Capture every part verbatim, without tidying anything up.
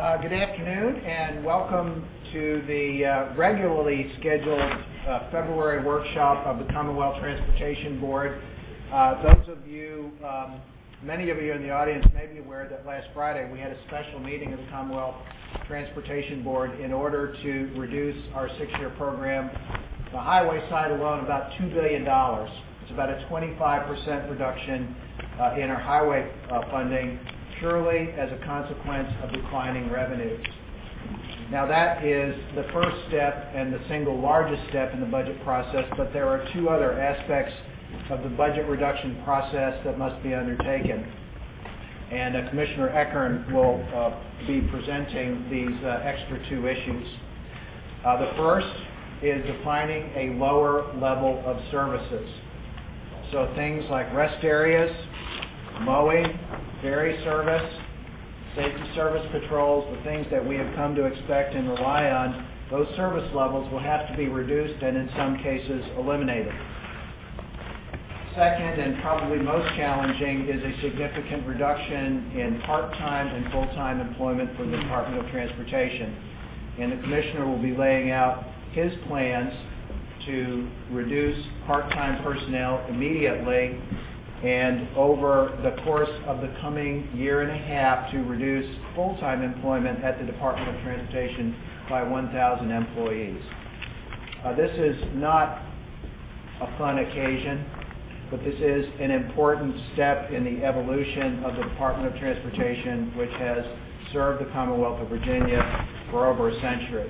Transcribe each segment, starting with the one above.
Uh, good afternoon and welcome to the uh, regularly scheduled uh, February workshop of the Commonwealth Transportation Board. Uh, those of you, um, many of you in the audience may be aware that last Friday we had a special meeting of the Commonwealth Transportation Board in order to reduce our six-year program, the highway side alone, about two billion dollars. It's about a twenty-five percent reduction uh, in our highway uh, funding, purely as a consequence of declining revenues. Now that is the first step and the single largest step in the budget process, but there are two other aspects of the budget reduction process that must be undertaken. And uh, Commissioner Eckern will uh, be presenting these uh, extra two issues. Uh, the first is defining a lower level of services. So things like rest areas, mowing, ferry service, safety service patrols, the things that we have come to expect and rely on, those service levels will have to be reduced and in some cases eliminated. Second, and probably most challenging, is a significant reduction in part-time and full-time employment for the Department of Transportation. And the Commissioner will be laying out his plans to reduce part-time personnel immediately and over the course of the coming year and a half to reduce full-time employment at the Department of Transportation by one thousand employees. Uh, this is not a fun occasion, but this is an important step in the evolution of the Department of Transportation, which has served the Commonwealth of Virginia for over a century.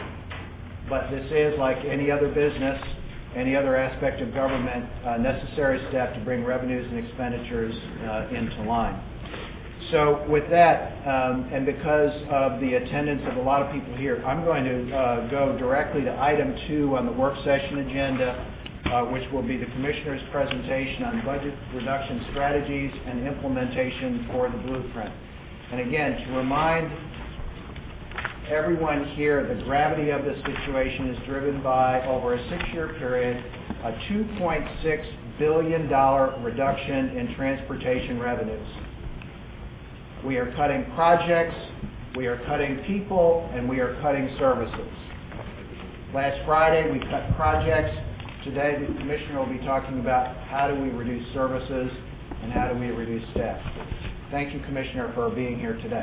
But this is, like any other business, any other aspect of government, a necessary step to bring revenues and expenditures uh, into line. So with that, um, and because of the attendance of a lot of people here, I'm going to uh, go directly to item two on the work session agenda, uh, which will be the Commissioner's presentation on budget reduction strategies and implementation for the blueprint. And again, to remind everyone here, the gravity of this situation is driven by, over a six-year period, a two point six billion dollars reduction in transportation revenues. We are cutting projects, we are cutting people, and we are cutting services. Last Friday, we cut projects. Today, the Commissioner will be talking about how do we reduce services and how do we reduce staff. Thank you, Commissioner, for being here today.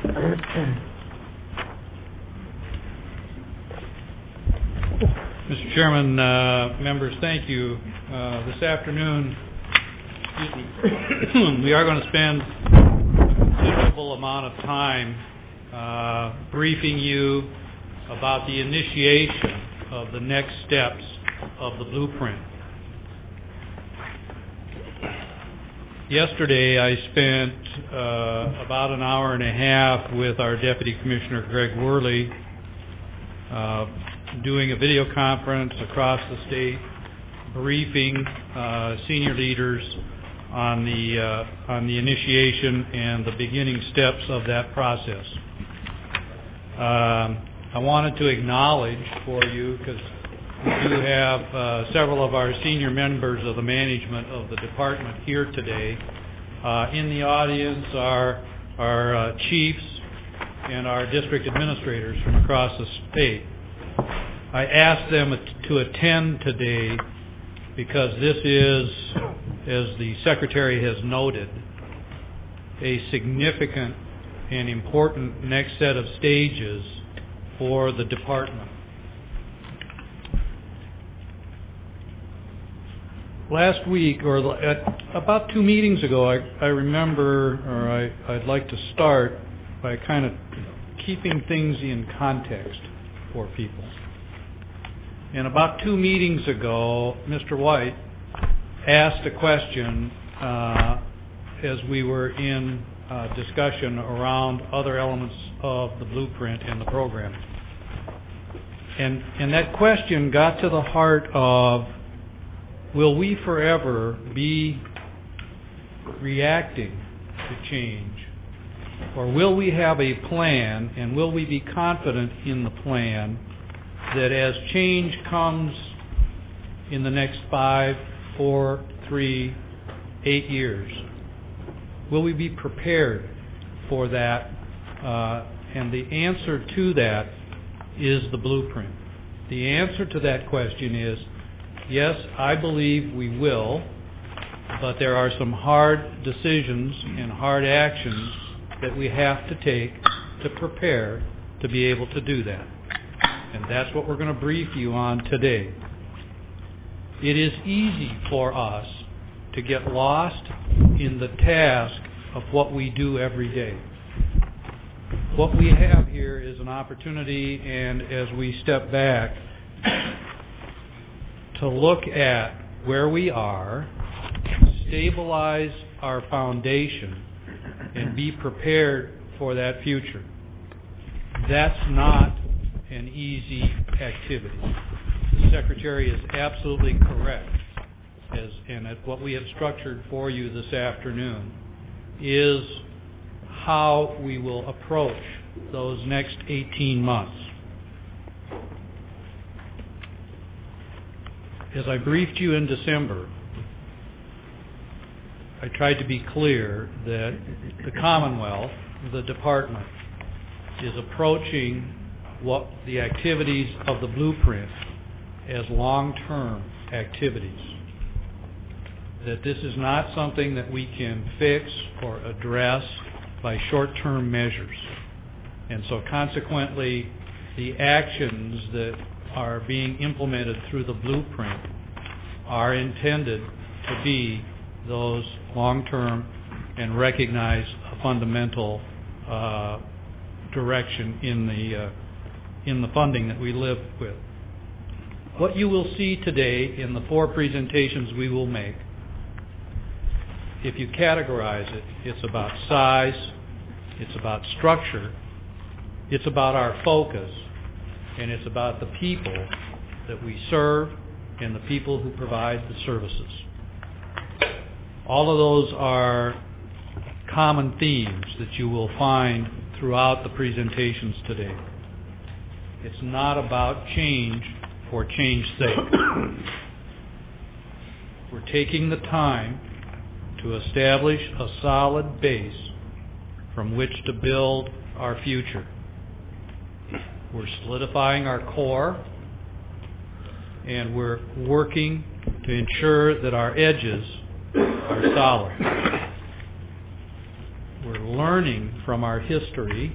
Mister Chairman, uh, members, thank you. Uh, this afternoon, excuse me, we are going to spend a considerable amount of time uh, briefing you about the initiation of the next steps of the blueprint. Yesterday, I spent uh, about an hour and a half with our Deputy Commissioner Greg Worley, uh, doing a video conference across the state, briefing uh, senior leaders on the uh, on the initiation and the beginning steps of that process. Um, I wanted to acknowledge for you, because we do have uh, several of our senior members of the management of the department here today. Uh, in the audience are our uh, chiefs and our district administrators from across the state. I asked them to attend today because this is, as the Secretary has noted, a significant and important next set of stages for the department. Last week, or about two meetings ago, I, I remember, or I, I'd like to start by kind of keeping things in context for people. And about two meetings ago, Mister White asked a question uh, as we were in uh, discussion around other elements of the blueprint and the program. And, and that question got to the heart of, will we forever be reacting to change? Or will we have a plan, and will we be confident in the plan that as change comes in the next five, four, three, eight years, will we be prepared for that uh, and the answer to that is the blueprint. The answer to that question is, yes, I believe we will, but there are some hard decisions and hard actions that we have to take to prepare to be able to do that. And that's what we're going to brief you on today. It is easy for us to get lost in the task of what we do every day. What we have here is an opportunity, and as we step back, to look at where we are, stabilize our foundation, and be prepared for that future. That's not an easy activity. The Secretary is absolutely correct, as, and at what we have structured for you this afternoon is how we will approach those next eighteen months. As I briefed you in December, I tried to be clear that the Commonwealth, the Department, is approaching what the activities of the blueprint as long-term activities. That this is not something that we can fix or address by short-term measures. And so consequently, the actions that are being implemented through the blueprint are intended to be those long-term and recognize a fundamental uh, direction in the uh, in the funding that we live with. What you will see today in the four presentations we will make, if you categorize it, it's about size, it's about structure, it's about our focus, and it's about the people that we serve and the people who provide the services. All of those are common themes that you will find throughout the presentations today. It's not about change for change's sake. We're taking the time to establish a solid base from which to build our future. We're solidifying our core, and we're working to ensure that our edges are solid. We're learning from our history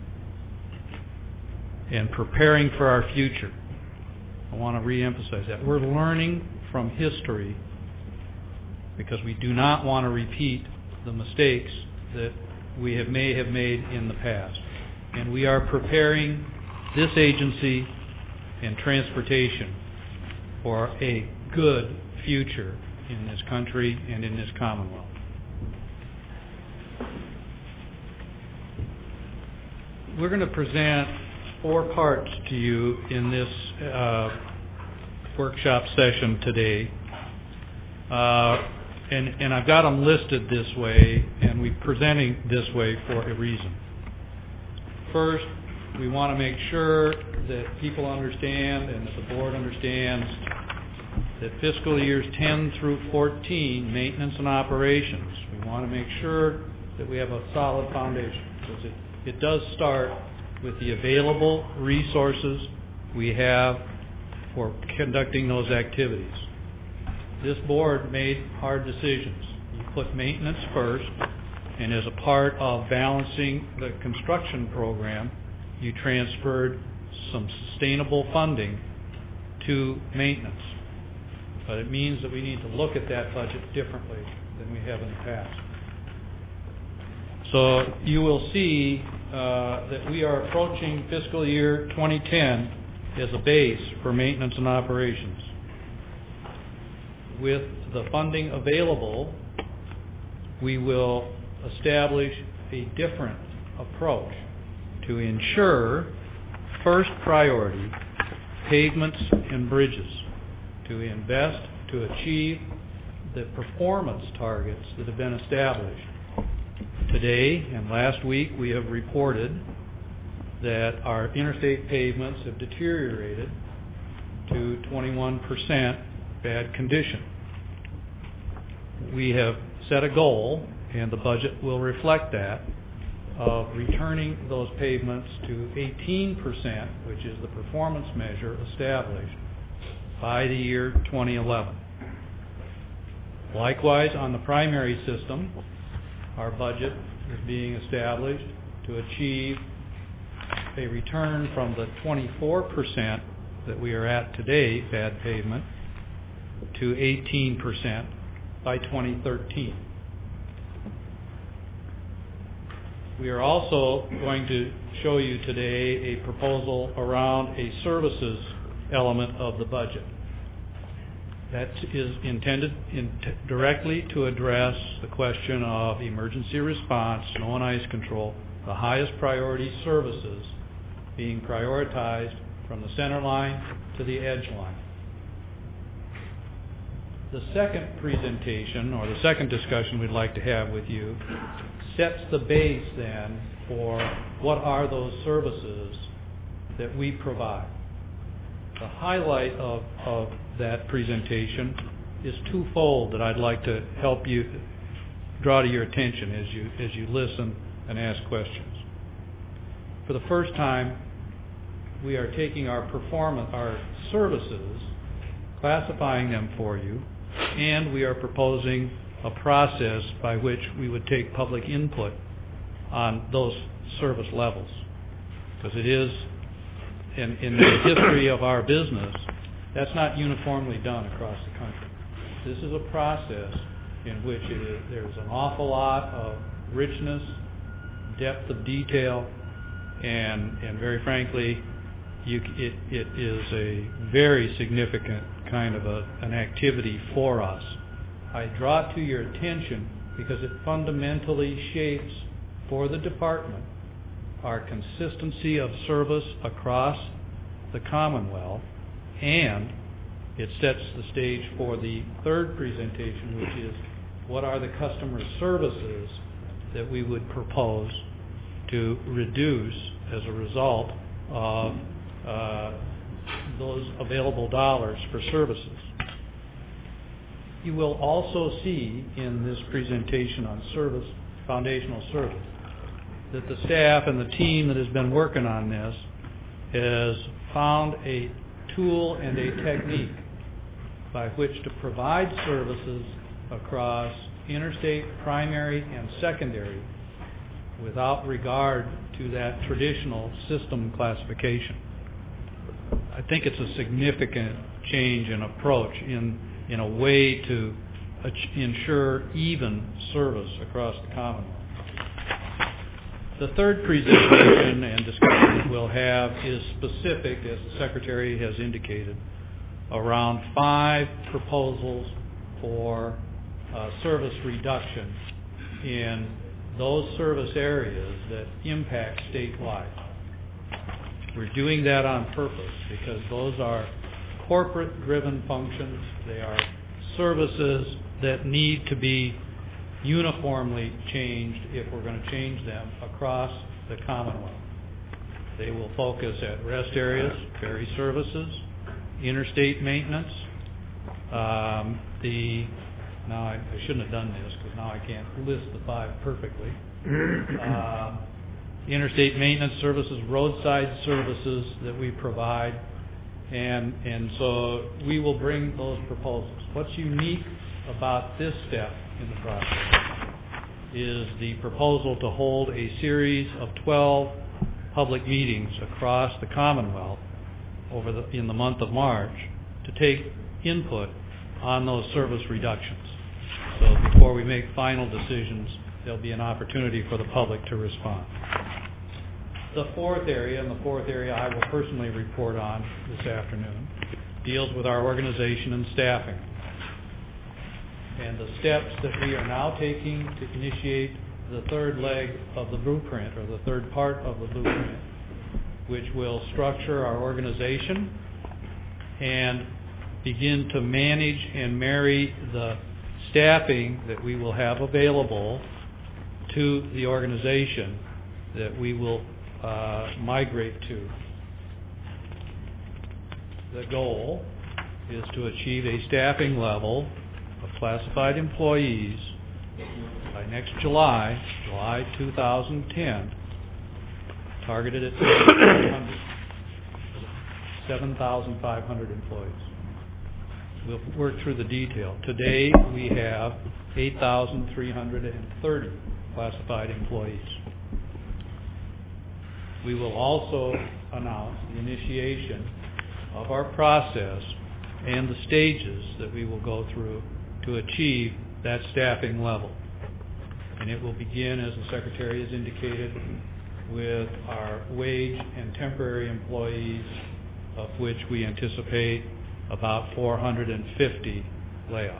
and preparing for our future. I want to reemphasize that. We're learning from history because we do not want to repeat the mistakes that we have may have made in the past. And we are preparing this agency and transportation for a good future in this country and in this Commonwealth. We're going to present four parts to you in this uh, workshop session today. Uh, and, and I've got them listed this way, and we're presenting this way for a reason. First, we want to make sure that people understand and that the board understands that fiscal years ten through fourteen, maintenance and operations, we want to make sure that we have a solid foundation, because it, it does start with the available resources we have for conducting those activities. This board made hard decisions. You put maintenance first, and as a part of balancing the construction program, you transferred some sustainable funding to maintenance. But it means that we need to look at that budget differently than we have in the past. So you will see uh, that we are approaching fiscal year twenty ten as a base for maintenance and operations. With the funding available, we will establish a different approach to ensure first priority pavements and bridges, to invest to achieve the performance targets that have been established. Today and last week we have reported that our interstate pavements have deteriorated to twenty-one percent bad condition. We have set a goal, and the budget will reflect that, of returning those pavements to eighteen percent, which is the performance measure established, by the year twenty eleven. Likewise, on the primary system, our budget is being established to achieve a return from the twenty-four percent that we are at today, bad pavement, to eighteen percent by twenty thirteen. We are also going to show you today a proposal around a services element of the budget. That is intended in t- directly to address the question of emergency response, snow and ice control, the highest priority services being prioritized from the center line to the edge line. The second presentation, or the second discussion we'd like to have with you, sets the base then for what are those services that we provide. The highlight of, of that presentation is twofold that I'd like to help you draw to your attention as you as you listen and ask questions. For the first time, we are taking our performance, our services, classifying them for you, and we are proposing a process by which we would take public input on those service levels. Because it is, in, in the history of our business, that's not uniformly done across the country. This is a process in which it is, there's an awful lot of richness, depth of detail, and, and very frankly, you, it, it is a very significant kind of a, an activity for us. I draw it to your attention because it fundamentally shapes for the department our consistency of service across the Commonwealth, and it sets the stage for the third presentation, which is what are the customer services that we would propose to reduce as a result of uh, those available dollars for services. You will also see in this presentation on service, foundational service, that the staff and the team that has been working on this has found a tool and a technique by which to provide services across interstate, primary, and secondary without regard to that traditional system classification. I think it's a significant change in approach in, in a way to ensure even service across the Commonwealth. The third presentation and discussion that we'll have is specific, as the Secretary has indicated, around five proposals for uh, service reduction in those service areas that impact statewide. We're doing that on purpose because those are corporate-driven functions. They are services that need to be uniformly changed if we're going to change them across the Commonwealth. They will focus at rest areas, ferry services, interstate maintenance, um, the, now I, I shouldn't have done this because now I can't list the five perfectly, um, interstate maintenance services, roadside services that we provide, and, and so we will bring those proposals. What's unique about this step in the process is the proposal to hold a series of twelve public meetings across the Commonwealth over the, in the month of March to take input on those service reductions. So before we make final decisions, there'll be an opportunity for the public to respond. The fourth area, and the fourth area I will personally report on this afternoon, deals with our organization and staffing, and the steps that we are now taking to initiate the third leg of the blueprint, or the third part of the blueprint, which will structure our organization and begin to manage and marry the staffing that we will have available to the organization that we will uh, migrate to. The goal is to achieve a staffing level of classified employees by by next July, July two thousand ten, targeted at seven thousand five hundred employees. We'll work through the detail. Today, we have eight thousand three hundred thirty classified employees. We will also announce the initiation of our process and the stages that we will go through to achieve that staffing level. And it will begin, as the Secretary has indicated, with our wage and temporary employees, of which we anticipate about four hundred fifty layoffs.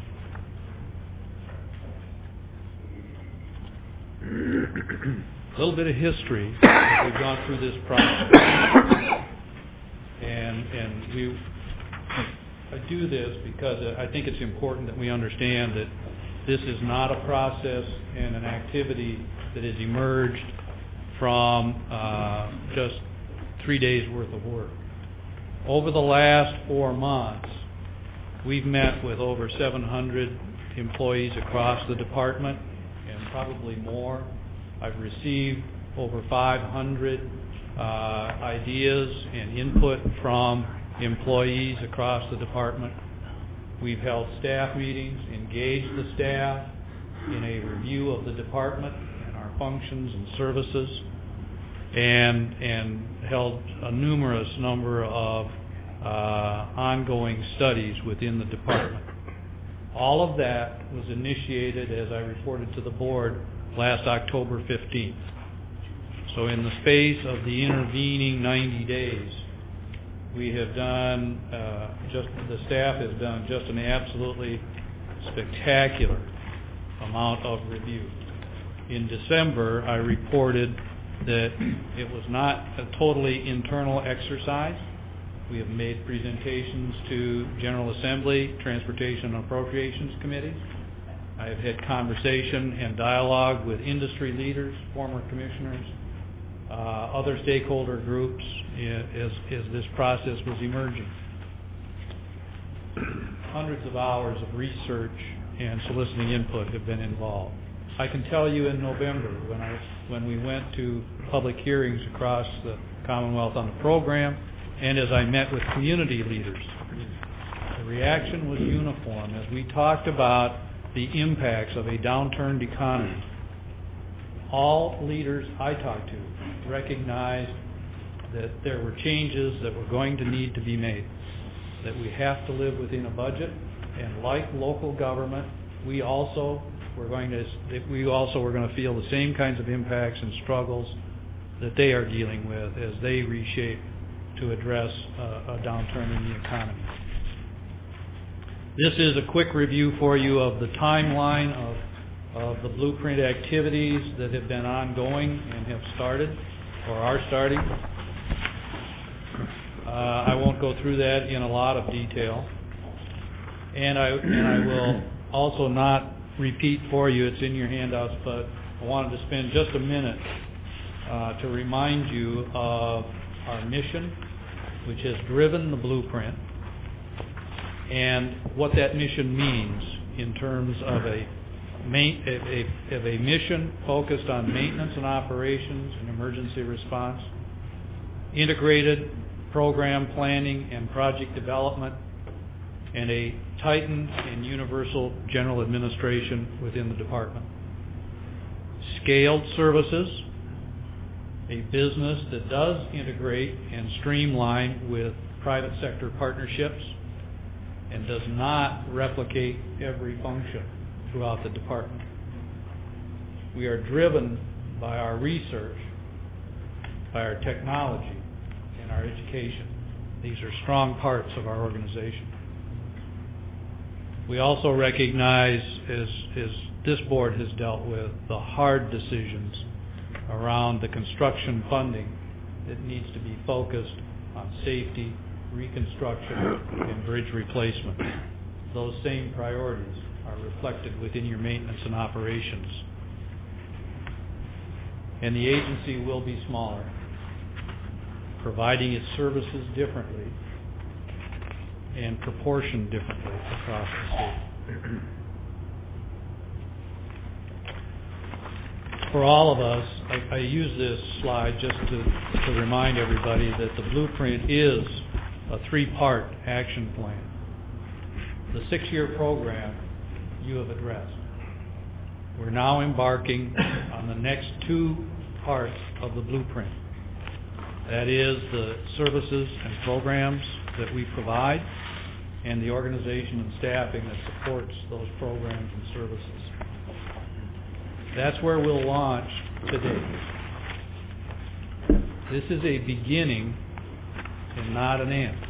A little bit of history as we've gone through this process. And, and we, I do this because I think it's important that we understand that this is not a process and an activity that has emerged from uh, just three days worth of work. Over the last four months, we've met with over seven hundred employees across the department, and probably more. I've received over five hundred uh, ideas and input from employees across the department. We've held staff meetings, engaged the staff in a review of the department and our functions and services, and and held a numerous number of uh, ongoing studies within the department. All of that was initiated, as I reported to the board, last October fifteenth. So in the space of the intervening ninety days, we have done, uh, just the staff has done just an absolutely spectacular amount of review. In December, I reported that it was not a totally internal exercise. We have made presentations to General Assembly, Transportation and Appropriations Committees. I have had conversation and dialogue with industry leaders, former commissioners, uh, other stakeholder groups as, as this process was emerging. Hundreds of hours of research and soliciting input have been involved. I can tell you in November, when I when we went to public hearings across the Commonwealth on the program, and as I met with community leaders, the reaction was uniform as we talked about the impacts of a downturned economy. All leaders I talked to recognized that there were changes that were going to need to be made, that we have to live within a budget, and like local government, we also were going to we also were going to feel the same kinds of impacts and struggles that they are dealing with as they reshape to address uh, a downturn in the economy. This is a quick review for you of the timeline of, of the blueprint activities that have been ongoing and have started or are starting. Uh, I won't go through that in a lot of detail. And I, and I will also not repeat for you, it's in your handouts, but I wanted to spend just a minute uh, to remind you of our mission, which has driven the blueprint, and what that mission means in terms of a, main, a, a, of a mission focused on maintenance and operations and emergency response, integrated program planning and project development, and a tightened and universal general administration within the department. Scaled services, a business that does integrate and streamline with private sector partnerships and does not replicate every function throughout the department. We are driven by our research, by our technology, and our education. These are strong parts of our organization. We also recognize, as, as this board has dealt with, the hard decisions around the construction funding that needs to be focused on safety, reconstruction, and bridge replacement. Those same priorities are reflected within your maintenance and operations. And the agency will be smaller, providing its services differently and proportioned differently across the state. for all of us, I, I use this slide just to, to remind everybody that the blueprint is a three-part action plan. The six-year program you have addressed. We're now embarking on the next two parts of the blueprint. That is the services and programs that we provide and the organization and staffing that supports those programs and services. That's where we'll launch today. This is a beginning and not an end.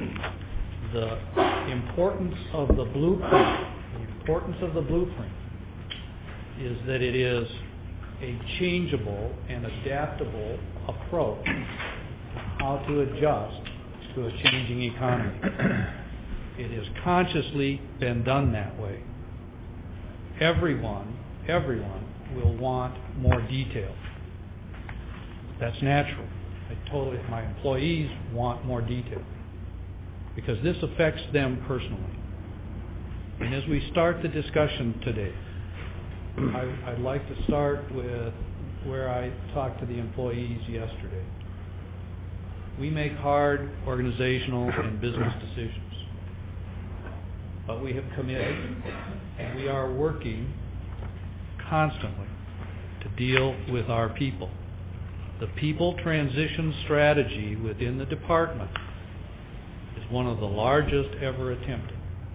The importance of the blueprint, the importance of the blueprint is that it is a changeable and adaptable approach how to adjust to a changing economy. It has consciously been done that way. Everyone, everyone will want more detail. That's natural. I totally, my employees want more detail because this affects them personally. And as we start the discussion today, I, I'd like to start with where I talked to the employees yesterday. We make hard organizational and business decisions, but we have committed and we are working constantly to deal with our people. The people transition strategy within the department is one of the largest ever attempted.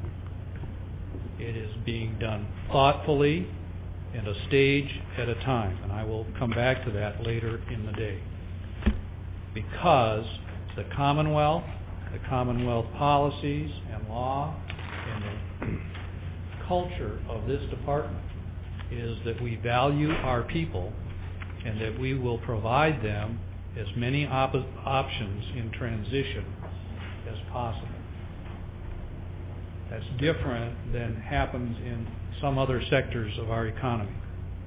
It is being done thoughtfully and a stage at a time, and I will come back to that later in the day. Because the Commonwealth, the Commonwealth policies and law, and the culture of this department is that we value our people and that we will provide them as many op- options in transition as possible. That's different than happens in some other sectors of our economy.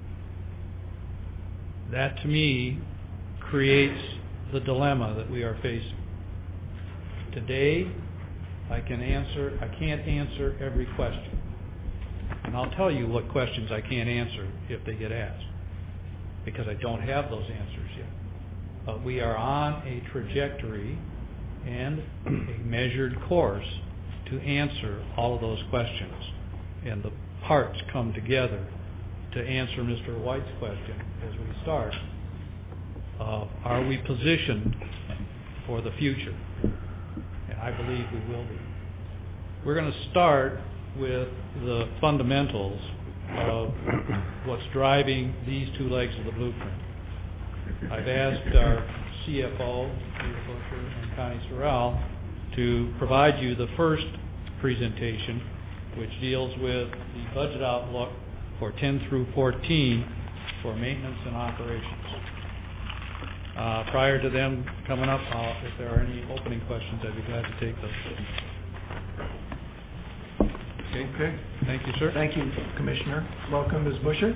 That, to me, creates the dilemma that we are facing. Today, I can answer, I can't answer every question. And I'll tell you what questions I can't answer if they get asked, because I don't have those answers yet. But we are on a trajectory and a measured course to answer all of those questions. And the parts come together to answer Mister White's question as we start. Uh, are we positioned for the future? And I believe we will be. We're going to start with the fundamentals of what's driving these two legs of the blueprint. I've asked our C F O, Peter Busher, and Connie Sorrell, to provide you the first presentation, which deals with the budget outlook for ten through fourteen for maintenance and operations. Uh, prior to them coming up, I'll, if there are any opening questions, I'd be glad to take those. Okay. Okay. Thank you, sir. Thank you, Commissioner. Welcome, Miz Busher.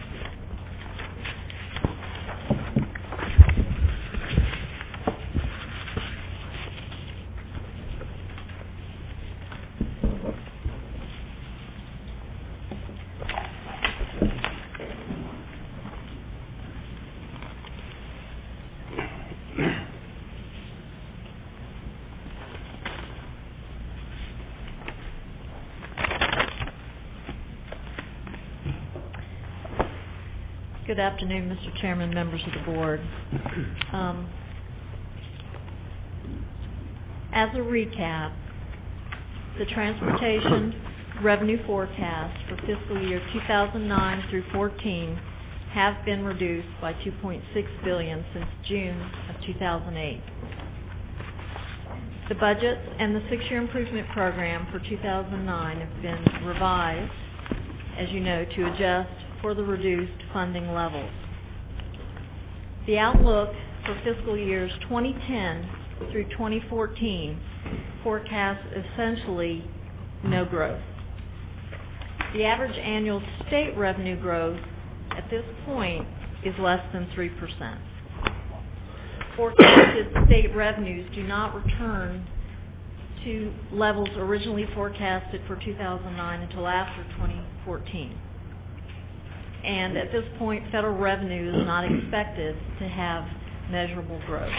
Good afternoon, Mister Chairman, members of the board. Um, as a recap, the transportation revenue forecast for fiscal year two thousand nine through fourteen have been reduced by two point six billion dollars since June of two thousand eight. The budget and the six-year improvement program for two thousand nine have been revised, as you know, to adjust for the reduced funding levels. The outlook for fiscal years twenty ten through twenty fourteen forecasts essentially no growth. The average annual state revenue growth at this point is less than three percent. Forecasted state revenues do not return to levels originally forecasted for two thousand nine until after twenty fourteen. and at this point, federal revenue is not expected to have measurable growth.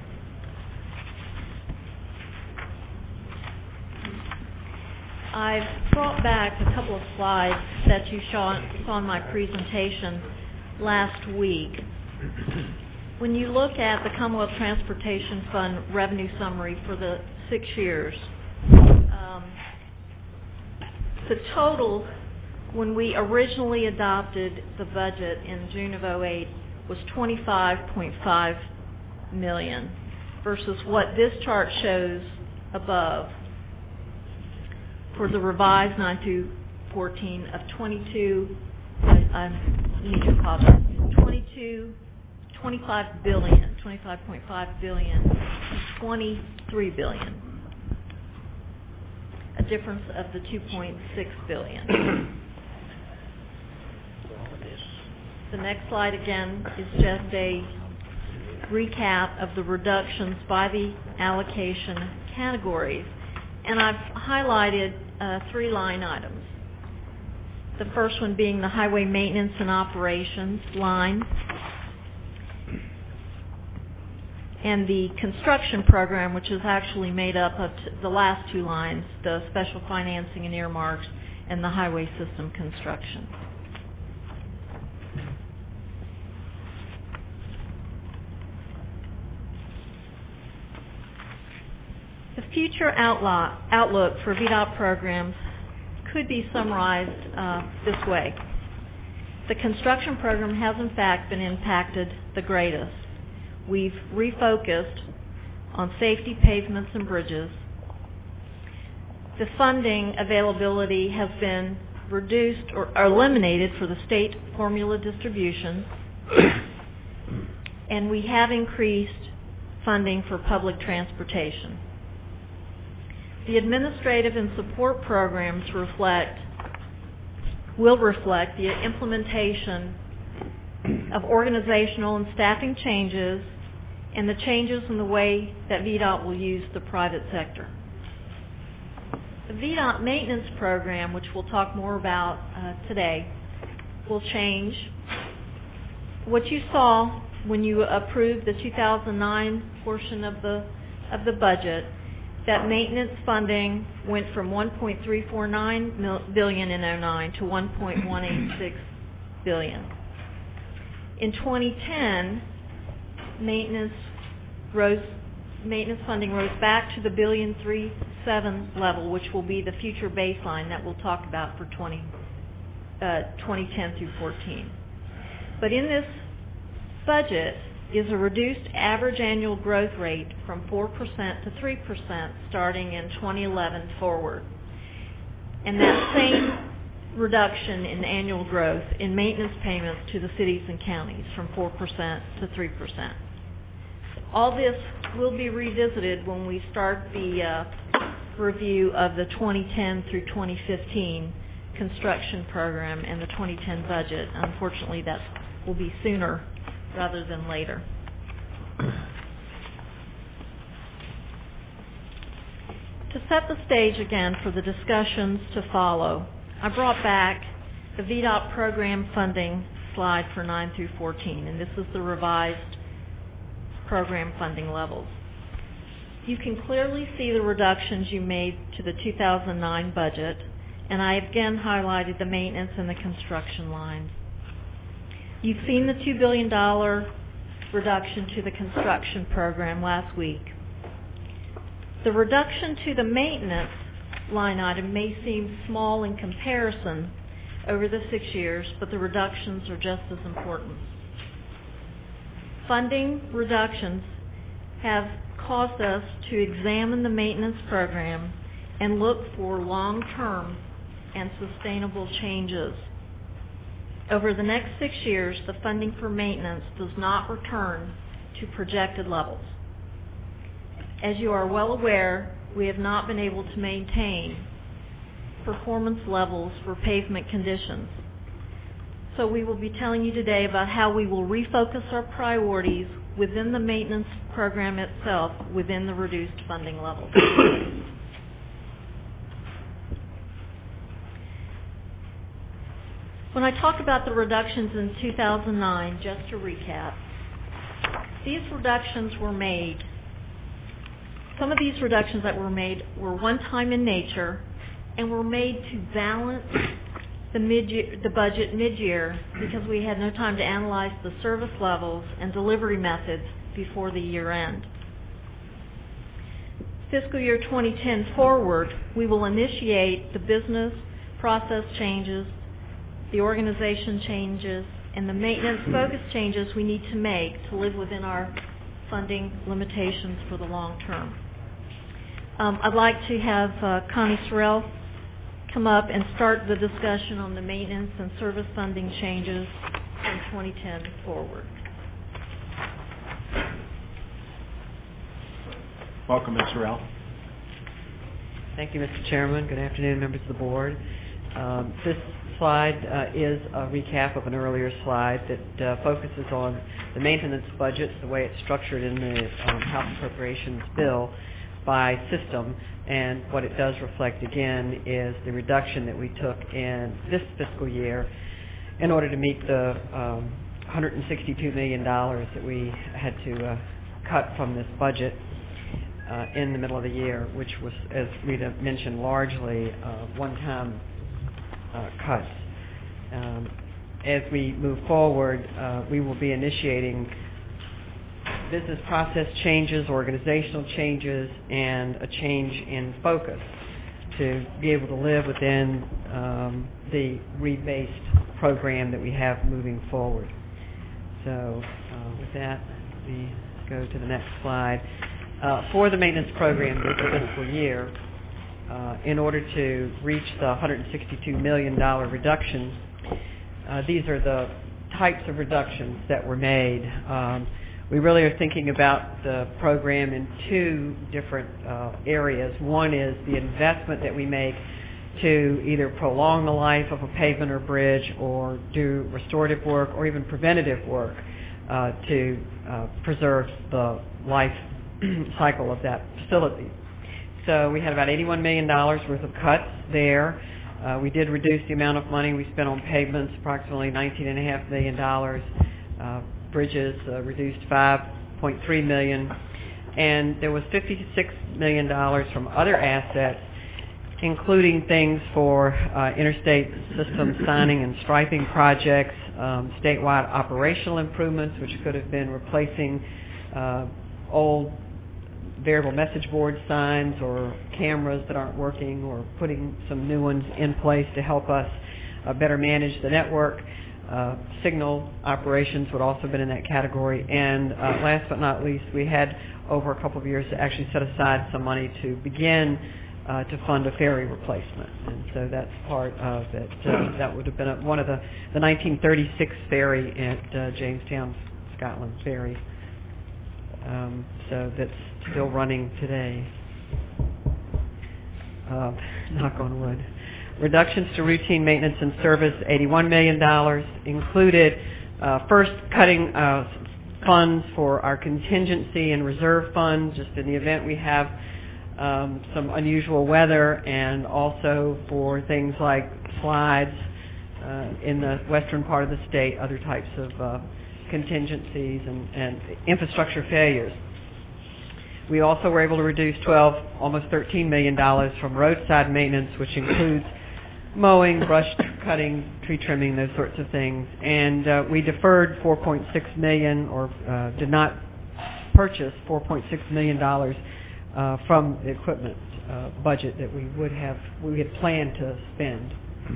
I've brought back a couple of slides that you saw, saw in my presentation last week. When you look at the Commonwealth Transportation Fund revenue summary for the six years, um, the total when we originally adopted the budget in June of oh eight was twenty-five point five million dollars versus what this chart shows above for the revised nine through fourteen of twenty-two, I, I need to apologize, twenty-two, twenty-five billion, twenty-five point five billion, and twenty-three billion. A difference of the two point six billion. The next slide again is just a recap of the reductions by the allocation categories. And I've highlighted uh, three line items. The first one being the highway maintenance and operations line, and the construction program, which is actually made up of t- the last two lines, the special financing and earmarks, and the highway system construction. The future outlook, outlook for V DOT programs could be summarized uh, this way. The construction program has in fact been impacted the greatest. We've refocused on safety, pavements, and bridges. The funding availability has been reduced or eliminated for the state formula distribution, and we have increased funding for public transportation. The administrative and support programs reflect, will reflect the implementation of organizational and staffing changes and the changes in the way that V DOT will use the private sector. The V DOT maintenance program, which we'll talk more about uh, today, will change. What you saw when you approved the two thousand nine portion of the of the budget, that maintenance funding went from one point three four nine billion dollars in oh nine to one point one eight six billion dollars. In twenty ten, maintenance rose, maintenance funding rose back to the billion three seven level, which will be the future baseline that we'll talk about for twenty, uh, twenty ten through fourteen. But in this budget is a reduced average annual growth rate from four percent to three percent starting in twenty eleven forward. And that same reduction in annual growth in maintenance payments to the cities and counties from four percent to three percent. All this will be revisited when we start the uh, review of the twenty ten through twenty fifteen construction program and the twenty ten budget. Unfortunately, that will be sooner rather than later. To set the stage again for the discussions to follow, I brought back the V DOT program funding slide for nine through fourteen, and this is the revised program funding levels. You can clearly see the reductions you made to the two thousand nine budget, and I again highlighted the maintenance and the construction lines. You've seen the two billion dollars reduction to the construction program last week. The reduction to the maintenance line item may seem small in comparison over the six years, but the reductions are just as important. Funding reductions have caused us to examine the maintenance program and look for long-term and sustainable changes. Over the next six years, the funding for maintenance does not return to projected levels. As you are well aware, we have not been able to maintain performance levels for pavement conditions. So we will be telling you today about how we will refocus our priorities within the maintenance program itself within the reduced funding levels. When I talk about the reductions in two thousand nine, just to recap, these reductions were made, some of these reductions that were made were one-time in nature and were made to balance the mid the budget mid-year because we had no time to analyze the service levels and delivery methods before the year end. Fiscal year twenty ten forward, we will initiate the business process changes, the organization changes, and the maintenance focus changes we need to make to live within our funding limitations for the long term. Um, I'd like to have uh, Connie Sorrell come up and start the discussion on the maintenance and service funding changes from twenty ten forward. Welcome, Miz Sorrell. Thank you, Mister Chairman. Good afternoon, members of the board. Um, this slide uh, is a recap of an earlier slide that uh, focuses on the maintenance budget, the way it's structured in the um, House Appropriations bill by system, and what it does reflect again is the reduction that we took in this fiscal year in order to meet the um, one hundred sixty-two million dollars that we had to uh, cut from this budget uh, in the middle of the year, which was, as Rita mentioned, largely uh, one-time Uh, cuts. Um, as we move forward, uh, we will be initiating business process changes, organizational changes, and a change in focus to be able to live within um, the rebased program that we have moving forward. So uh, with that, let me go to the next slide. Uh, for the maintenance program this fiscal year, Uh, in order to reach the one hundred sixty-two million dollars reduction, uh, these are the types of reductions that were made. Um, we really are thinking about the program in two different uh, areas. One is the investment that we make to either prolong the life of a pavement or bridge or do restorative work or even preventative work uh, to uh, preserve the life cycle of that facility. So we had about eighty-one million dollars worth of cuts there. Uh, we did reduce the amount of money we spent on pavements, approximately nineteen point five million dollars. Uh, bridges uh, reduced five point three million dollars. And there was fifty-six million dollars from other assets, including things for uh, interstate system signing and striping projects, um, statewide operational improvements, which could have been replacing uh, old variable message board signs or cameras that aren't working or putting some new ones in place to help us uh, better manage the network. Uh, signal operations would also have been in that category. And uh, last but not least, we had over a couple of years to actually set aside some money to begin uh, to fund a ferry replacement. And so that's part of it. Uh, that would have been a, one of the, the nineteen thirty-six ferry at uh, Jamestown, Scotland ferry. Um, so that's still running today. Uh, knock on wood. Reductions to routine maintenance and service, eighty-one million dollars, included uh, first cutting uh, funds for our contingency and reserve funds, just in the event we have um, some unusual weather, and also for things like slides uh, in the western part of the state, other types of uh, contingencies and, and infrastructure failures. We also were able to reduce twelve, almost thirteen million dollars from roadside maintenance, which includes mowing, brush cutting, tree trimming, those sorts of things. And uh, we deferred four point six million dollars, or uh, did not purchase four point six million dollars uh, from the equipment uh, budget that we would have, we had planned to spend.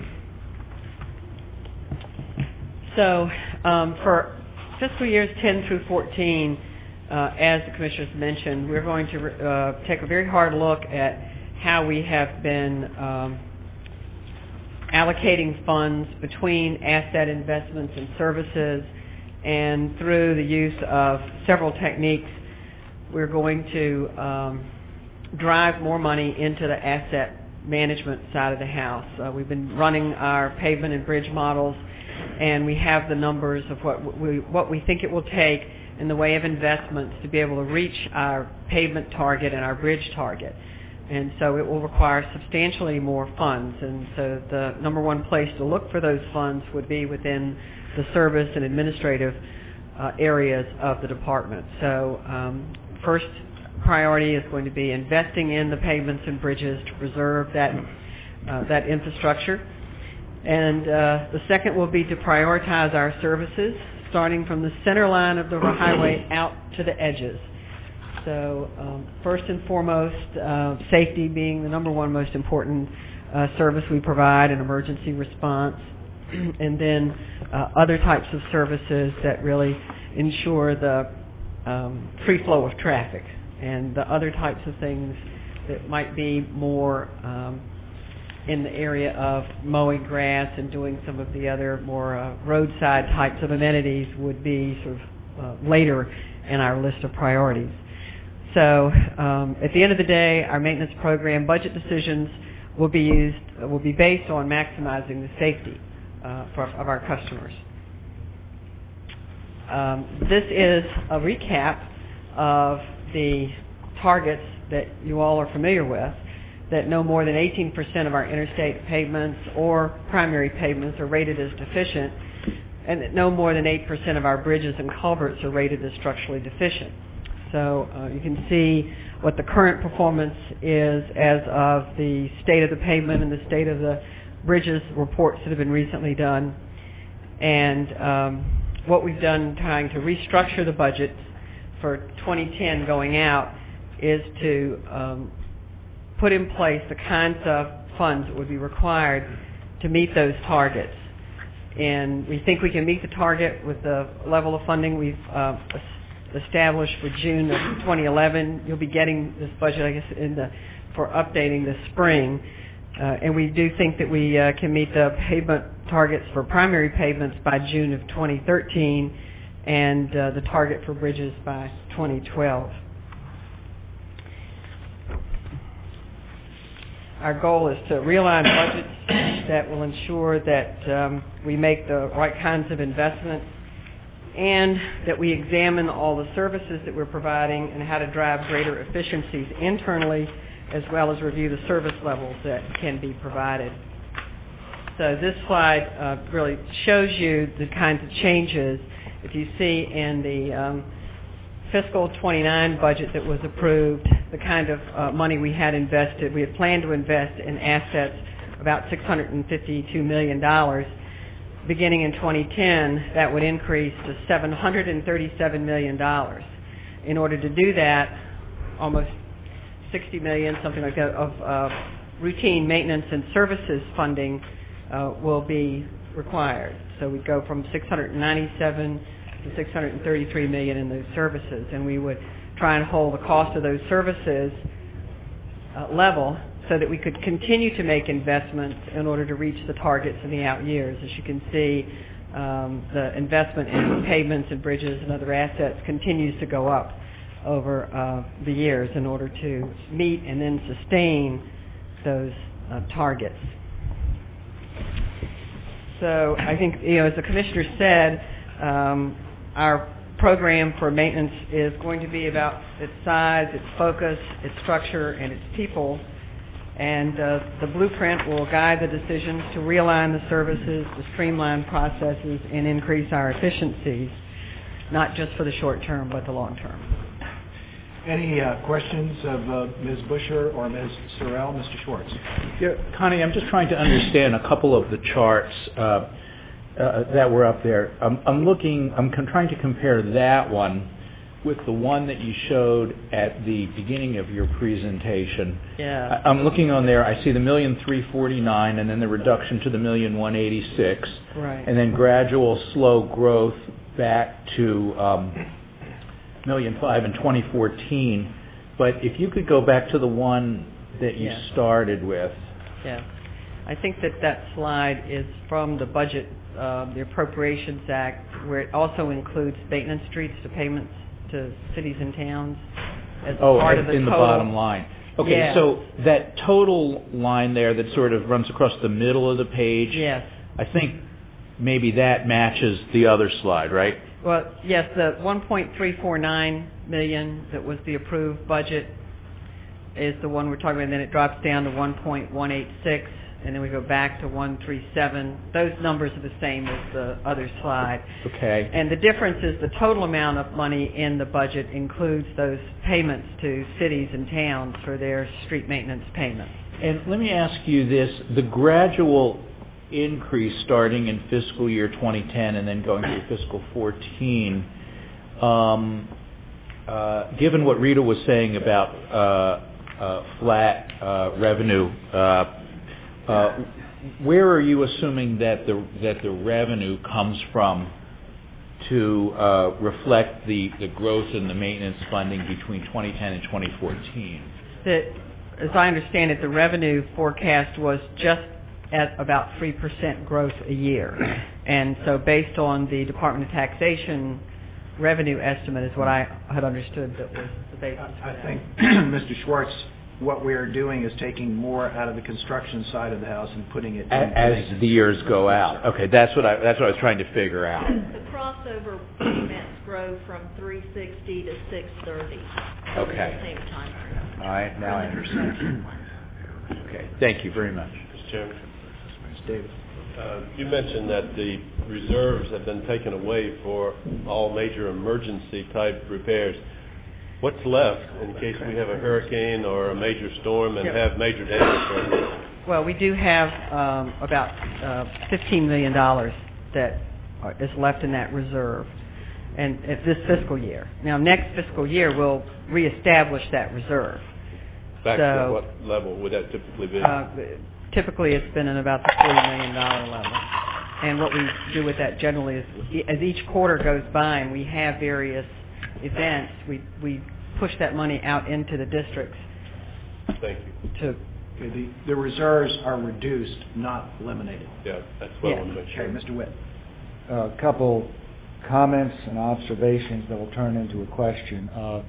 So um, for fiscal years ten through fourteen, Uh, as the commissioners mentioned, we're going to uh, take a very hard look at how we have been um, allocating funds between asset investments and services, and through the use of several techniques, we're going to um, drive more money into the asset management side of the house. Uh, we've been running our pavement and bridge models, and we have the numbers of what we, what we think it will take in the way of investments to be able to reach our pavement target and our bridge target. And so it will require substantially more funds. And so the number one place to look for those funds would be within the service and administrative uh, areas of the department. So um, first priority is going to be investing in the pavements and bridges to preserve that, uh, that infrastructure. And uh, the second will be to prioritize our services, starting from the center line of the highway out to the edges. So um, first and foremost, uh, safety being the number one most important uh, service we provide in emergency response, and then uh, other types of services that really ensure the um, free flow of traffic, and the other types of things that might be more um, in the area of mowing grass and doing some of the other more uh, roadside types of amenities would be sort of uh, later in our list of priorities. So um, at the end of the day, our maintenance program budget decisions will be used, uh, will be based on maximizing the safety uh, for, of our customers. Um, this is a recap of the targets that you all are familiar with, that no more than eighteen percent of our interstate pavements or primary pavements are rated as deficient, and that no more than eight percent of our bridges and culverts are rated as structurally deficient. So uh, you can see what the current performance is as of the state of the pavement and the state of the bridges reports that have been recently done. And um, what we've done trying to restructure the budget for twenty ten going out is to um, put in place the kinds of funds that would be required to meet those targets. And we think we can meet the target with the level of funding we've uh, established for June of twenty eleven. You'll be getting this budget, I guess, in the, for updating this spring. Uh, and we do think that we uh, can meet the pavement targets for primary pavements by June of twenty thirteen, and uh, the target for bridges by twenty twelve. Our goal is to realign budgets that will ensure that um, we make the right kinds of investments, and that we examine all the services that we're providing and how to drive greater efficiencies internally, as well as review the service levels that can be provided. So this slide uh, really shows you the kinds of changes. If you see in the um, fiscal twenty-nine budget that was approved, the kind of uh, money we had invested, we had planned to invest in assets about six hundred fifty-two million dollars. Beginning in twenty ten, that would increase to seven hundred thirty-seven million dollars. In order to do that, almost sixty million dollars, something like that, of uh, routine maintenance and services funding uh, will be required. So we go from six hundred ninety-seven to six hundred thirty-three million dollars in those services, and we would try and hold the cost of those services uh, level so that we could continue to make investments in order to reach the targets in the out years. As you can see, um, the investment in pavements and bridges and other assets continues to go up over uh, the years in order to meet and then sustain those uh, targets. So I think, you know, as the Commissioner said, um, our program for maintenance is going to be about its size, its focus, its structure, and its people. And uh, the blueprint will guide the decisions to realign the services, to streamline processes, and increase our efficiencies, not just for the short term, but the long term. Any uh, questions of uh, Miz Busher or Miz Sorrell? Mister Schwartz. Yeah, Connie, I'm just trying to understand a couple of the charts uh, uh, that were up there. I'm, I'm looking, I'm con- trying to compare that one with the one that you showed at the beginning of your presentation. Yeah. I, I'm looking on there, I see the million three forty-nine, and then the reduction to the million one eighty-six, Right. and then gradual slow growth back to um, million five in twenty fourteen. But if you could go back to the one that you Yeah. started with. Yeah. I think that that slide is from the budget, uh, the Appropriations Act, where it also includes maintenance streets to payments to cities and towns as Oh, part of the in the total. bottom line. Okay, Yeah. so that total line there that sort of runs across the middle of the page, Yes. I think maybe that matches the other slide, right? Well, yes, the one point three four nine million that was the approved budget is the one we're talking about, and then it drops down to one point one eight six, and then we go back to one three seven. Those numbers are the same as the other slide. Okay. And the difference is the total amount of money in the budget includes those payments to cities and towns for their street maintenance payments. And let me ask you this, the gradual increase starting in fiscal year twenty ten and then going through fiscal fourteen, um, uh, given what Rita was saying about uh, uh, flat uh, revenue, uh, uh, where are you assuming that the that the revenue comes from to uh, reflect the, the growth in the maintenance funding between twenty ten and twenty fourteen? That, as I understand it, the revenue forecast was just at about three percent growth a year. And so based on the Department of Taxation revenue estimate is what I had understood that was the basis for I that. think, Mister Schwartz, what we're doing is taking more out of the construction side of the house and putting it As, in as the years go out. Okay, that's what I that's what I was trying to figure out. The crossover payments grow from three sixty to six thirty over Okay. the same time frame. All right, now I understand. Okay, thank you very much. Mister Chairman, David. uh, you mentioned that the reserves have been taken away for all major emergency type repairs. What's left in case we have a hurricane or a major storm and Yep. have major damage? Well, we do have um, about uh, fifteen million dollars that are- is left in that reserve, and at this fiscal year. Now, next fiscal year, we'll reestablish that reserve. Back to So- what level would that typically be? Uh, typically, it's been in about the forty million dollars level. And what we do with that generally is, e- as each quarter goes by and we have various events, we, we push that money out into the districts Thank you. to, Okay, the, the reserves are reduced, not eliminated. Yeah, that's what I Yeah. want to make sure. Okay, Mister Witt. A couple comments and observations that will turn into a question. Uh,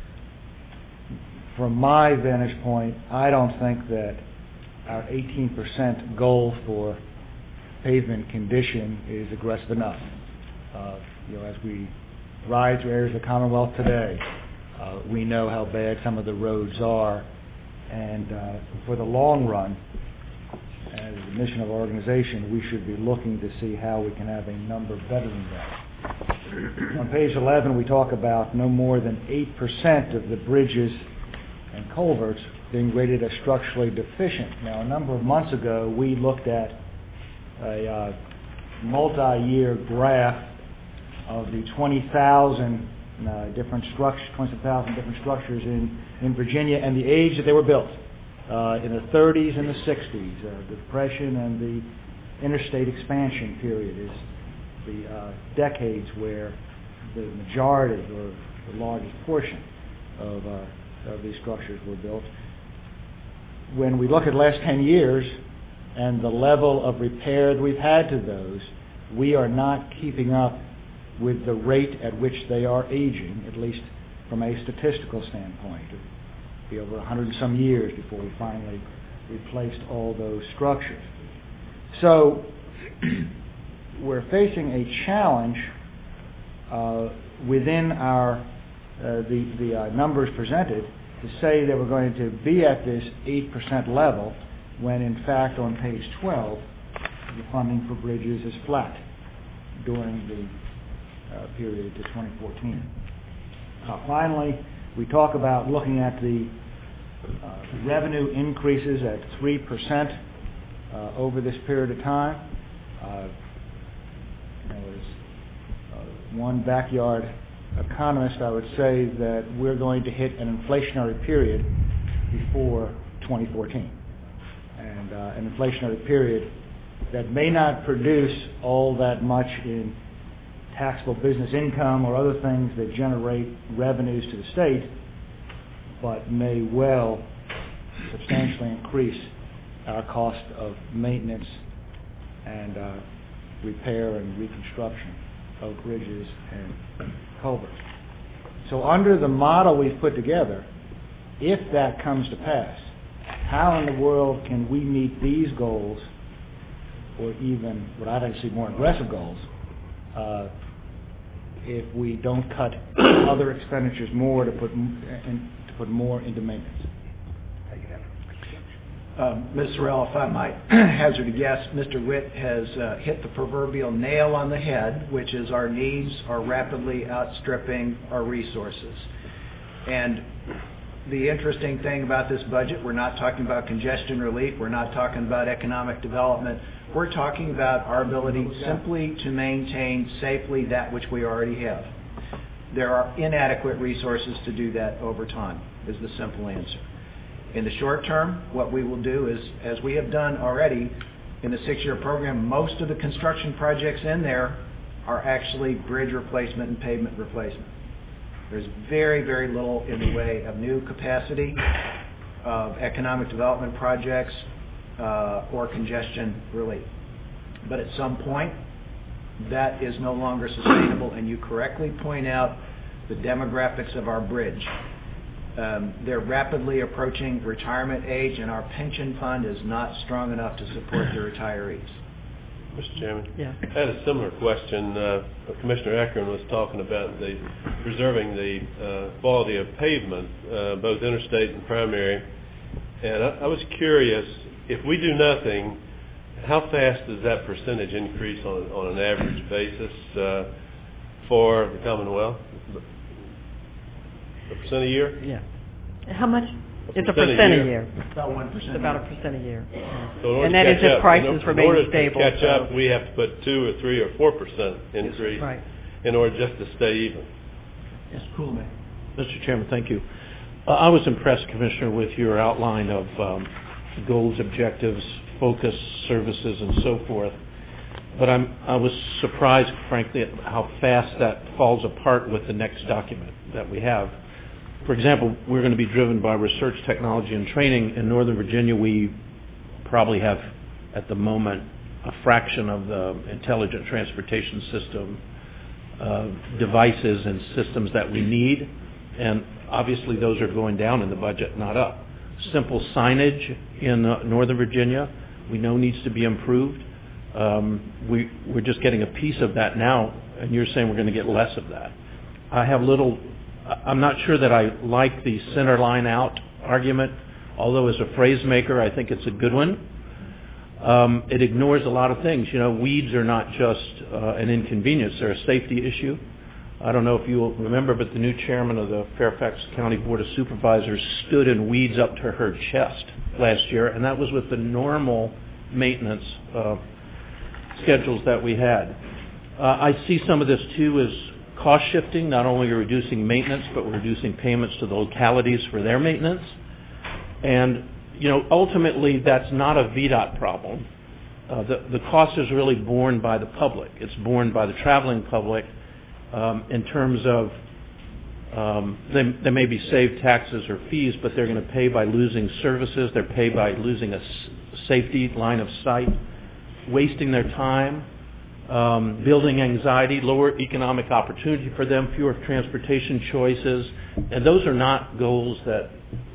From my vantage point, I don't think that our eighteen percent goal for pavement condition is aggressive enough. Uh, You know, as we ride through areas of the Commonwealth today, uh, we know how bad some of the roads are, and uh, for the long run, as the mission of our organization, we should be looking to see how we can have a number better than that. On page eleven, we talk about no more than eight percent of the bridges and culverts being rated as structurally deficient. Now, a number of months ago, we looked at a uh, multi-year graph of the twenty thousand uh, different structures, twenty thousand different structures in, in Virginia and the age that they were built. Uh, in the thirties and the sixties, uh, the Depression and the interstate expansion period is the uh, decades where the majority or the largest portion of, uh, of these structures were built. When we look at the last ten years and the level of repair that we've had to those, we are not keeping up with the rate at which they are aging, at least from a statistical standpoint. It'll be over a hundred and some years before we finally replaced all those structures. So we're facing a challenge uh, within our uh, the the uh, numbers presented to say that we're going to be at this eight percent level, when in fact on page twelve the funding for bridges is flat during the uh, period to twenty fourteen. Uh, finally, we talk about looking at the uh, revenue increases at three percent uh, over this period of time. Uh, you know, as uh, one backyard economist, I would say that we're going to hit an inflationary period before twenty fourteen, and uh, an inflationary period that may not produce all that much in taxable business income or other things that generate revenues to the state, but may well substantially increase our cost of maintenance and uh, repair and reconstruction of bridges and culverts. So under the model we've put together, if that comes to pass, how in the world can we meet these goals, or even what I'd like to see more aggressive goals, uh, if we don't cut other expenditures more to put m- and to put more into maintenance? Um, Miz Sorrell, if I might hazard a guess, Mister Witt has uh, hit the proverbial nail on the head, which is our needs are rapidly outstripping our resources. And the interesting thing about this budget, we're not talking about congestion relief, we're not talking about economic development, we're talking about our ability simply to maintain safely that which we already have. There are inadequate resources to do that over time, is the simple answer. In the short term, what we will do is, as we have done already in the six-year program, most of the construction projects in there are actually bridge replacement and pavement replacement. There's very, very little in the way of new capacity, of economic development projects, uh, or congestion relief. But at some point, that is no longer sustainable, and you correctly point out the demographics of our bridge. Um, they're rapidly approaching retirement age, and our pension fund is not strong enough to support the retirees. Mister Chairman? Yeah. I had a similar question. Uh, Commissioner Ekern was talking about the preserving the uh, quality of pavement, uh, both interstate and primary. And I, I was curious, if we do nothing, how fast does that percentage increase on, on an average basis uh, for the Commonwealth? A percent a year? Yeah. How much? A It's a percent a percent a year. year. About one percent. It's about a percent a year. So in order And to that is catch if up- prices in, remain in order stable, to catch so- up, we have to put two or three or four percent increase Right. in order just to stay even. Cool, man. Mister Chairman, thank you. Uh, I was impressed, Commissioner, with your outline of um, goals, objectives, focus, services, and so forth. But I'm, I was surprised, frankly, at how fast that falls apart with the next document that we have. For example, we're going to be driven by research, technology, and training. In Northern Virginia, we probably have, at the moment, a fraction of the intelligent transportation system uh, devices and systems that we need. And obviously, those are going down in the budget, not up. Simple signage in uh, Northern Virginia, we know needs to be improved. Um, we, we're just getting a piece of that now, and you're saying we're going to get less of that. I have little... I'm not sure that I like the center line out argument, although as a phrase maker, I think it's a good one. Um, it ignores a lot of things. You know, weeds are not just uh, an inconvenience. They're a safety issue. I don't know if you remember, but the new chairman of the Fairfax County Board of Supervisors stood in weeds up to her chest last year, and that was with the normal maintenance uh, schedules that we had. Uh, I see some of this, too, as cost shifting. Not only are we reducing maintenance, but we're reducing payments to the localities for their maintenance. And, you know, ultimately, that's not a V DOT problem. Uh, the, the cost is really borne by the public. It's borne by the traveling public um, in terms of um, they, they may be saved taxes or fees, but they're going to pay by losing services. They're paid by losing a s- safety line of sight, wasting their time, Um, building anxiety, lower economic opportunity for them, fewer transportation choices, and those are not goals that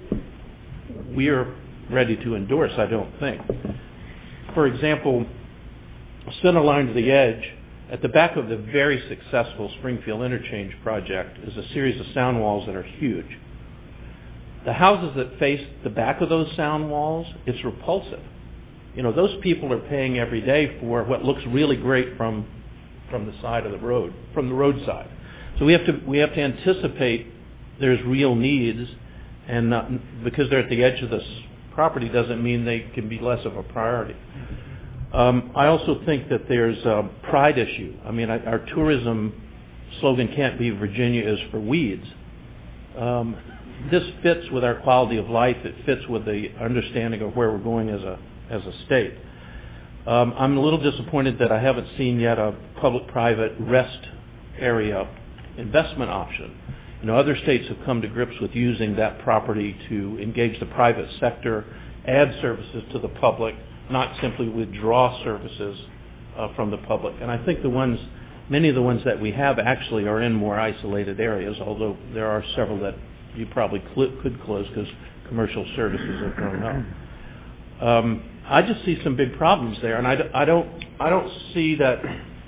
we are ready to endorse, I don't think. For example, center line to the edge, at the back of the very successful Springfield Interchange project is a series of sound walls that are huge. The houses that face the back of those sound walls, it's repulsive. You know, those people are paying every day for what looks really great from from the side of the road, from the roadside. So we have to we have to anticipate there's real needs, and not, because they're at the edge of this property doesn't mean they can be less of a priority. Um, I also think that there's a pride issue. I mean, I, our tourism slogan can't be Virginia is for weeds. Um, this fits with our quality of life. It fits with the understanding of where we're going as a as a state. Um, I'm a little disappointed that I haven't seen yet a public-private rest area investment option. You know, other states have come to grips with using that property to engage the private sector, add services to the public, not simply withdraw services uh, from the public. And I think the ones, many of the ones that we have actually are in more isolated areas, although there are several that you probably cl- could close because commercial services have grown up. Um, I just see some big problems there, and I, d- I don't I don't see that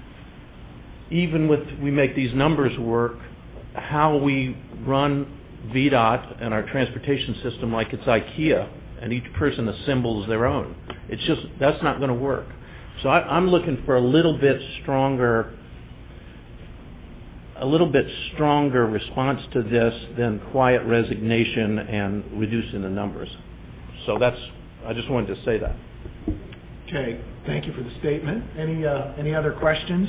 even with we make these numbers work, how we run V DOT and our transportation system like it's IKEA and each person assembles their own. It's just, that's not going to work. So I, I'm looking for a little bit stronger, a little bit stronger response to this than quiet resignation and reducing the numbers. So that's, I just wanted to say that. Okay, thank you for the statement. Any uh, any other questions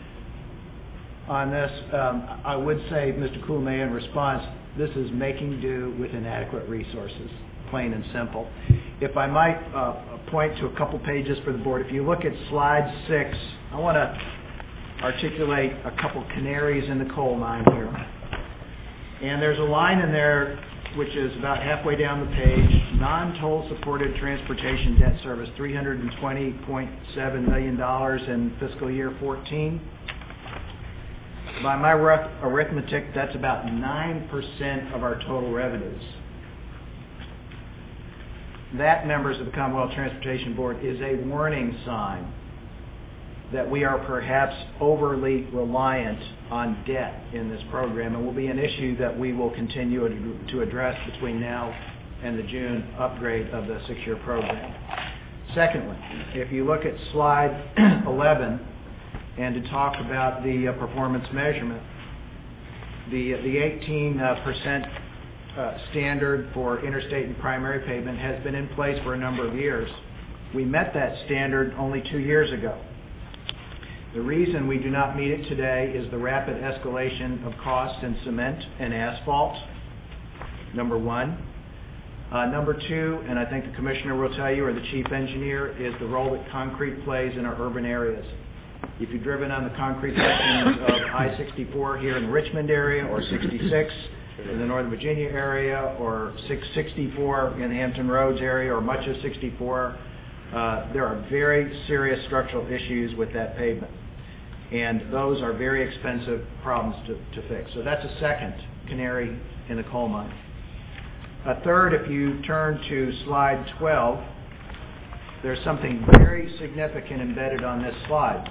on this? Um, I would say, Mister Coolmay, in response, this is making do with inadequate resources, plain and simple. If I might uh, point to a couple pages for the board. If you look at slide six, I want to articulate a couple canaries in the coal mine here. And there's a line in there which is about halfway down the page, non-toll supported transportation debt service, three hundred twenty point seven million dollars in fiscal year fourteen. By my rough arithmetic, that's about nine percent of our total revenues. That, members of the Commonwealth Transportation Board, is a warning sign that we are perhaps overly reliant on debt in this program, and will be an issue that we will continue to address between now and the June upgrade of the six-year program. Secondly, if you look at slide eleven, and to talk about the uh, performance measurement, the the eighteen percent uh, standard for interstate and primary pavement has been in place for a number of years. We met that standard only two years ago. The reason we do not meet it today is the rapid escalation of cost in cement and asphalt, number one. Uh, number two, and I think the Commissioner will tell you, or the Chief Engineer, is the role that concrete plays in our urban areas. If you've driven on the concrete sections of I sixty-four here in the Richmond area, or sixty-six in the Northern Virginia area, or six sixty-four in the Hampton Roads area, or much of sixty-four, uh, there are very serious structural issues with that pavement. And those are very expensive problems to, to fix. So that's a second canary in the coal mine. A third, if you turn to slide twelve, there's something very significant embedded on this slide.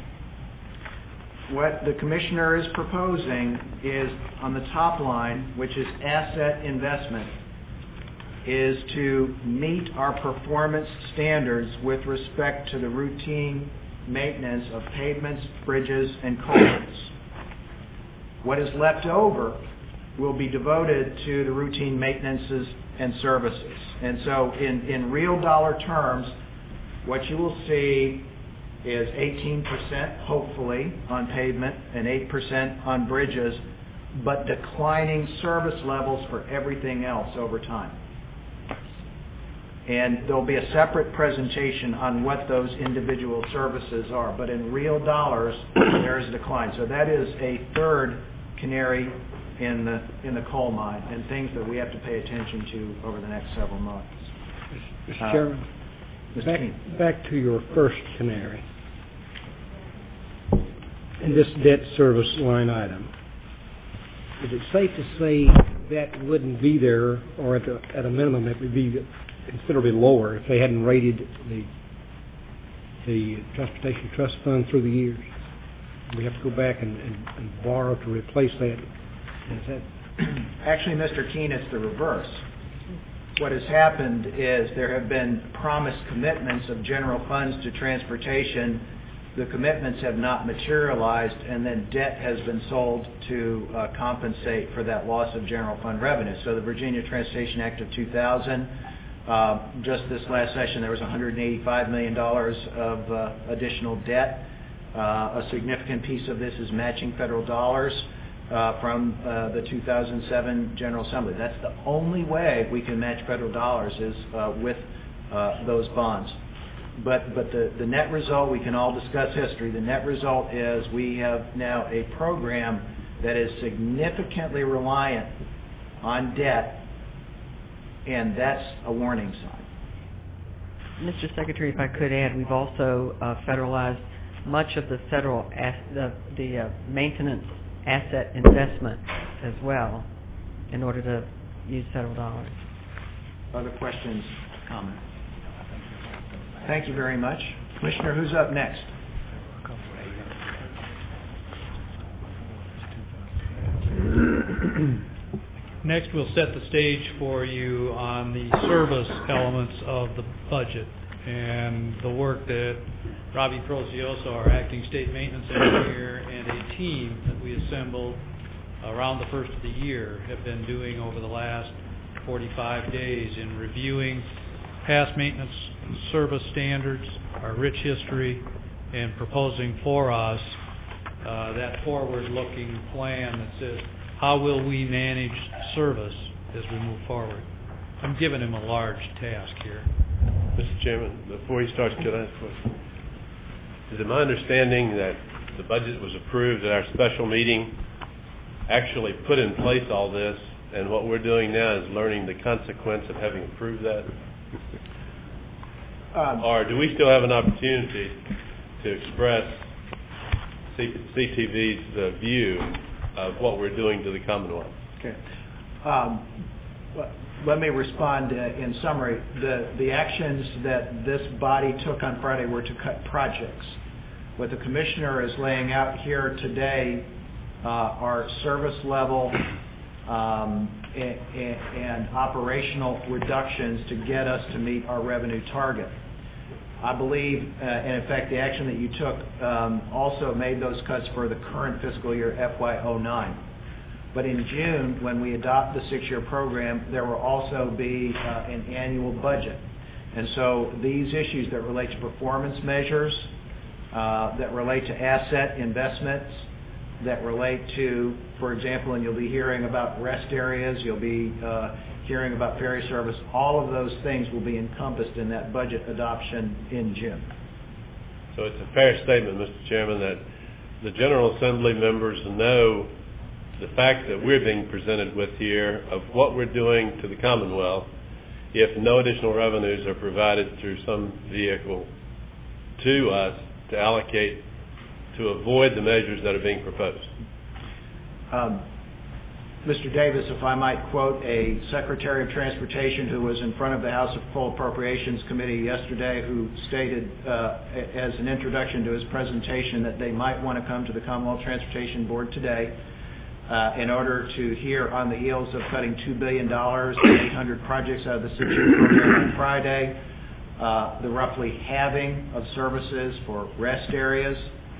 What the Commissioner is proposing is, on the top line, which is asset investment, is to meet our performance standards with respect to the routine maintenance of pavements, bridges, and culverts. What is left over will be devoted to the routine maintenances and services. And so in, in real dollar terms, what you will see is eighteen percent, hopefully, on pavement and eight percent on bridges, but declining service levels for everything else over time. And there'll be a separate presentation on what those individual services are. But in real dollars, there is a decline. So that is a third canary in the in the coal mine, and things that we have to pay attention to over the next several months. Mister Uh, Chairman, Mister back, Keene. back to your first canary. In this debt service line item, is it safe to say that wouldn't be there, or at, the, at a minimum it would be considerably lower if they hadn't rated the the Transportation Trust Fund through the years? We have to go back and, and, and borrow to replace that. Is that Actually, Mister Keene, it's the reverse. What has happened is there have been promised commitments of general funds to transportation. The commitments have not materialized, and then debt has been sold to uh, compensate for that loss of general fund revenue. So the Virginia Transportation Act of two thousand, uh, just this last session, there was one hundred eighty-five million dollars of uh, additional debt. Uh, a significant piece of this is matching federal dollars uh, from uh, the two thousand seven General Assembly. That's the only way we can match federal dollars is uh, with uh, those bonds. But but the, the net result, we can all discuss history, the net result is we have now a program that is significantly reliant on debt, and that's a warning sign. Mister Secretary, if I could add, we've also uh, federalized much of the federal as- the, the uh, maintenance asset investment as well in order to use federal dollars. Other questions, comments? Thank you very much. Commissioner, who's up next? Next, we'll set the stage for you on the service elements of the budget and the work that Robbie Prozioso, our acting state maintenance engineer, and a team that we assembled around the first of the year have been doing over the last forty-five days in reviewing past maintenance service standards, our rich history, and proposing for us uh, that forward-looking plan that says, how will we manage service as we move forward? I'm giving him a large task here. Mister Chairman, before he starts, could I ask a question? Is it my understanding that the budget was approved at our special meeting, actually put in place all this, and what we're doing now is learning the consequence of having approved that? Um, Or do we still have an opportunity to express C- CTV's uh, view of what we're doing to the Commonwealth? Okay. Um, well, let me respond uh, in summary. The, the actions that this body took on Friday were to cut projects. What the Commissioner is laying out here today uh, are service level um, and, and operational reductions to get us to meet our revenue target. I believe, uh, and in fact, the action that you took um, also made those cuts for the current fiscal year, F Y oh nine. But in June, when we adopt the six-year program, there will also be uh, an annual budget. And so these issues that relate to performance measures, uh, that relate to asset investments, that relate to, for example, and you'll be hearing about rest areas, you'll be uh, hearing about ferry service, all of those things will be encompassed in that budget adoption in June. So it's a fair statement, Mister Chairman, that the General Assembly members know the fact that we're being presented with here of what we're doing to the Commonwealth if no additional revenues are provided through some vehicle to us to allocate to avoid the measures that are being proposed. Um, Mister Davis, if I might quote a Secretary of Transportation who was in front of the House of Full Appropriations Committee yesterday, who stated uh, as an introduction to his presentation that they might want to come to the Commonwealth Transportation Board today uh, in order to hear on the heels of cutting two billion dollars and eight hundred projects out of the six-year program on Friday, uh, the roughly halving of services for rest areas,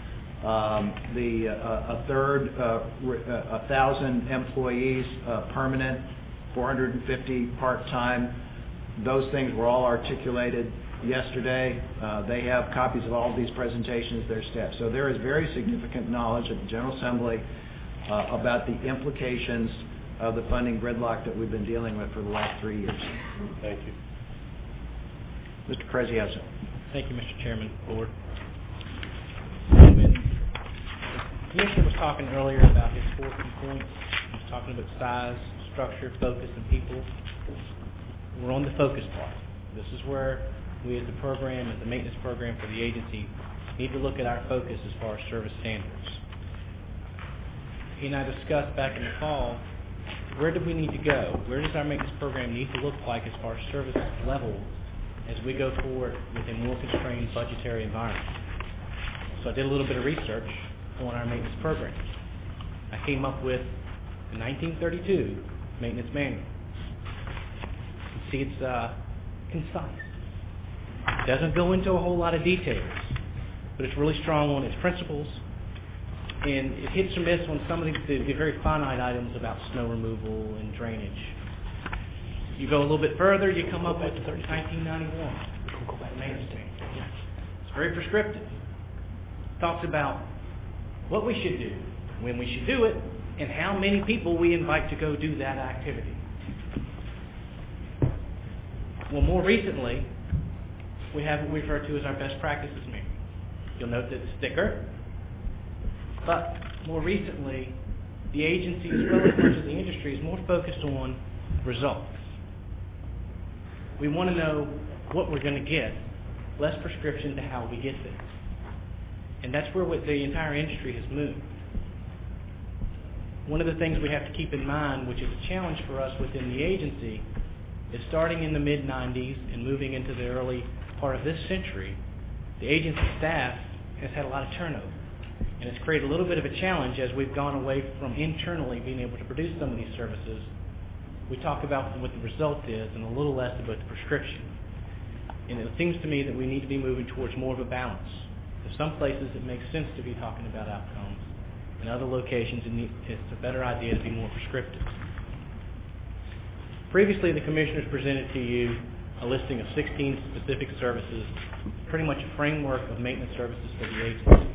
Um, the uh, a third, uh, re- uh, a thousand employees uh, permanent, four hundred fifty part-time. Those things were all articulated yesterday. Uh, they have copies of all of these presentations, their staff. So there is very significant knowledge at the General Assembly uh, about the implications of the funding gridlock that we've been dealing with for the last three years. Thank you. Mister Prezioso. Thank you, Mister Chairman, Board. When the Commissioner was talking earlier about his four key points, he was talking about size, structure, focus, and people. We're on the focus part. This is where we as the program, as the maintenance program for the agency, need to look at our focus as far as service standards. He and I discussed back in the fall, where do we need to go? Where does our maintenance program need to look like as far as service levels as we go forward with a more constrained budgetary environment? So I did a little bit of research on our maintenance program. I came up with the nineteen thirty-two maintenance manual. You can see it's uh, concise. It doesn't go into a whole lot of details, but it's really strong on its principles, and it hits or misses on some of the, the, the very finite items about snow removal and drainage. You go a little bit further, you come up with nineteen ninety-one maintenance manual. It's very prescriptive. Talks about what we should do, when we should do it, and how many people we invite to go do that activity. Well, more recently, we have what we refer to as our best practices manual. You'll note that it's thicker, but more recently, the agency, as well as much of the industry, is more focused on results. We want to know what we're going to get, less prescription to how we get there. And that's where what the entire industry has moved. One of the things we have to keep in mind, which is a challenge for us within the agency, is starting in the mid nineties and moving into the early part of this century, the agency staff has had a lot of turnover. And it's created a little bit of a challenge as we've gone away from internally being able to produce some of these services we talk about what the result is and a little less about the prescription. And it seems to me that we need to be moving towards more of a balance. In some places it makes sense to be talking about outcomes. In other locations it need, it's a better idea to be more prescriptive. Previously the commissioners presented to you a listing of sixteen specific services, pretty much a framework of maintenance services for the agency.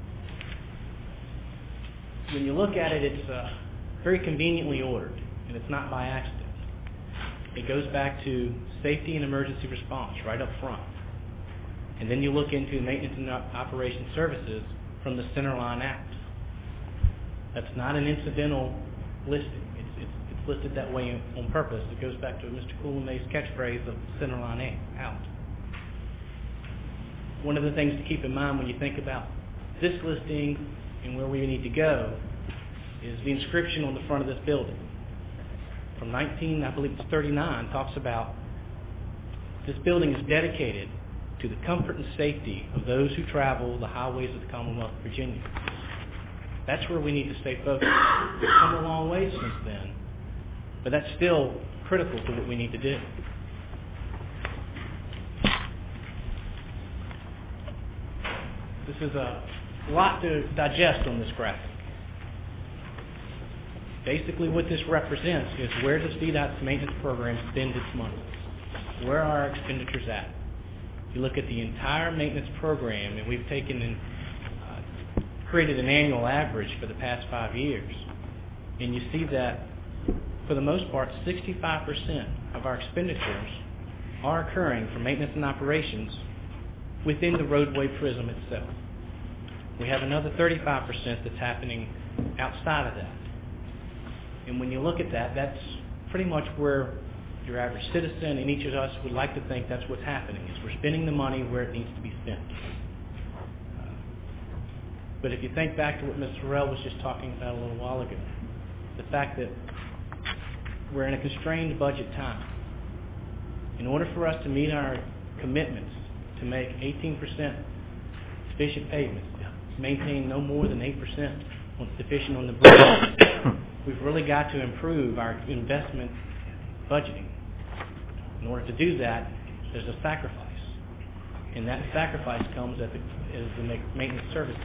When you look at it, it's uh, very conveniently ordered, and it's not by accident. It goes back to safety and emergency response right up front. And then you look into maintenance and operation services from the Centerline Act. That's not an incidental listing. It's, it's, it's listed that way on purpose. It goes back to Mister Coulamay's catchphrase of Centerline Out. One of the things to keep in mind when you think about this listing and where we need to go is the inscription on the front of this building. From nineteen, I believe it's thirty-nine, talks about this building is dedicated to the comfort and safety of those who travel the highways of the Commonwealth of Virginia. That's where we need to stay focused. We've come a long way since then, but that's still critical to what we need to do. This is a lot to digest on this graphic. Basically what this represents is where does V DOT's maintenance program spend its money? Where are our expenditures at? You look at the entire maintenance program, and we've taken and uh, created an annual average for the past five years, and you see that for the most part sixty-five percent of our expenditures are occurring for maintenance and operations within the roadway prism itself. We have another thirty-five percent that's happening outside of that. And when you look at that, that's pretty much where your average citizen and each of us would like to think that's what's happening, is we're spending the money where it needs to be spent. Uh, but if you think back to what Miz Farrell was just talking about a little while ago, the fact that we're in a constrained budget time. In order for us to meet our commitments to make eighteen percent sufficient pavements, maintain no more than eight percent on sufficient on the bridge, we've really got to improve our investment budgeting. In order to do that, there's a sacrifice. And that sacrifice comes at the, as the maintenance services.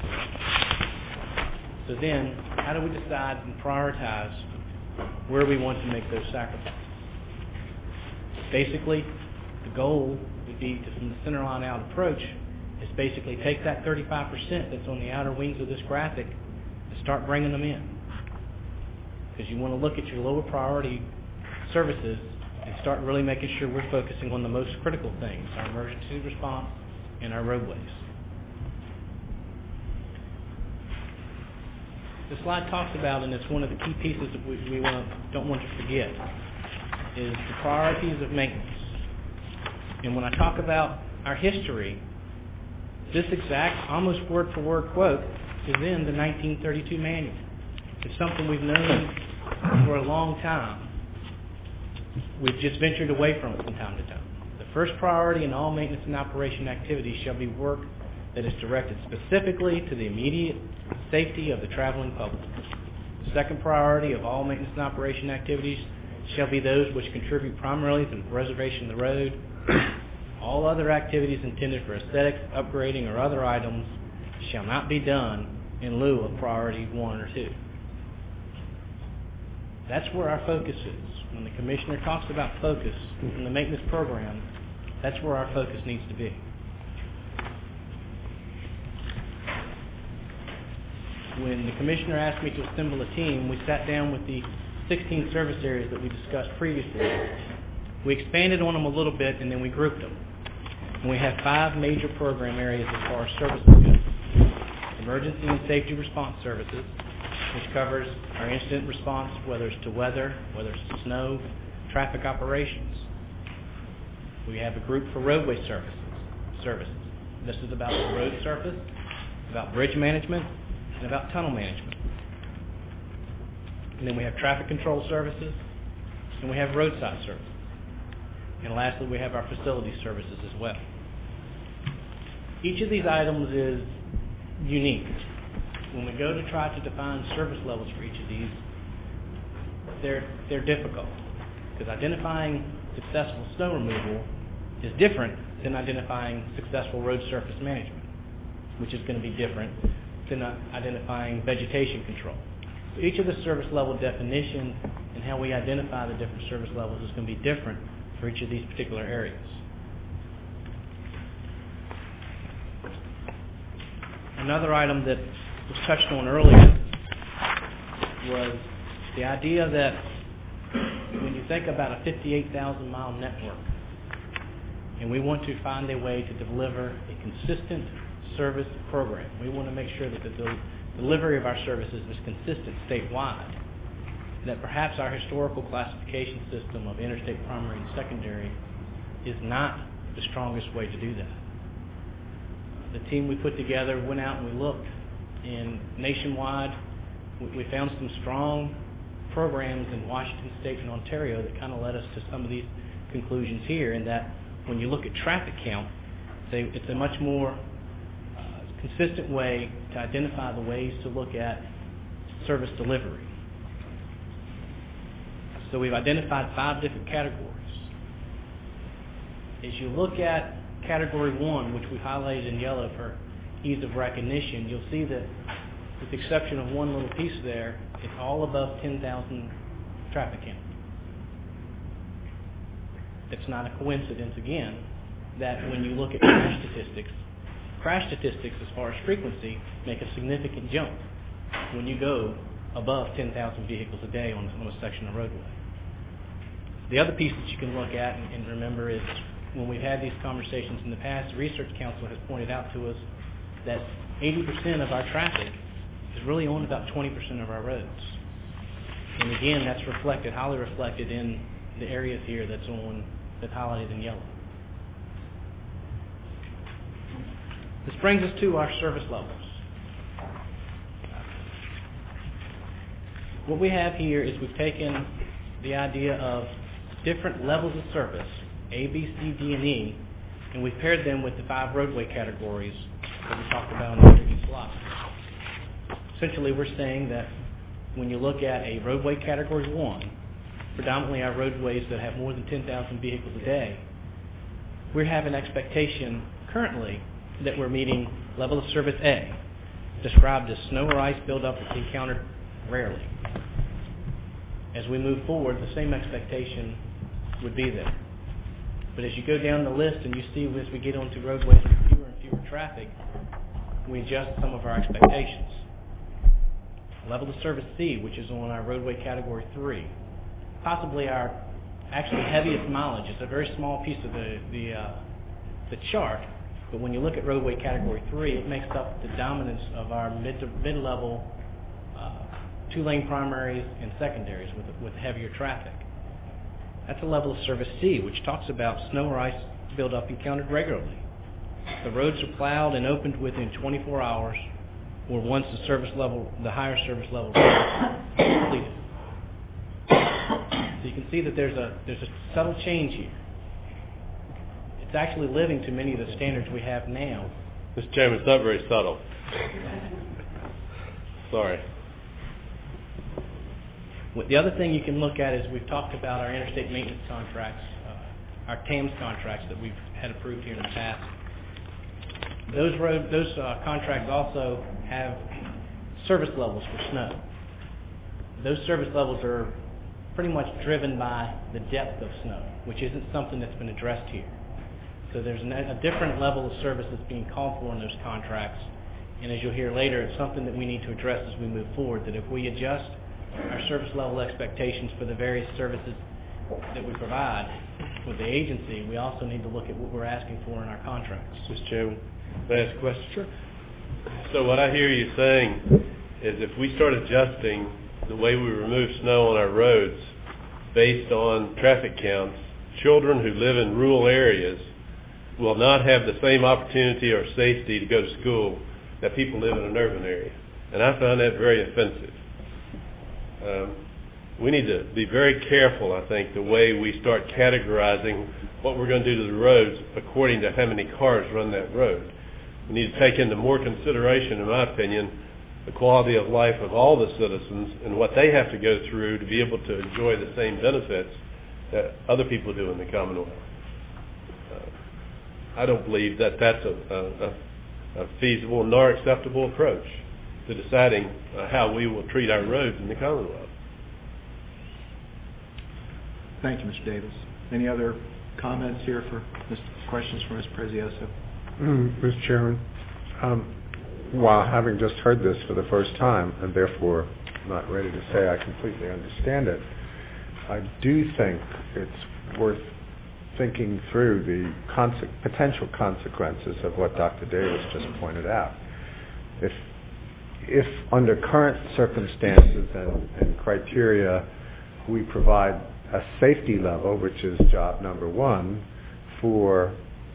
So then, how do we decide and prioritize where we want to make those sacrifices? Basically, the goal would be to, from the Centerline Out approach, is basically take that thirty-five percent that's on the outer wings of this graphic and start bringing them in. Because you want to look at your lower priority services and start really making sure we're focusing on the most critical things, our emergency response and our roadways. The slide talks about, and it's one of the key pieces that we, we want, don't want to forget, is the priorities of maintenance. And when I talk about our history, this exact, almost word-for-word quote is in the nineteen thirty-two manual. It's something we've known for a long time. We've just ventured away from it from time to time. The first priority in all maintenance and operation activities shall be work that is directed specifically to the immediate safety of the traveling public. The second priority of all maintenance and operation activities shall be those which contribute primarily to the preservation of the road. All other activities intended for aesthetics, upgrading, or other items shall not be done in lieu of priority one or two. That's where our focus is. When the Commissioner talks about focus in the maintenance program, that's where our focus needs to be. When the Commissioner asked me to assemble a team, we sat down with the sixteen service areas that we discussed previously. We expanded on them a little bit, and then we grouped them. And we have five major program areas as far as services go. Emergency and safety response services, which covers our incident response, whether it's to weather, whether it's to snow, traffic operations. We have a group for roadway services. services. This is about the road surface, about bridge management, and about tunnel management. And then we have traffic control services, and we have roadside services. And lastly, we have our facility services as well. Each of these items is unique. When we go to try to define service levels for each of these, they're, they're difficult. Because identifying successful snow removal is different than identifying successful road surface management, which is going to be different than uh, identifying vegetation control. So each of the service level definitions and how we identify the different service levels is going to be different for each of these particular areas. Another item that was touched on earlier was the idea that when you think about a fifty-eight thousand mile network, and we want to find a way to deliver a consistent service program, we want to make sure that the del- delivery of our services is consistent statewide, that perhaps our historical classification system of interstate primary and secondary is not the strongest way to do that. The team we put together went out and we looked, and nationwide we, we found some strong programs in Washington State and Ontario that kind of led us to some of these conclusions here, in that when you look at traffic count, they, it's a much more uh, consistent way to identify the ways to look at service delivery. So we've identified five different categories. As you look at category one, which we highlighted in yellow for ease of recognition, you'll see that with the exception of one little piece there, it's all above ten thousand traffic count. It's not a coincidence, again, that when you look at crash statistics, crash statistics as far as frequency make a significant jump when you go above ten thousand vehicles a day on, on a section of roadway. The other piece that you can look at and, and remember is when we've had these conversations in the past, the Research Council has pointed out to us that eighty percent of our traffic is really on about twenty percent of our roads. And again, that's reflected, highly reflected in the areas here that's on, that's highlighted in yellow. This brings us to our service levels. What we have here is we've taken the idea of different levels of service, A, B, C, D, and E, and we've paired them with the five roadway categories that we talked about in the previous slide. Essentially, we're saying that when you look at a roadway category one, predominantly our roadways that have more than ten thousand vehicles a day, we have an expectation currently that we're meeting level of service A, described as snow or ice buildup that's encountered rarely. As we move forward, the same expectation would be there. But as you go down the list and you see as we get onto roadways with fewer and fewer traffic, we adjust some of our expectations. Level of service C, which is on our roadway category three, possibly our actually heaviest mileage. It's a very small piece of the the, uh, the chart, but when you look at roadway category three, it makes up the dominance of our mid to mid-level uh, two-lane primaries and secondaries with with heavier traffic. That's a level of service C, which talks about snow or ice buildup encountered regularly. The roads are plowed and opened within twenty-four hours, or once the service level, the higher service level is completed. So you can see that there's a there's a subtle change here. It's actually living to many of the standards we have now. Mister Chairman, it's not very subtle. Sorry. What the other thing you can look at is we've talked about our interstate maintenance contracts, uh, our T A M S contracts that we've had approved here in the past. Those road, those uh, contracts also have service levels for snow. Those service levels are pretty much driven by the depth of snow, which isn't something that's been addressed here. So there's an, a different level of service that's being called for in those contracts. And as you'll hear later, it's something that we need to address as we move forward, that if we adjust our service level expectations for the various services that we provide with the agency, we also need to look at what we're asking for in our contracts. Mister Chairman, may I ask a question? Sure. So what I hear you saying is if we start adjusting the way we remove snow on our roads based on traffic counts, children who live in rural areas will not have the same opportunity or safety to go to school that people live in an urban area. And I find that very offensive. Um, we need to be very careful, I think, the way we start categorizing what we're going to do to the roads according to how many cars run that road. We need to take into more consideration, in my opinion, the quality of life of all the citizens and what they have to go through to be able to enjoy the same benefits that other people do in the Commonwealth. Uh, I don't believe that that's a, a, a feasible nor acceptable approach to deciding uh, how we will treat our roads in the Commonwealth. Thank you, Mister Davis. Any other comments here for questions for Miz Prezioso? Mm, Mister Chairman, um, while having just heard this for the first time and therefore not ready to say I completely understand it, I do think it's worth thinking through the conse- potential consequences of what Doctor Davis just pointed out. If, if under current circumstances and, and criteria we provide a safety level, which is job number one, for,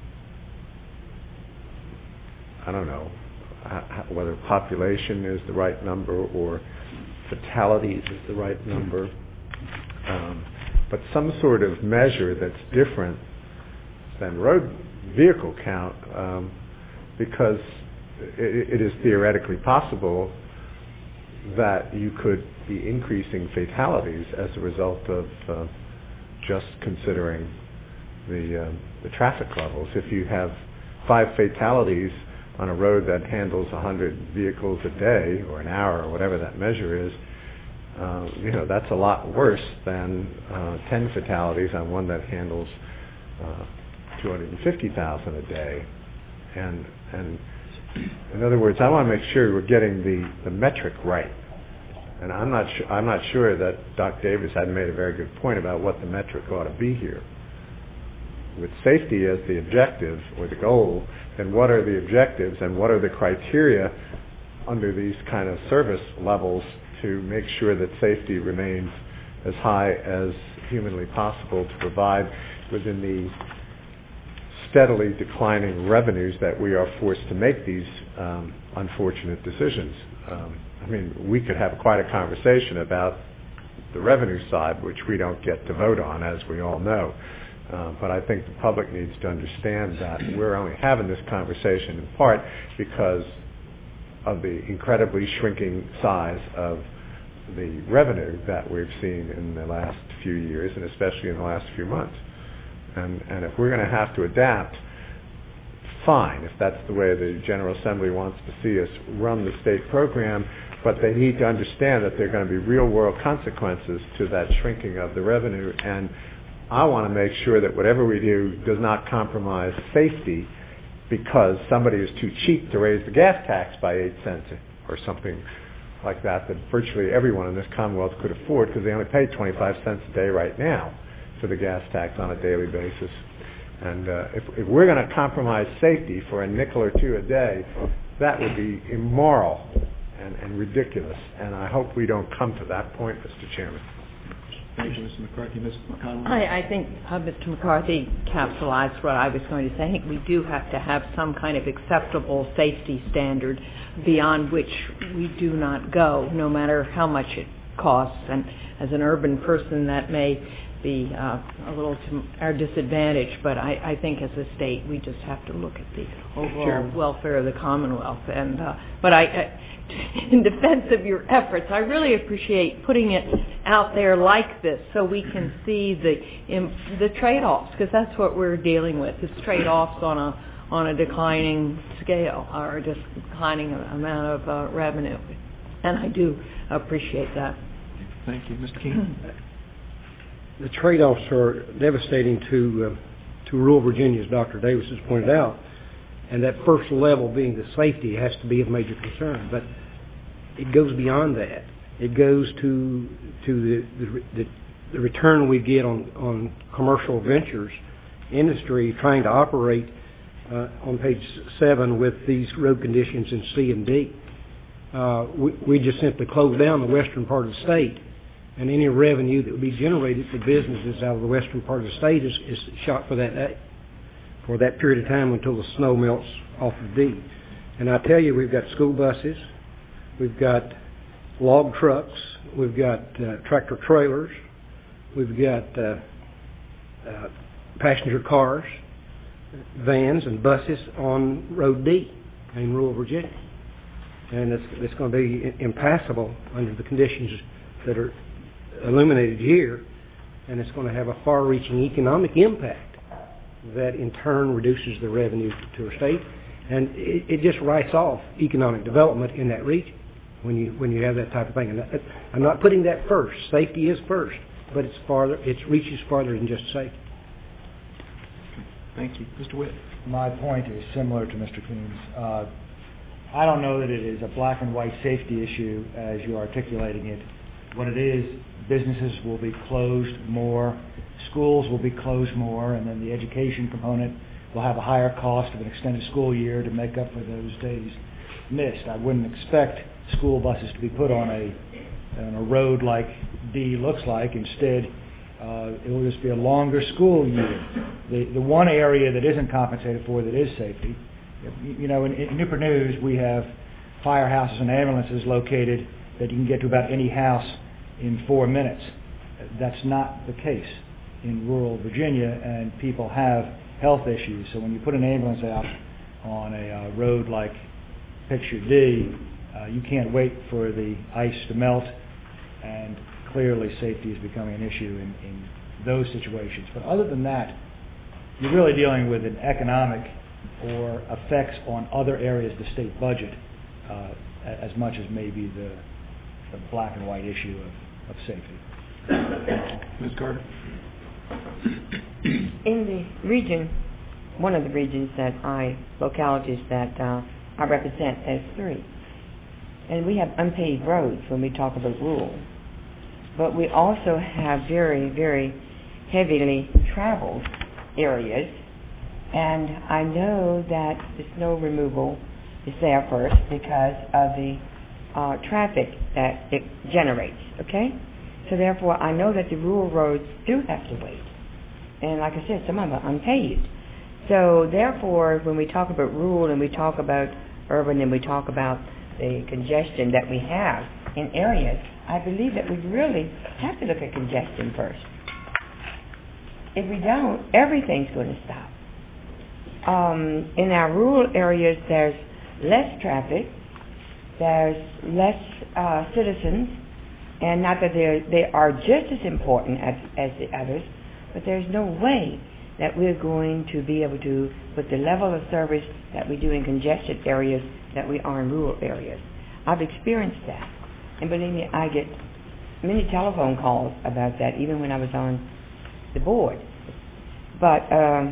I don't know, whether population is the right number or fatalities is the right number, um, but some sort of measure that's different than road vehicle count, um, because it, it is theoretically possible that you could be increasing fatalities as a result of uh, just considering the uh, the traffic levels. If you have five fatalities on a road that handles one hundred vehicles a day or an hour or whatever that measure is, uh, you know, that's a lot worse than uh, ten fatalities on one that handles uh, two hundred fifty thousand a day. And and in other words, I want to make sure we're getting the, the metric right. And I'm not su- I'm not sure that Doctor Davis had made a very good point about what the metric ought to be here. With safety as the objective or the goal, then what are the objectives and what are the criteria under these kind of service levels to make sure that safety remains as high as humanly possible to provide within the steadily declining revenues that we are forced to make these um, unfortunate decisions. Um, I mean, we could have quite a conversation about the revenue side, which we don't get to vote on, as we all know. Uh, but I think the public needs to understand that we're only having this conversation in part because of the incredibly shrinking size of the revenue that we've seen in the last few years, and especially in the last few months. And, and if we're going to have to adapt, fine, if that's the way the General Assembly wants to see us run the state program, but they need to understand that there are going to be real-world consequences to that shrinking of the revenue, and I want to make sure that whatever we do does not compromise safety because somebody is too cheap to raise the gas tax by eight cents or something like that, that virtually everyone in this Commonwealth could afford because they only pay twenty-five cents a day right now for the gas tax on a daily basis. And uh, if, if we're going to compromise safety for a nickel or two a day, that would be immoral and, and ridiculous. And I hope we don't come to that point, Mister Chairman. Thank you, Mister McCarthy. Miz McConnell? I, I think uh, Mister McCarthy capsulized what I was going to say. I think we do have to have some kind of acceptable safety standard beyond which we do not go, no matter how much it costs. And as an urban person, that may be uh, a little to our disadvantage, but I, I think as a state, we just have to look at the overall Sure. welfare of the Commonwealth. And uh, but I, I in defense of your efforts, I really appreciate putting it out there like this so we can see the in, the trade-offs, because that's what we're dealing with. It's trade-offs on a on a declining scale or a declining amount of uh, revenue, and I do appreciate that. Thank you, Mister King. The trade-offs are devastating to uh, to rural Virginia, as Doctor Davis has pointed out. And that first level being the safety has to be of major concern. But it goes beyond that. It goes to to the the, the, the return we get on, on commercial ventures, industry trying to operate uh, on page seven with these road conditions in C and D. Uh, we, we just simply close down the western part of the state, and any revenue that would be generated for businesses out of the western part of the state is, is shot for that day. For that period of time until the snow melts off of D. And I tell you, we've got school buses, we've got log trucks, we've got uh, tractor trailers, we've got uh, uh, passenger cars, vans and buses on Road D in rural Virginia. And it's, it's going to be impassable under the conditions that are illuminated here and it's going to have a far-reaching economic impact that in turn reduces the revenue to a state, and it, it just writes off economic development in that region when you when you have that type of thing. And that, I'm not putting that first. Safety is first, but it's farther. It reaches farther than just safety. Thank you. Mister Witt. My point is similar to Mister Coons. Uh, I don't know that it is a black and white safety issue as you're articulating it. What it is, businesses will be closed more, schools will be closed more, and then the education component will have a higher cost of an extended school year to make up for those days missed. I wouldn't expect school buses to be put on a on a road like D looks like. Instead, uh, it will just be a longer school year. The the one area that isn't compensated for that is safety. You know, in, in Newport News, we have firehouses and ambulances located that you can get to about any house in four minutes. That's not the case in rural Virginia, and people have health issues. So when you put an ambulance out on a uh, road like Picture D, uh, you can't wait for the ice to melt, and clearly safety is becoming an issue in, in those situations. But other than that, you're really dealing with an economic or effects on other areas of the state budget uh, as much as maybe the, the black and white issue of, of safety. Miz Carter. In the region, one of the regions that I, localities that uh, I represent as three, and we have unpaved roads when we talk about rural, but we also have very, very heavily traveled areas. And I know that the snow removal is there first because of the uh, traffic that it generates, okay? So therefore, I know that the rural roads do have to wait. And like I said, some of them are unpaved. So therefore, when we talk about rural and we talk about urban and we talk about the congestion that we have in areas, I believe that we really have to look at congestion first. If we don't, everything's going to stop. Um, in our rural areas, there's less traffic, there's less uh, citizens, and not that they they are just as important as, as the others, but there's no way that we're going to be able to put the level of service that we do in congested areas that we are in rural areas. I've experienced that, and believe me, I get many telephone calls about that, even when I was on the board. But um,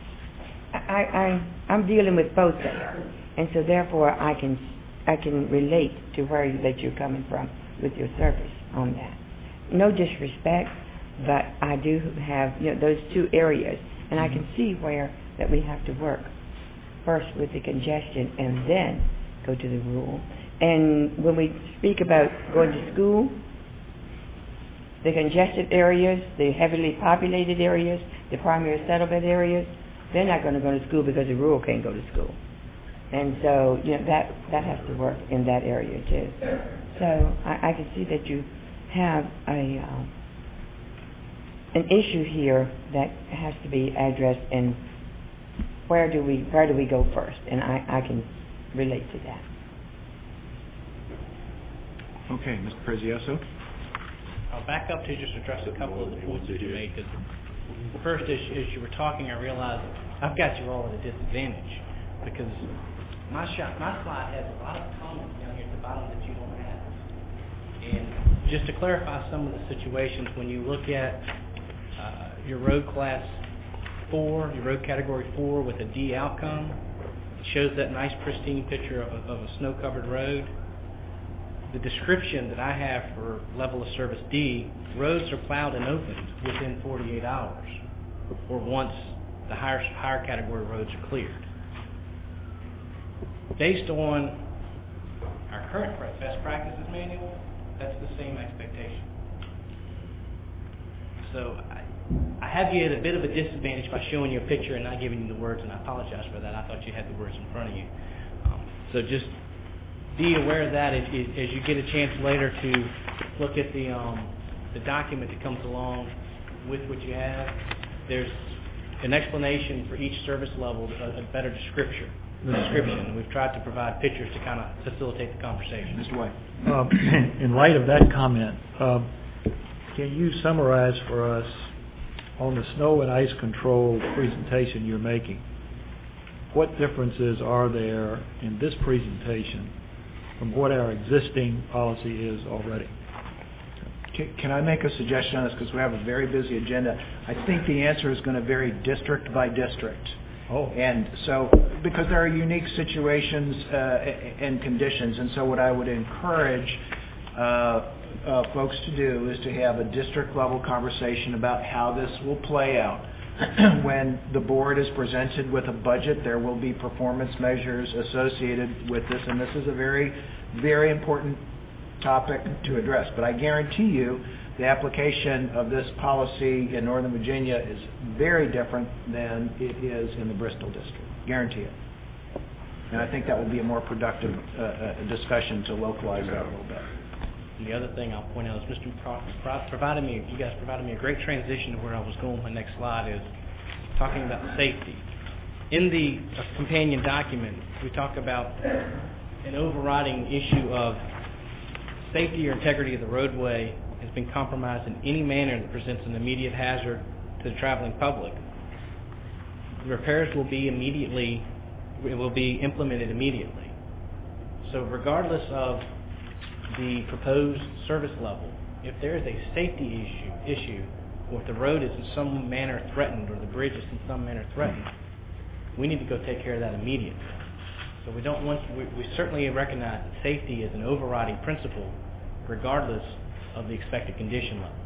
I, I, I'm dealing with both there, and so therefore I can I can relate to where you, that you're coming from with your service on that. No disrespect, but I do have you know those two areas, and I can see where that we have to work first with the congestion and then go to the rural. And when we speak about going to school, the congested areas, the heavily populated areas, the primary settlement areas, they're not going to go to school because the rural can't go to school. And so, you know, that, that has to work in that area too. So I, I can see that you have a um, an issue here that has to be addressed, and where do we where do we go first? And I, I can relate to that. Okay, Mister Prezioso. I'll back up to just address a couple of the points that you made. Because first, as, as you were talking, I realized I've got you all at a disadvantage because my shot, my slide has a lot of comments down here at the bottom that you don't have. And just to clarify some of the situations, when you look at uh, your road class four, your road category four with a D outcome, it shows that nice pristine picture of a, of a snow-covered road. The description that I have for level of service D, roads are plowed and opened within forty-eight hours, or once the higher higher category roads are cleared. Based on our current best practices manual, that's the same expectation. So I, I have you at a bit of a disadvantage by showing you a picture and not giving you the words, and I apologize for that. I thought you had the words in front of you. Um, so just be aware of that as, as you get a chance later to look at the um, the document that comes along with what you have. There's an explanation for each service level, a, a better description. The description. We've tried to provide pictures to kind of facilitate the conversation. Mister White. Uh, in light of that comment, uh, can you summarize for us on the snow and ice control presentation you're making? What differences are there in this presentation from what our existing policy is already? Can, can I make a suggestion on this, because we have a very busy agenda? I think the answer is going to vary district by district. Oh. And so, because there are unique situations uh, and conditions, and so what I would encourage uh, uh, folks to do is to have a district-level conversation about how this will play out. When the board is presented with a budget, there will be performance measures associated with this, and this is a very, very important topic to address. But I guarantee you the application of this policy in Northern Virginia is very different than it is in the Bristol district. Guarantee it. And I think that will be a more productive uh, uh, discussion to localize that a little bit. And the other thing I'll point out is Mister Pro- Pro- provided me, you guys provided me a great transition to where I was going with my next slide is talking about safety. In the uh, companion document, we talk about an overriding issue of safety or integrity of the roadway has been compromised in any manner that presents an immediate hazard to the traveling public. The repairs will be immediately, it will be implemented immediately. So regardless of the proposed service level, if there is a safety issue, issue, or if the road is in some manner threatened or the bridge is in some manner threatened, we need to go take care of that immediately. So we don't want, we, we certainly recognize that safety is an overriding principle regardless of the expected condition level.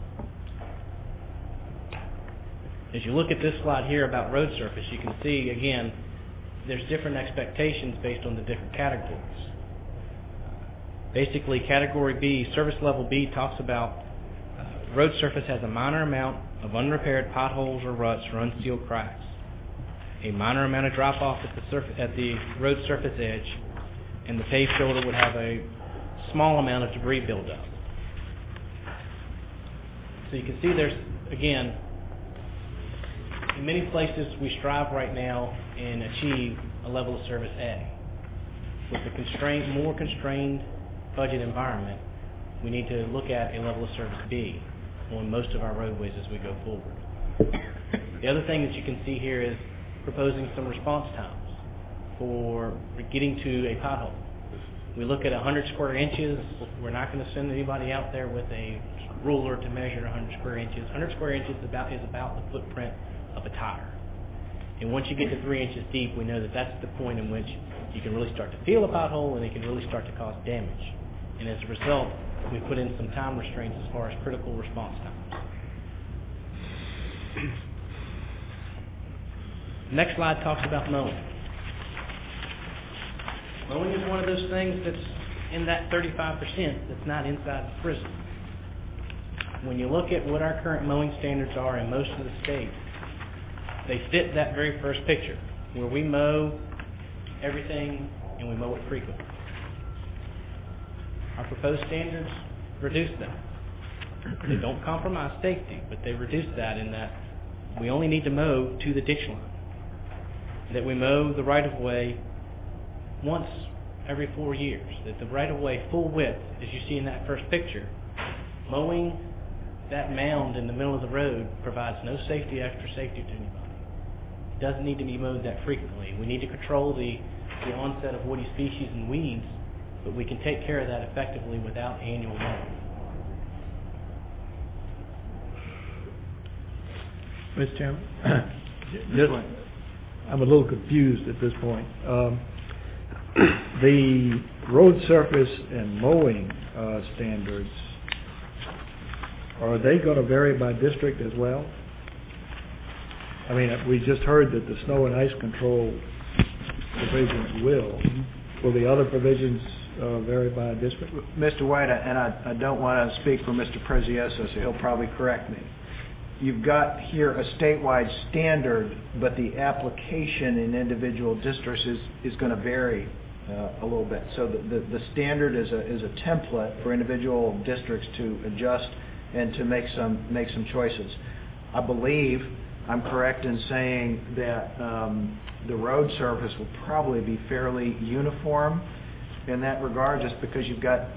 As you look at this slide here about road surface, you can see again there's different expectations based on the different categories. Basically, Category B, Service Level B, talks about uh, road surface has a minor amount of unrepaired potholes or ruts or unsealed cracks, a minor amount of drop-off at the, surf- at the road surface edge, and the paved shoulder would have a small amount of debris buildup. So you can see there's, again, in many places we strive right now and achieve a level of service A. With the constrained, more constrained budget environment, we need to look at a level of service B on most of our roadways as we go forward. The other thing that you can see here is proposing some response times for getting to a pothole. We look at one hundred square inches. We're not going to send anybody out there with a ruler to measure one hundred square inches. one hundred square inches about, is about the footprint of a tire. And once you get to three inches deep, we know that that's the point in which you can really start to feel a pothole and it can really start to cause damage. And as a result, we put in some time restraints as far as critical response times. Next slide talks about mowing. Mowing is one of those things that's in that thirty-five percent that's not inside the prison. When you look at what our current mowing standards are in most of the states, they fit that very first picture, where we mow everything and we mow it frequently. Our proposed standards reduce that. They don't compromise safety, but they reduce that in that we only need to mow to the ditch line. That we mow the right-of-way once every four years. That the right-of-way full width, as you see in that first picture, mowing that mound in the middle of the road provides no safety, extra safety to anybody. It doesn't need to be mowed that frequently. We need to control the, the onset of woody species and weeds, but we can take care of that effectively without annual mowing. Mister Chairman, just, I'm a little confused at this point. Um, the road surface and mowing uh, standards, are they going to vary by district as well? I mean, we just heard that the snow and ice control provisions will. Will the other provisions uh, vary by district? Mister White, and I, I don't want to speak for Mister Prezioso, so he'll probably correct me. You've got here a statewide standard, but the application in individual districts is, is going to vary uh, a little bit. So the, the, the standard is a, is a template for individual districts to adjust and to make some make some choices. I believe I'm correct in saying that um, the road surface will probably be fairly uniform in that regard, just because you've got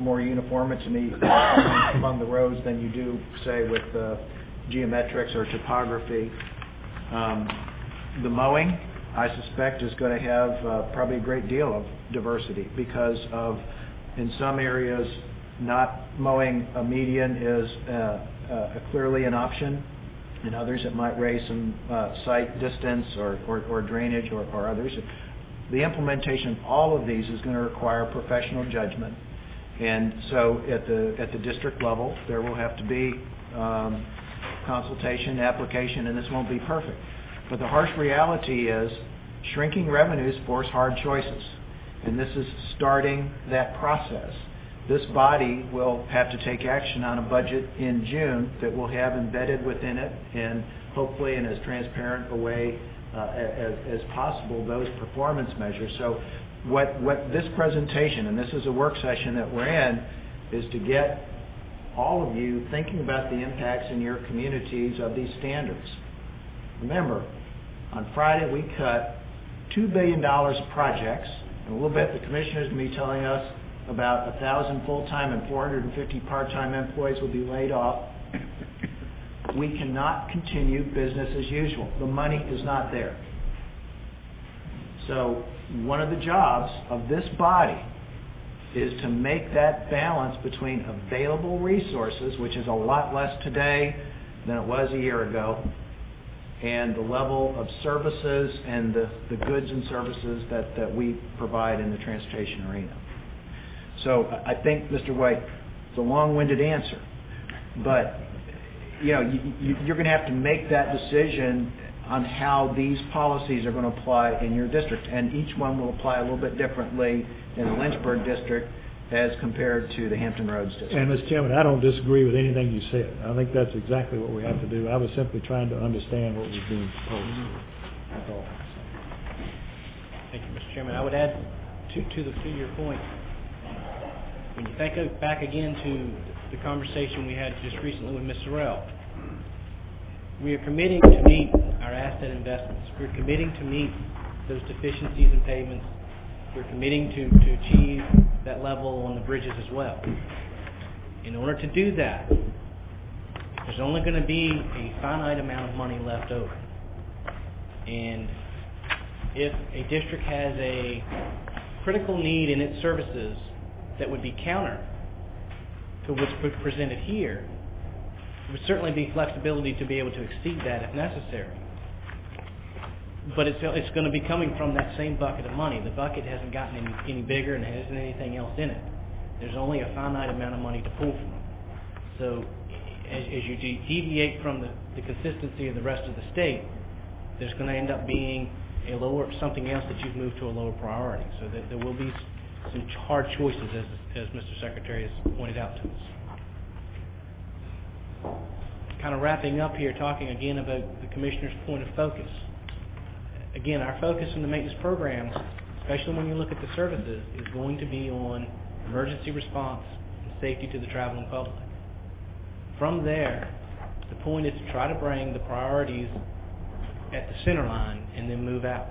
more uniformity among the roads than you do, say, with uh, geometrics or topography. Um, the mowing, I suspect, is going to have uh, probably a great deal of diversity because of, in some areas, not mowing a median is uh, uh, clearly an option. In others, it might raise some uh, site distance or, or, or drainage or, or others. The implementation of all of these is going to require professional judgment. And so at the at the district level, there will have to be um, consultation, application, and this won't be perfect. But the harsh reality is shrinking revenues force hard choices. And this is starting that process. This body will have to take action on a budget in June that will have embedded within it, and hopefully in as transparent a way uh, as, as possible, those performance measures. So what, what this presentation, and this is a work session that we're in, is to get all of you thinking about the impacts in your communities of these standards. Remember, on Friday we cut two billion dollars of projects, and a little bit the commissioner is going to be telling us about one thousand full-time and four hundred fifty part-time employees will be laid off. We cannot continue business as usual. The money is not there. So one of the jobs of this body is to make that balance between available resources, which is a lot less today than it was a year ago, and the level of services and the, the goods and services that, that we provide in the transportation arena. So I think, Mister White, it's a long-winded answer, but you know you, you, you're going to have to make that decision on how these policies are going to apply in your district, and each one will apply a little bit differently in the Lynchburg district as compared to the Hampton Roads district. And Mister Chairman, I don't disagree with anything you said. I think that's exactly what we have to do. I was simply trying to understand what was being proposed. That's all. Thank you, Mister Chairman. I would add to, to, the, to your point, when you think of back again to the conversation we had just recently with Miz Sorrell, we are committing to meet our asset investments. We're committing to meet those deficiencies in payments. We're committing to, to achieve that level on the bridges as well. In order to do that, there's only going to be a finite amount of money left over. And if a district has a critical need in its services that would be counter to what's presented here, there would certainly be flexibility to be able to exceed that if necessary. But it's, it's going to be coming from that same bucket of money. The bucket hasn't gotten any, any bigger and hasn't anything else in it. There's only a finite amount of money to pull from. So as, as you de- deviate from the, the consistency of the rest of the state, there's going to end up being a lower something else that you've moved to a lower priority. So that there will be some hard choices, as, as Mister Secretary has pointed out to us. Kind of wrapping up here, talking again about the Commissioner's point of focus. Again, our focus in the maintenance programs, especially when you look at the services, is going to be on emergency response and safety to the traveling public. From there, the point is to try to bring the priorities at the center line and then move out.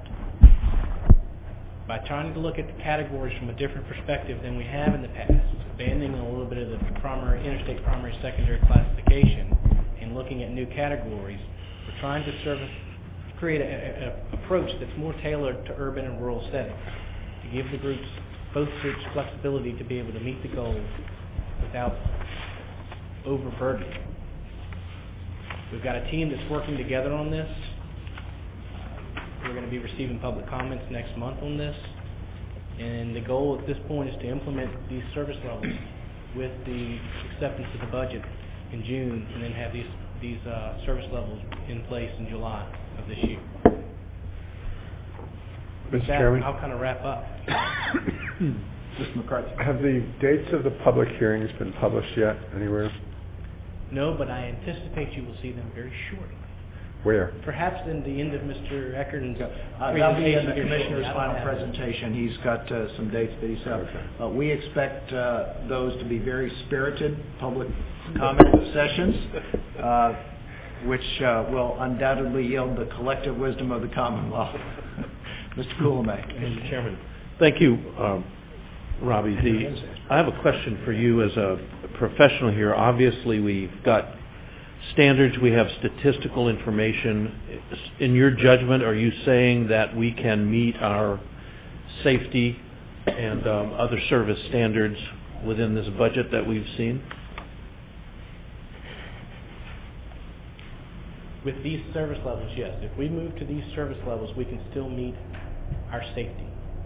By trying to look at the categories from a different perspective than we have in the past, abandoning a little bit of the primary, interstate primary, secondary classification, and looking at new categories, we're trying to service create an approach that's more tailored to urban and rural settings, to give the groups, both groups, flexibility to be able to meet the goals without overburdening. We've got a team that's working together on this. We're going to be receiving public comments next month on this, and the goal at this point is to implement these service levels with the acceptance of the budget in June, and then have these these uh, service levels in place in July of this year. Mister That, Chairman? I'll kind of wrap up. Mister McCarthy. Have the dates of the public hearings been published yet anywhere? No, but I anticipate you will see them very shortly. Where? Perhaps in the end of Mister Eckerton's Uh, that'll be in the presentation here Commissioner's shortly. I don't final have it. presentation. He's got uh, some dates that he's set. Okay. Uh, we expect uh, those to be very spirited public comment sessions, uh, which uh, will undoubtedly yield the collective wisdom of the Commonwealth. Mister Cooley. Mister Chairman, thank you. Um, Robbie, the, I have a question for you as a professional here. Obviously, we've got standards, we have statistical information. In your judgment, are you saying that we can meet our safety and um, other service standards within this budget that we've seen? With these service levels, yes. If we move to these service levels, we can still meet our safety.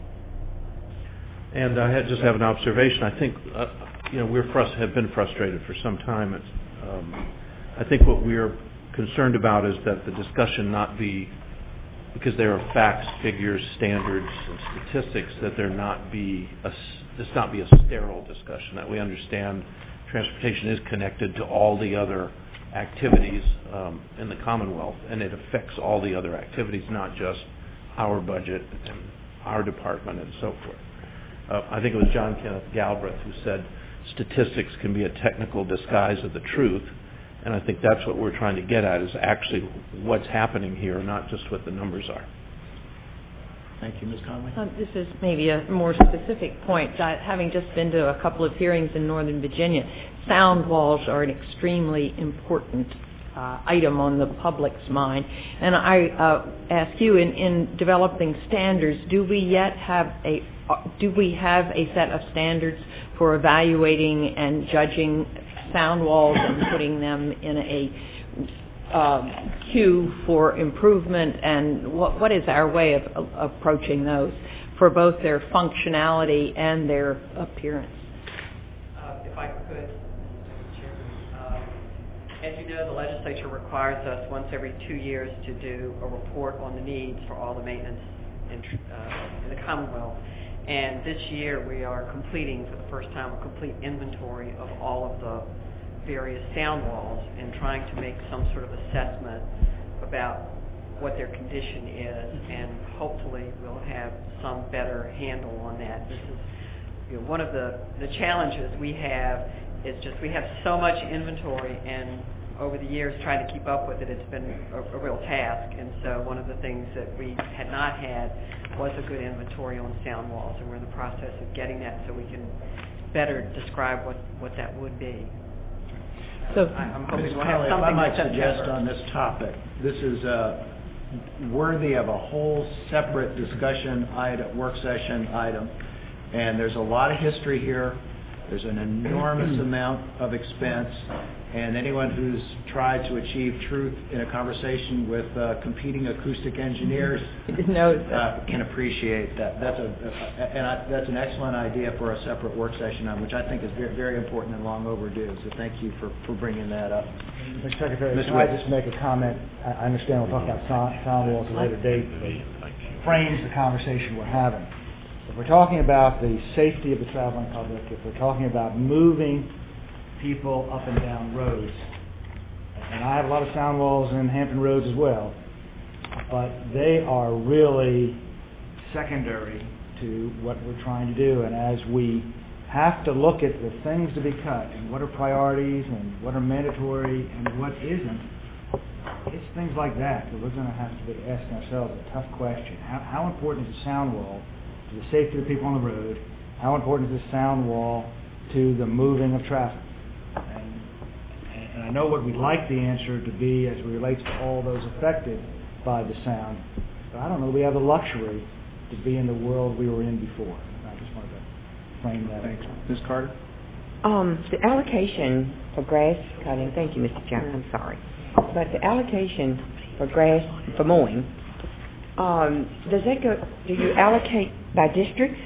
And I had just have an observation. I think, uh, you know, we're frust- have been frustrated for some time. It's, um, I think what we're concerned about is that the discussion not be, because there are facts, figures, standards, and statistics, that there not be a, this not be a sterile discussion. That we understand transportation is connected to all the other activities um, in the Commonwealth, and it affects all the other activities, not just our budget and our department and so forth. Uh, I think it was John Kenneth Galbraith who said statistics can be a technical disguise of the truth, and I think that's what we're trying to get at, is actually what's happening here, not just what the numbers are. Thank you, Miz Conway. Um, this is maybe a more specific point. I, having just been to a couple of hearings in Northern Virginia, sound walls are an extremely important uh, item on the public's mind. And I uh, ask you, in, in developing standards, do we yet have a uh, do we have a set of standards for evaluating and judging sound walls and putting them in a um, queue for improvement? And what, what is our way of uh, approaching those for both their functionality and their appearance? Uh, if I could, as you know, the legislature requires us once every two years to do a report on the needs for all the maintenance in, uh, in the Commonwealth. And this year we are completing, for the first time, a complete inventory of all of the various sound walls and trying to make some sort of assessment about what their condition is, and hopefully we'll have some better handle on that. This is, you know, one of the, the challenges we have is just we have so much inventory, and over the years trying to keep up with it, it's been a, a real task. And so one of the things that we had not had was a good inventory on sound walls, and we're in the process of getting that so we can better describe what, what that would be. So, I, I'm hoping Miz we'll have Kelly, if something I might in suggest September. on this topic, this is uh, worthy of a whole separate discussion item, work session item, and there's a lot of history here. There's an enormous amount of expense, and anyone who's tried to achieve truth in a conversation with uh, competing acoustic engineers uh, can appreciate that. That's a, a and I, that's an excellent idea for a separate work session on, which I think is very, very important and long overdue. So thank you for, for bringing that up. Mister Secretary, Miz can I Witt. just make a comment? I I understand we'll talk about sound, sound walls at a later date, but it frames the conversation we're having. If we're talking about the safety of the traveling public, if we're talking about moving people up and down roads, and I have a lot of sound walls in Hampton Roads as well, but they are really secondary to what we're trying to do. And as we have to look at the things to be cut, and what are priorities, and what are mandatory, and what isn't, it's things like that that we're going to have to be asking ourselves a tough question. How, how important is a sound wall to the safety of the people on the road? How important is a sound wall to the moving of traffic? And, and I know what we'd like the answer to be as it relates to all those affected by the sound, but I don't know that we have the luxury to be in the world we were in before. I just wanted to frame that. Thanks. Miz Carter? Um, the allocation for grass cutting, thank you, Mister Chairman, I'm sorry, but the allocation for grass, for mowing, um, does that go, do you allocate by district?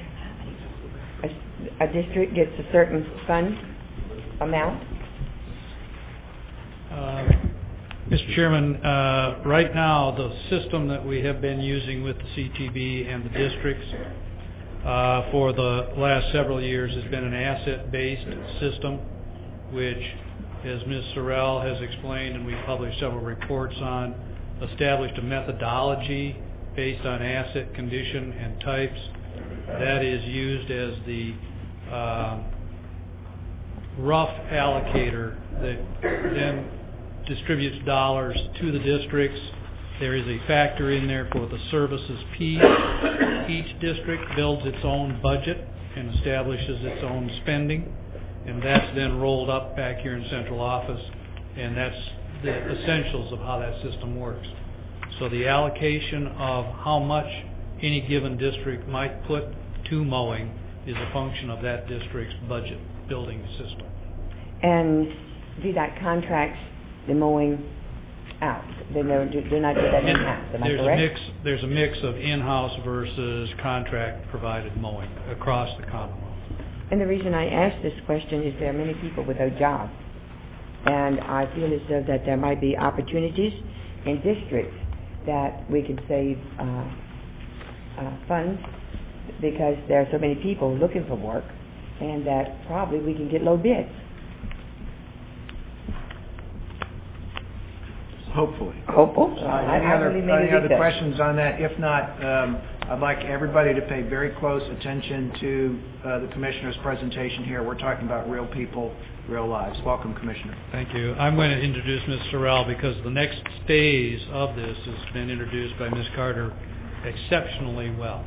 A, a district gets a certain fund amount? Uh, Mister Chairman, uh, right now, the system that we have been using with the C T B and the districts uh, for the last several years has been an asset-based system, which, as Miz Sorrell has explained, and we published several reports on, established a methodology based on asset condition and types that is used as the uh, rough allocator that then distributes dollars to the districts. There is a factor in there for the services piece. Each district builds its own budget and establishes its own spending, and that's then rolled up back here in central office, and that's the essentials of how that system works. So the allocation of how much any given district might put to mowing is a function of that district's budget building system. And V DOT contracts the mowing out. They never do, they're not do that in-house, am I There's correct? a mix, there's a mix of in-house versus contract-provided mowing across the Commonwealth. And the reason I ask this question is there are many people without jobs. And I feel as though that there might be opportunities in districts that we could save uh, uh, funds because there are so many people looking for work, and that probably we can get low bids. Hopefully. Hopeful? Uh, I, any I other, believe maybe any we other could. questions on that? If not, um, I'd like everybody to pay very close attention to uh, the Commissioner's presentation here. We're talking about real people, real lives. Welcome, Commissioner. Thank you. I'm going to introduce Miz Sorrell because the next phase of this has been introduced by Miz Carter exceptionally well.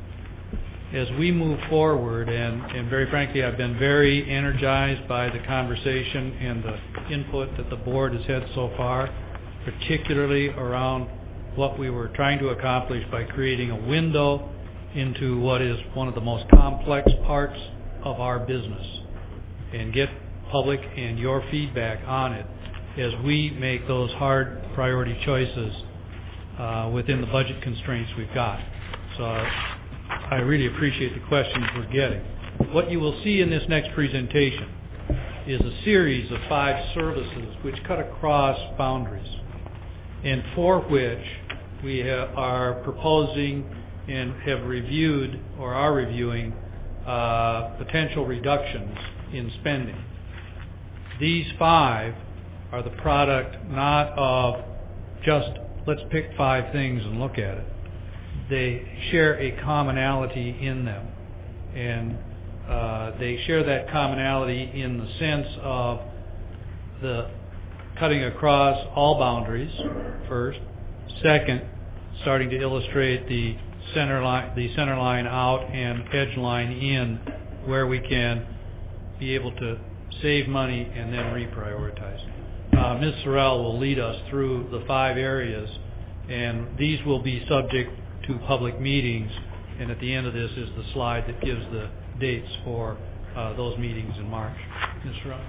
As we move forward, and, and very frankly, I've been very energized by the conversation and the input that the board has had so far, particularly around what we were trying to accomplish by creating a window into what is one of the most complex parts of our business, and get public and your feedback on it as we make those hard priority choices uh, within the budget constraints we've got. So uh, I really appreciate the questions we're getting. What you will see in this next presentation is a series of five services which cut across boundaries, and for which we ha- are proposing and have reviewed or are reviewing uh, potential reductions in spending. These five are the product not of just let's pick five things and look at it. They share a commonality in them, and uh, they share that commonality in the sense of the cutting across all boundaries, first. Second, starting to illustrate the center line, the center line out and edge line in, where we can be able to save money and then reprioritize. Uh, Miz Sorrell will lead us through the five areas, and these will be subject to public meetings, and at the end of this is the slide that gives the dates for uh, those meetings in March. Miz Sorrell.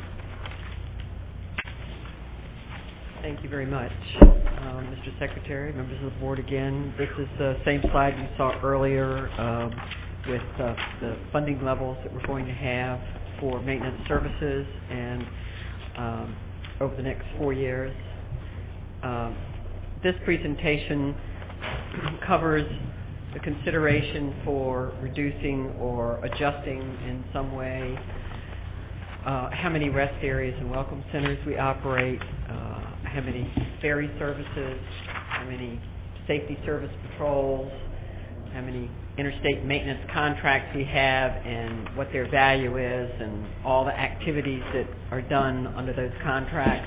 Thank you very much, um, Mister Secretary, members of the board. Again, this is the same slide you saw earlier um, with uh, the funding levels that we're going to have for maintenance services and um, over the next four years. Um, this presentation covers the consideration for reducing or adjusting in some way uh, how many rest areas and welcome centers we operate, uh, how many ferry services, how many safety service patrols, how many interstate maintenance contracts we have and what their value is, and all the activities that are done under those contracts,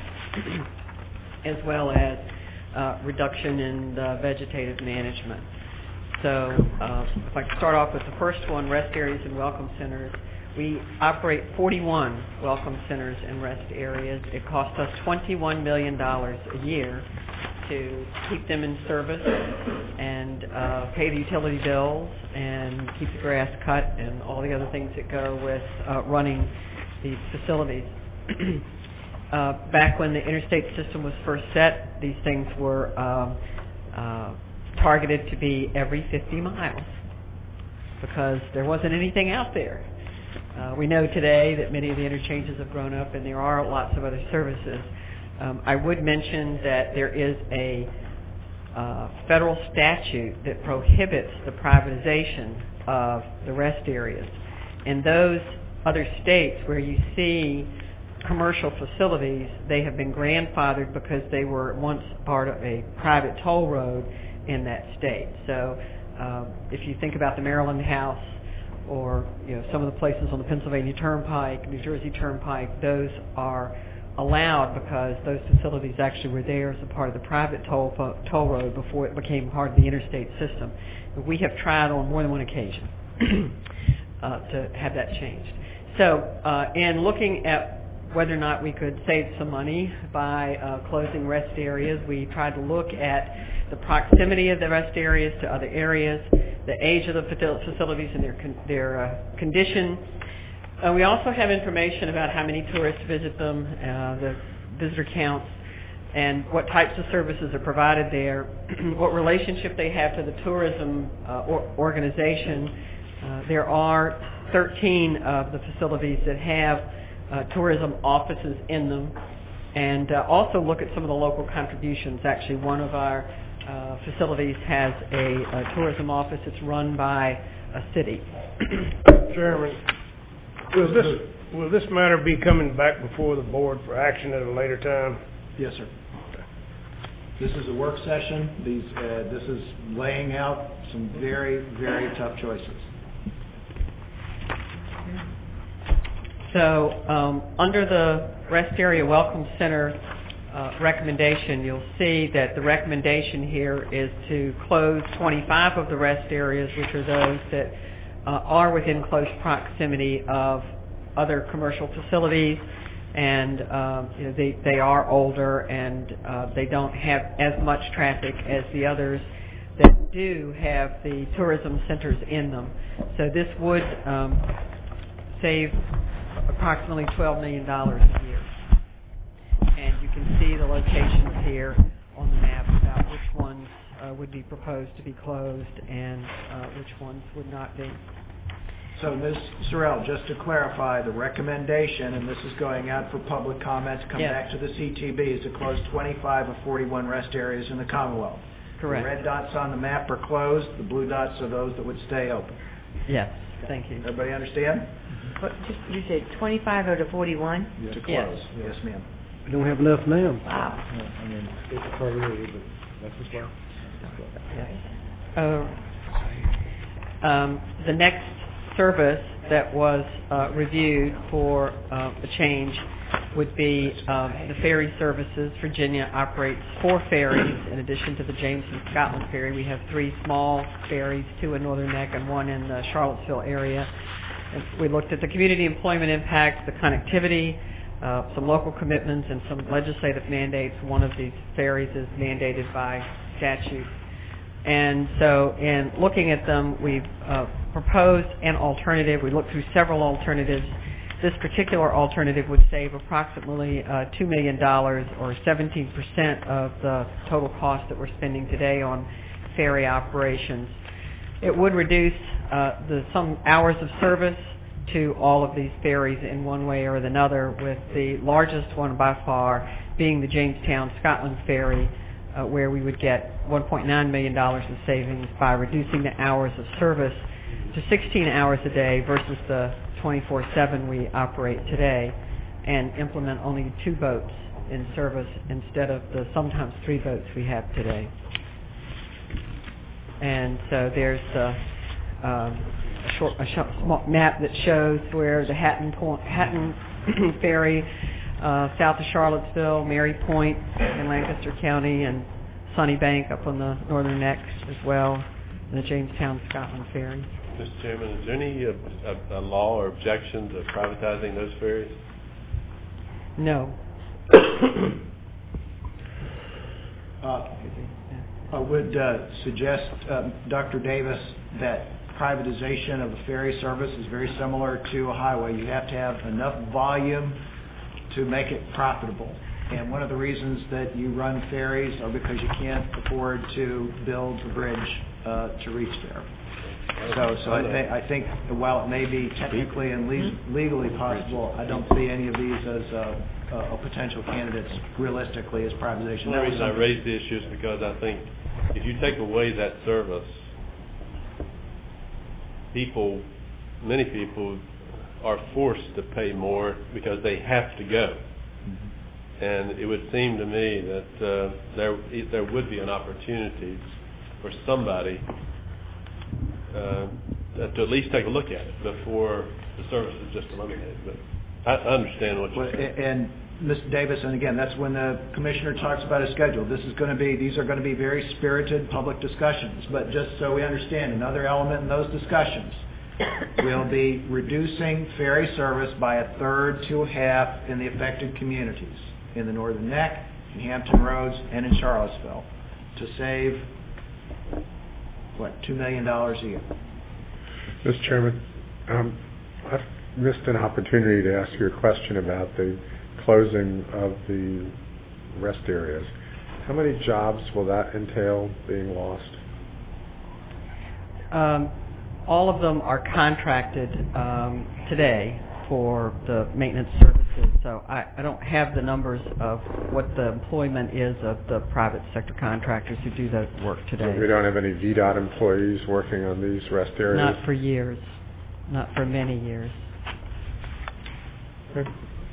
as well as uh, reduction in the vegetative management. So uh, if I could start off with the first one, rest areas and welcome centers. We operate forty-one welcome centers and rest areas. It costs us twenty-one million dollars a year to keep them in service and uh, pay the utility bills and keep the grass cut and all the other things that go with uh, running these facilities. uh, back when the interstate system was first set, these things were um, uh, targeted to be every fifty miles because there wasn't anything out there. Uh, we know today that many of the interchanges have grown up and there are lots of other services. Um, I would mention that there is a uh, federal statute that prohibits the privatization of the rest areas. In those other states where you see commercial facilities, they have been grandfathered because they were once part of a private toll road in that state. So um, if you think about the Maryland House, or you know some of the places on the Pennsylvania Turnpike, New Jersey Turnpike, those are allowed because those facilities actually were there as a part of the private toll toll road before it became part of the interstate system. We have tried on more than one occasion uh, to have that changed. So uh, in looking at whether or not we could save some money by uh, closing rest areas, we tried to look at the proximity of the rest areas to other areas, the age of the facilities and their, con- their uh, condition. Uh, we also have information about how many tourists visit them, uh, the visitor counts, and what types of services are provided there, what relationship they have to the tourism uh, or organization. Uh, there are thirteen of the facilities that have uh, tourism offices in them, and uh, also look at some of the local contributions. Actually, one of our uh, facilities has a, a tourism office. It's run by a city. Chairman, will this will this matter be coming back before the board for action at a later time? Yes, sir. This is a work session. These, uh, this is laying out some very, very tough choices. So um, under the Rest Area Welcome Center uh, recommendation, you'll see that the recommendation here is to close twenty-five of the rest areas, which are those that uh, are within close proximity of other commercial facilities, and uh, you know, they, they are older and uh, they don't have as much traffic as the others that do have the tourism centers in them. So this would um, save approximately twelve million dollars a year. And you can see the locations here on the map about which ones uh, would be proposed to be closed and uh, which ones would not be. So, Miz Sorrell, just to clarify, the recommendation, and this is going out for public comments, come Yes. back to the C T B, is to close twenty-five of forty-one rest areas in the Commonwealth. Correct. The red dots on the map are closed. The blue dots are those that would stay open. Yes, thank you. Everybody understand? What, just, you said twenty-five out of forty-one? To close. Yes. Yes, ma'am. We don't have enough now. Wow. I mean, it's a priority, but that's as well. Uh, um, the next service that was uh, reviewed for uh, a change would be um, the ferry services. Virginia operates four ferries in addition to the James and Scotland ferry. We have three small ferries, two in Northern Neck and one in the Charlottesville area. And we looked at the community employment impacts, the connectivity, uh, some local commitments, and some legislative mandates. One of these ferries is mandated by statute. And so in looking at them, we've uh, proposed an alternative. We looked through several alternatives. This particular alternative would save approximately uh, two million dollars or seventeen percent of the total cost that we're spending today on ferry operations. It would reduce uh, the some hours of service to all of these ferries in one way or another, with the largest one by far being the Jamestown Scotland ferry, Uh, where we would get one point nine million dollars in savings by reducing the hours of service to sixteen hours a day versus the twenty-four seven we operate today, and implement only two boats in service instead of the sometimes three boats we have today. And so there's a, um, a short a short, small map that shows where the Hatton, Point, Hatton ferry, Uh, south of Charlottesville, Mary Point in Lancaster County, and Sunnybank up on the Northern Neck as well, and the Jamestown Scotland ferry. Mister Chairman, is there any uh, a, a law or objection to privatizing those ferries? No. uh, I would uh, suggest, um, Doctor Davis, that privatization of the ferry service is very similar to a highway. You have to have enough volume to make it profitable. And one of the reasons that you run ferries are because you can't afford to build a bridge uh, to reach there. So, so I, th- I think while it may be technically and le- legally possible, I don't see any of these as uh, a potential candidates realistically as privatization. The reason I raise the issue is because I think if you take away that service, people, many people are forced to pay more because they have to go. Mm-hmm. And it would seem to me that uh, there there would be an opportunity for somebody uh, to at least take a look at it before the service is just eliminated. But I, I understand what you're well, saying. And Mister Davis, and again, that's when the commissioner talks about a schedule. This is going to be; these are going to be very spirited public discussions. But just so we understand, another element in those discussions we'll be reducing ferry service by a third to a half in the affected communities in the Northern Neck, in Hampton Roads, and in Charlottesville to save, what, two million dollars a year. Mister Chairman, um, I've missed an opportunity to ask you a question about the closing of the rest areas. How many jobs will that entail being lost? Um, all of them are contracted um, today for the maintenance services, so I, I don't have the numbers of what the employment is of the private sector contractors who do that work today. So we don't have any V DOT employees working on these rest areas? Not for years. Not for many years. Okay.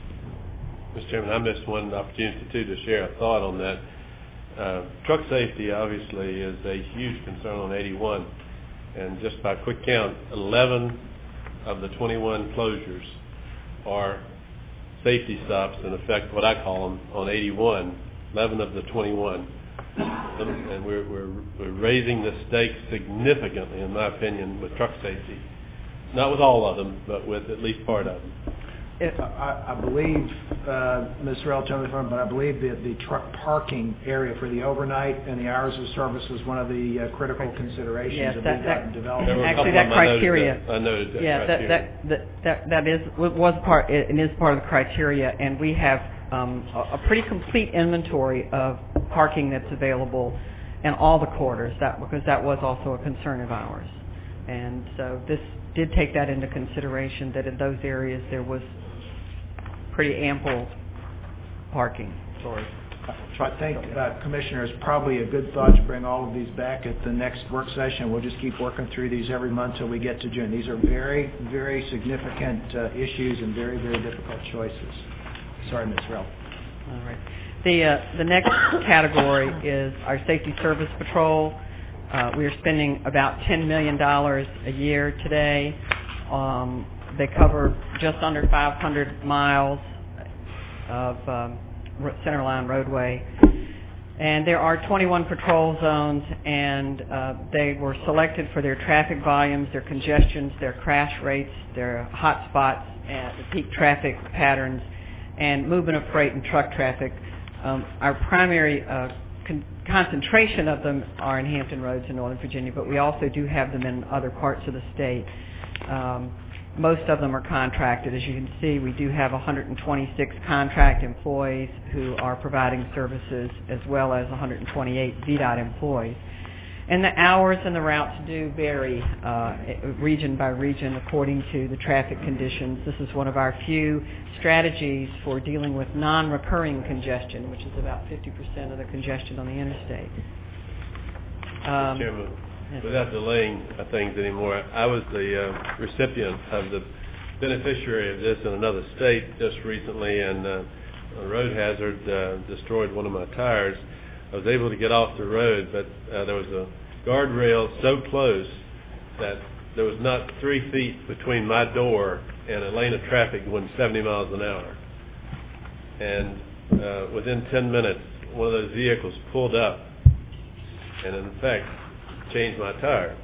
Mister Chairman, I missed one opportunity too to share a thought on that. Uh, truck safety obviously is a huge concern on eighty-one, and just by quick count, eleven of the twenty-one closures are safety stops, in effect what I call them, on eighty-one, eleven of the twenty-one. And we're, we're, we're raising the stakes significantly, in my opinion, with truck safety. Not with all of them, but with at least part of them. It, I, I believe, uh, Miz Rell, tell me if I'm, but I believe that the truck parking area for the overnight and the hours of service was one of the uh, critical considerations Yes, of that, the that, development. actually, that criteria. I noted that. Yeah, that, that that that that is was part and is part of the criteria, and we have um, a, a pretty complete inventory of parking that's available in all the corridors. That because that was also a concern of ours, and so this did take that into consideration. That in those areas there was pretty ample parking. Sorry. So I think, uh, Commissioner, it's probably a good thought to bring all of these back at the next work session. We'll just keep working through these every month till we get to June. These are very, very significant uh, issues and very, very difficult choices. Sorry, Miz Rell. All right. The uh, the next category is our Safety Service Patrol. Uh, we are spending about ten million dollars a year today. Um, They cover just under five hundred miles of um, centerline roadway. And there are twenty-one patrol zones, and uh, they were selected for their traffic volumes, their congestions, their crash rates, their hot spots, and the peak traffic patterns, and movement of freight and truck traffic. Um, our primary uh, con- concentration of them are in Hampton Roads in Northern Virginia, but we also do have them in other parts of the state. Um, Most of them are contracted. As you can see, we do have one hundred twenty-six contract employees who are providing services, as well as one hundred twenty-eight V DOT employees. And the hours and the routes do vary uh, region by region according to the traffic conditions. This is one of our few strategies for dealing with non-recurring congestion, which is about fifty percent of the congestion on the interstate. Um, Chairman, without delaying things anymore, I was the uh, recipient of the beneficiary of this in another state just recently, and uh, a road hazard uh, destroyed one of my tires. I was able to get off the road, but uh, there was a guardrail so close that there was not three feet between my door and a lane of traffic going seventy miles an hour. And uh, within ten minutes, one of those vehicles pulled up and, in fact, changed my tire.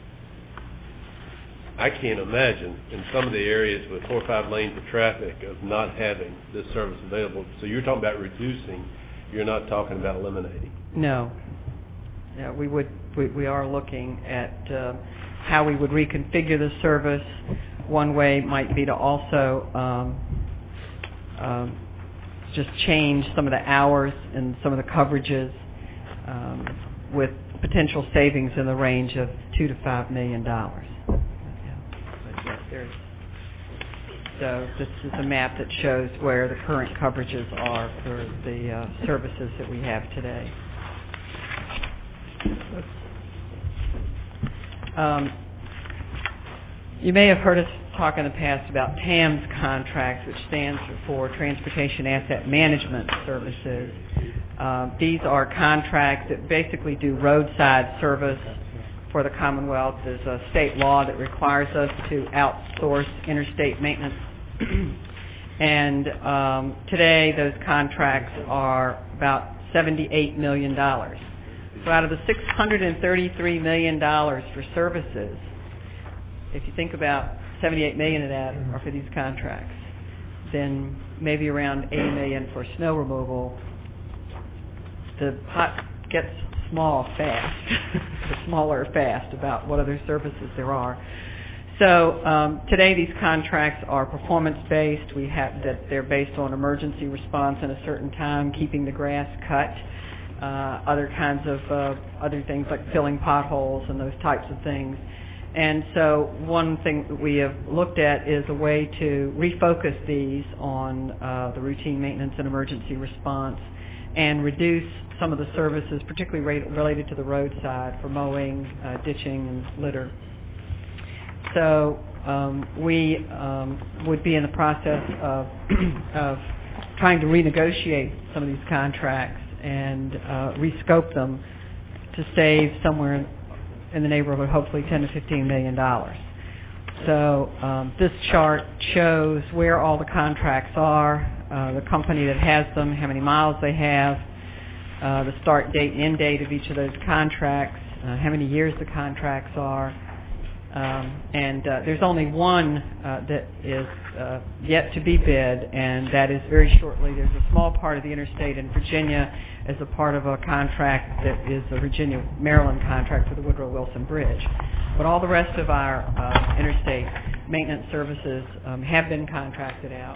I can't imagine in some of the areas with four or five lanes of traffic of not having this service available. So you're talking about reducing, you're not talking about eliminating. No. Yeah, we would. We, we are looking at uh, how we would reconfigure the service. One way might be to also um, um, just change some of the hours and some of the coverages um, with potential savings in the range of two to five million dollars. Yeah, there's, so this is a map that shows where the current coverages are for the uh, services that we have today. Um, you may have heard us talk in the past about T A M S contracts, which stands for Transportation Asset Management Services. Uh, these are contracts that basically do roadside service for the Commonwealth. There's a state law that requires us to outsource interstate maintenance. And um, today those contracts are about seventy-eight million dollars. So out of the six hundred thirty-three million dollars for services, if you think about seventy-eight million of that are for these contracts, then maybe around eighty million for snow removal, the pot gets small fast, smaller fast about what other services there are. So um, today these contracts are performance-based. We have that they're based on emergency response in a certain time, keeping the grass cut, uh, other kinds of uh, other things like filling potholes and those types of things. And so one thing that we have looked at is a way to refocus these on uh, the routine maintenance and emergency response and reduce some of the services, particularly rate, related to the roadside for mowing, uh, ditching, and litter. So um, we um, would be in the process of, of trying to renegotiate some of these contracts and uh, rescope them to save somewhere in, in the neighborhood, hopefully ten to fifteen million dollars. So um, this chart shows where all the contracts are, uh, the company that has them, how many miles they have, uh, the start date and end date of each of those contracts, uh, how many years the contracts are. Um, and uh, there's only one uh, that is uh, yet to be bid, and that is very shortly. There's a small part of the interstate in Virginia as a part of a contract that is a Virginia-Maryland contract for the Woodrow Wilson Bridge. But all the rest of our uh, interstate maintenance services um, have been contracted out.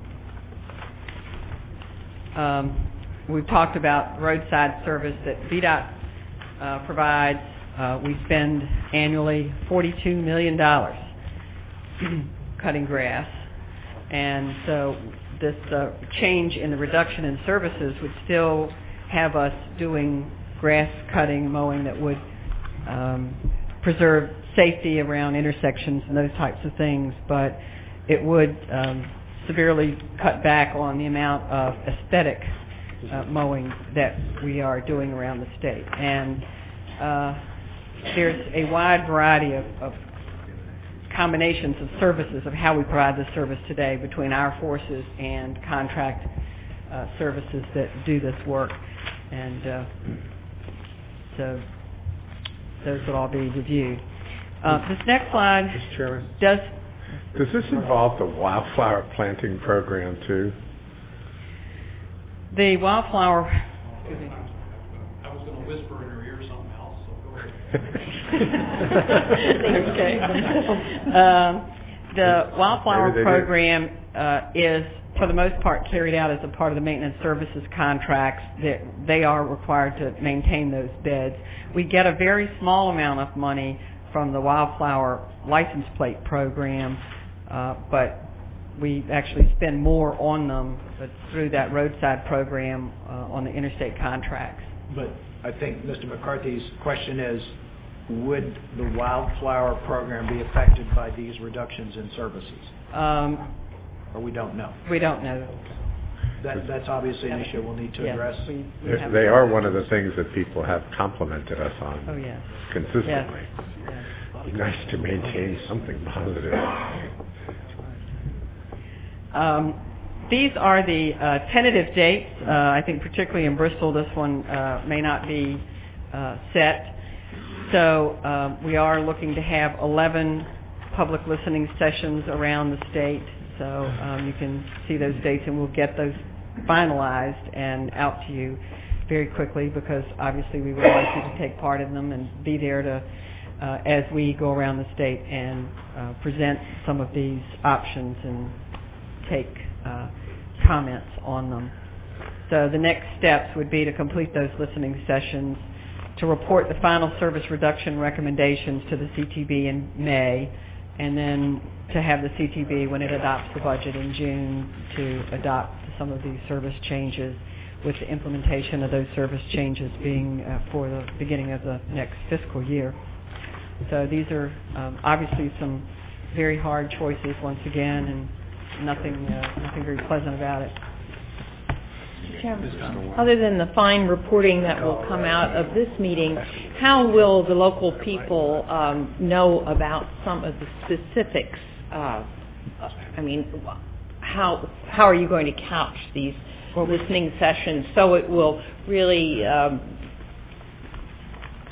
Um, we've talked about roadside service that V DOT uh, provides. Uh, we spend annually forty-two million dollars cutting grass, and so this uh, change in the reduction in services would still have us doing grass cutting, mowing that would um, preserve safety around intersections and those types of things, but it would um, severely cut back on the amount of aesthetic uh, mowing that we are doing around the state. And uh, there's a wide variety of, of combinations of services of how we provide this service today between our forces and contract uh, services that do this work. And uh, so those will all be reviewed. Uh, this next slide Mister Chairman, does... Does this involve the wildflower planting program too? The wildflower... Excuse me. I was going to whisper in her ear something else, so go ahead. Okay. um, the wildflower program uh, is, for the most part, carried out as a part of the maintenance services contracts. That they are required to maintain those beds. We get a very small amount of money from the wildflower license plate program, uh, but we actually spend more on them but through that roadside program uh, on the interstate contracts. But I think Mister McCarthy's question is, would the wildflower program be affected by these reductions in services? Um, or we don't know? We don't know. That, that's obviously an issue we'll need to yes, address. We, we They they are one of the things that people have complimented us on oh, yes. consistently. Yes. Yes. It'd be nice to maintain something positive. Um, these are the uh, tentative dates. Uh, I think particularly in Bristol, this one uh, may not be uh, set. So um, we are looking to have eleven public listening sessions around the state. So um, you can see those dates, and we'll get those finalized and out to you very quickly, because obviously we would like you to take part in them and be there to uh, as we go around the state and uh, present some of these options and take uh, comments on them. So the next steps would be to complete those listening sessions, to report the final service reduction recommendations to the C T B in May, and then to have the C T B, when it adopts the budget in June, to adopt some of these service changes, with the implementation of those service changes being uh, for the beginning of the next fiscal year. So these are um, obviously some very hard choices once again, and nothing, uh, nothing very pleasant about it. Chairman, other than the fine reporting that will come out of this meeting, how will the local people um, know about some of the specifics? Uh, I mean, how how are you going to couch these listening sessions so it will really um,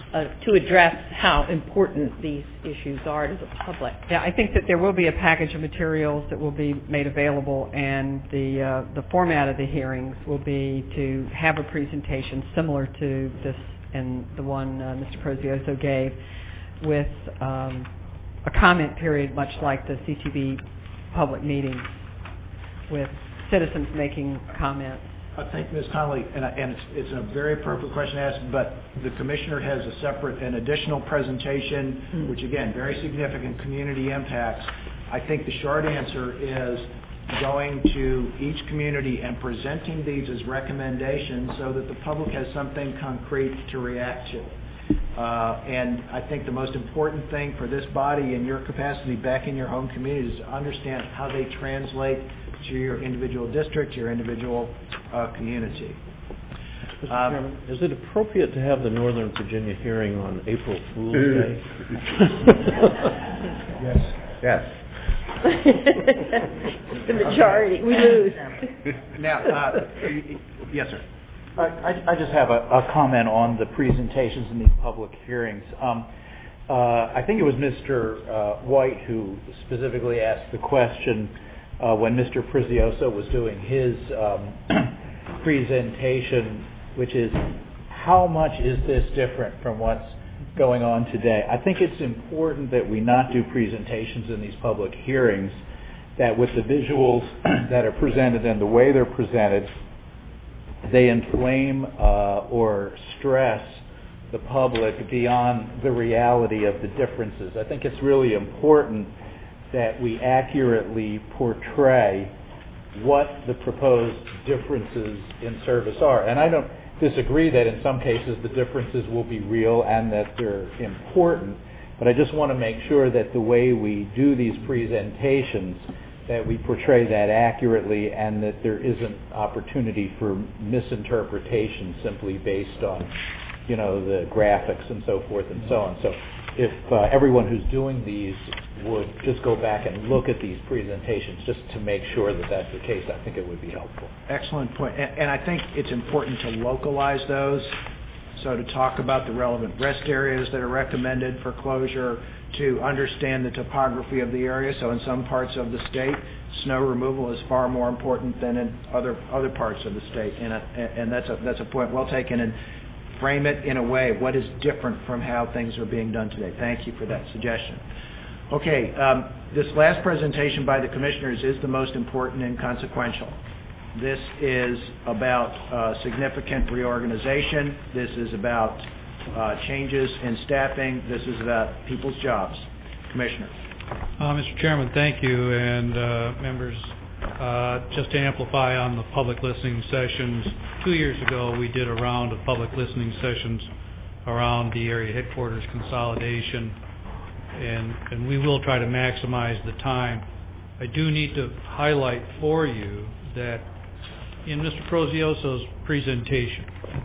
uh, to address how important these issues are to the public. Yeah, I think that there will be a package of materials that will be made available, and the uh, the format of the hearings will be to have a presentation similar to this and the one uh, Mister Prozioso gave, with um, a comment period much like the C T V public meetings, with citizens making comments. I think, Miz Connolly, and, I, and it's, it's a very appropriate question to ask, but the commissioner has a separate and additional presentation, mm. which again, very significant community impacts. I think the short answer is going to each community and presenting these as recommendations so that the public has something concrete to react to. Uh, and I think the most important thing for this body in your capacity back in your home community is to understand how they translate to your individual district, your individual uh, community. Mister Um, Chairman, is it appropriate to have the Northern Virginia hearing on April Fool's Day? Yes. Yes. The majority, we lose. Now, uh, yes, sir. I, I, I just have a, a comment on the presentations in these public hearings. Um, uh, I think it was Mister Uh, White who specifically asked the question uh, when Mister Prezioso was doing his um, presentation, which is, how much is this different from what's going on today? I think it's important that we not do presentations in these public hearings that with the visuals that are presented and the way they're presented, they inflame uh, or stress the public beyond the reality of the differences. I think it's really important that we accurately portray what the proposed differences in service are. And I don't disagree that in some cases the differences will be real and that they're important, but I just want to make sure that the way we do these presentations, that we portray that accurately and that there isn't opportunity for misinterpretation simply based on, you know, the graphics and so forth and so on. So if uh, everyone who's doing these would just go back and look at these presentations just to make sure that that's the case, I think it would be helpful. Excellent point. And, and I think it's important to localize those. So to talk about the relevant rest areas that are recommended for closure, to understand the topography of the area. So in some parts of the state, snow removal is far more important than in other other parts of the state. And, a, and that's a that's a point well taken. And frame it in a way, what is different from how things are being done today. Thank you for that suggestion. Okay, um, this last presentation by the commissioners is the most important and consequential. This is about uh, significant reorganization. This is about uh, changes in staffing. This is about people's jobs. Commissioner. Uh, Mister Chairman, thank you. And uh, members, uh, just to amplify on the public listening sessions, two years ago we did a round of public listening sessions around the area headquarters consolidation, and, and we will try to maximize the time. I do need to highlight for you that in Mister Prozioso's presentation,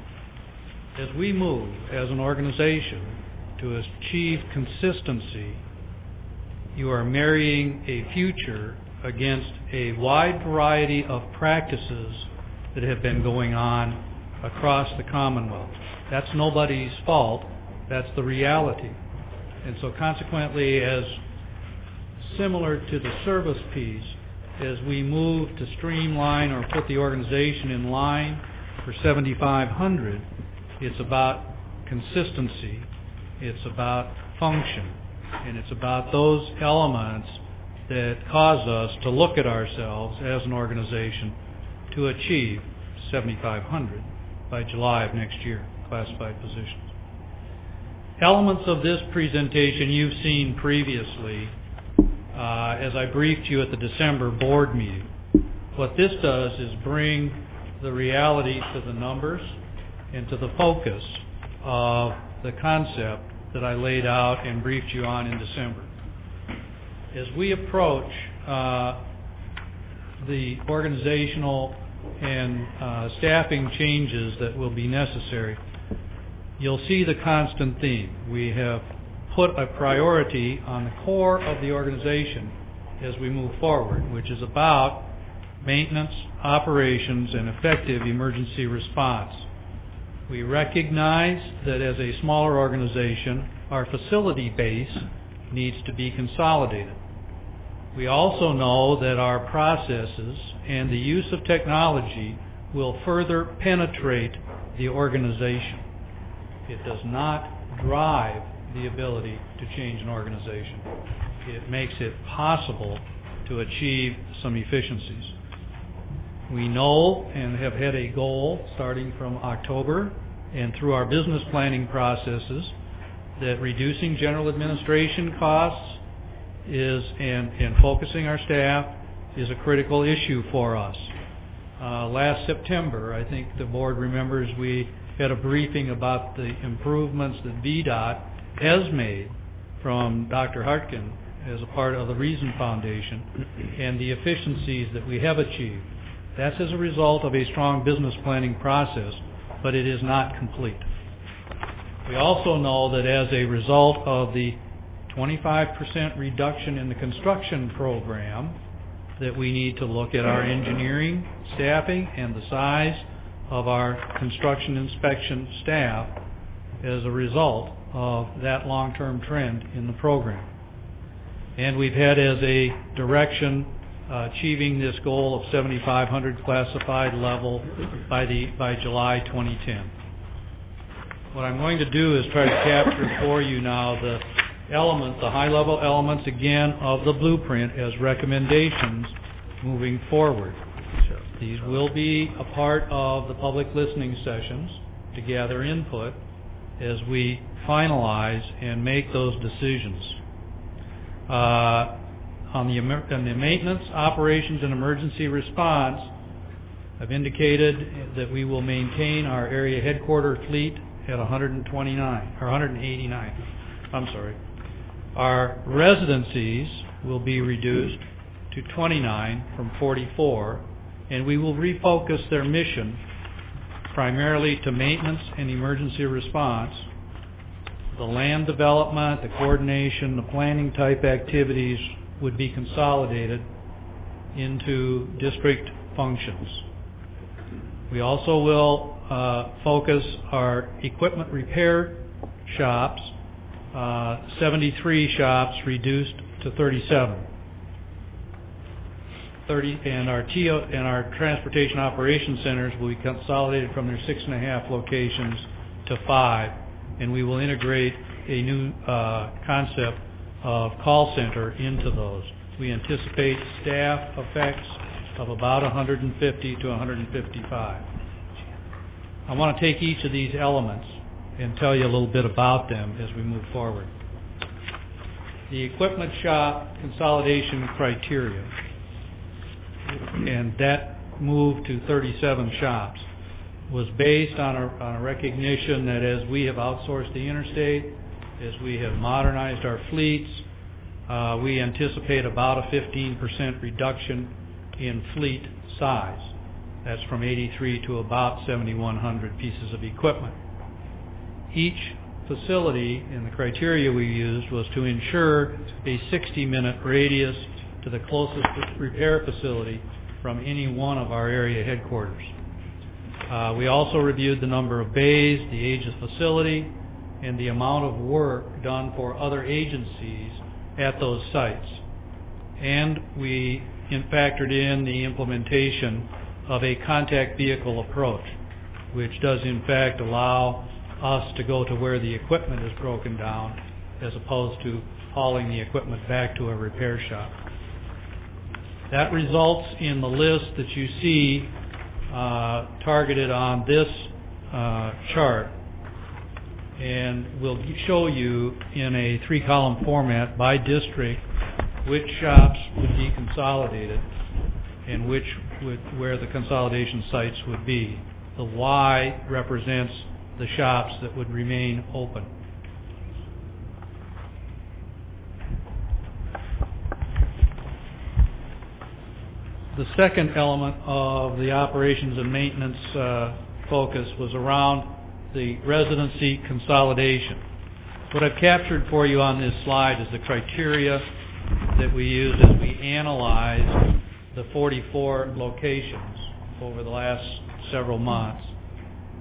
as we move as an organization to achieve consistency, you are marrying a future against a wide variety of practices that have been going on across the Commonwealth. That's nobody's fault. That's the reality. And so consequently, as similar to the service piece, as we move to streamline or put the organization in line for seventy-five hundred, it's about consistency, it's about function, and it's about those elements that cause us to look at ourselves as an organization to achieve seventy-five hundred by July of next year, classified positions. Elements of this presentation you've seen previously uh, as I briefed you at the December board meeting. What this does is bring the reality to the numbers and to the focus of the concept that I laid out and briefed you on in December. As we approach uh, the organizational and uh, staffing changes that will be necessary, you'll see the constant theme. We have put a priority on the core of the organization as we move forward, which is about maintenance, operations, and effective emergency response. We recognize that as a smaller organization, our facility base needs to be consolidated. We also know that our processes and the use of technology will further penetrate the organization. It does not drive the ability to change an organization. It makes it possible to achieve some efficiencies. We know and have had a goal starting from October and through our business planning processes that reducing general administration costs is and, and focusing our staff is a critical issue for us. Uh, last September, I think the board remembers, we had a briefing about the improvements that V DOT has made from Doctor Hartkin as a part of the Reason Foundation and the efficiencies that we have achieved. That's as a result of a strong business planning process, but it is not complete. We also know that as a result of the twenty-five percent reduction in the construction program, that we need to look at our engineering staffing and the size of our construction inspection staff as a result of that long-term trend in the program. And we've had as a direction uh, achieving this goal of seventy-five hundred classified level by the by July twenty ten. What I'm going to do is try to capture for you now the elements, the high-level elements again of the blueprint as recommendations moving forward. These will be a part of the public listening sessions to gather input as we finalize and make those decisions. Uh, on, the, on the maintenance, operations, and emergency response, I've indicated that we will maintain our area headquarter fleet at one hundred twenty-nine, or one hundred eighty-nine. I'm sorry. Our residencies will be reduced to twenty-nine from forty-four, and we will refocus their mission primarily to maintenance and emergency response. The land development, the coordination, the planning type activities would be consolidated into district functions. We also will uh, focus our equipment repair shops, uh, seventy-three shops reduced to thirty-seven. thirty, and our T O, and our transportation operation centers will be consolidated from their six and a half locations to five, and we will integrate a new uh, concept of call center into those. We anticipate staff effects of about one hundred fifty to one hundred fifty-five. I want to take each of these elements and tell you a little bit about them as we move forward. The equipment shop consolidation criteria, and that move to thirty-seven shops, was based on a, on a recognition that as we have outsourced the interstate, as we have modernized our fleets, uh, we anticipate about a fifteen percent reduction in fleet size. That's from eighty-three to about seventy-one hundred pieces of equipment. Each facility, and the criteria we used, was to ensure a sixty minute radius to the closest repair facility from any one of our area headquarters. Uh, we also reviewed the number of bays, the age of facility, and the amount of work done for other agencies at those sites. And we in factored in the implementation of a contact vehicle approach, which does in fact allow us to go to where the equipment is broken down as opposed to hauling the equipment back to a repair shop. That results in the list that you see uh, targeted on this uh, chart, and we'll show you in a three-column format by district which shops would be consolidated and which would, where the consolidation sites would be. The Y represents the shops that would remain open. The second element of the operations and maintenance uh, focus was around the residency consolidation. What I've captured for you on this slide is the criteria that we used as we analyzed the forty-four locations over the last several months.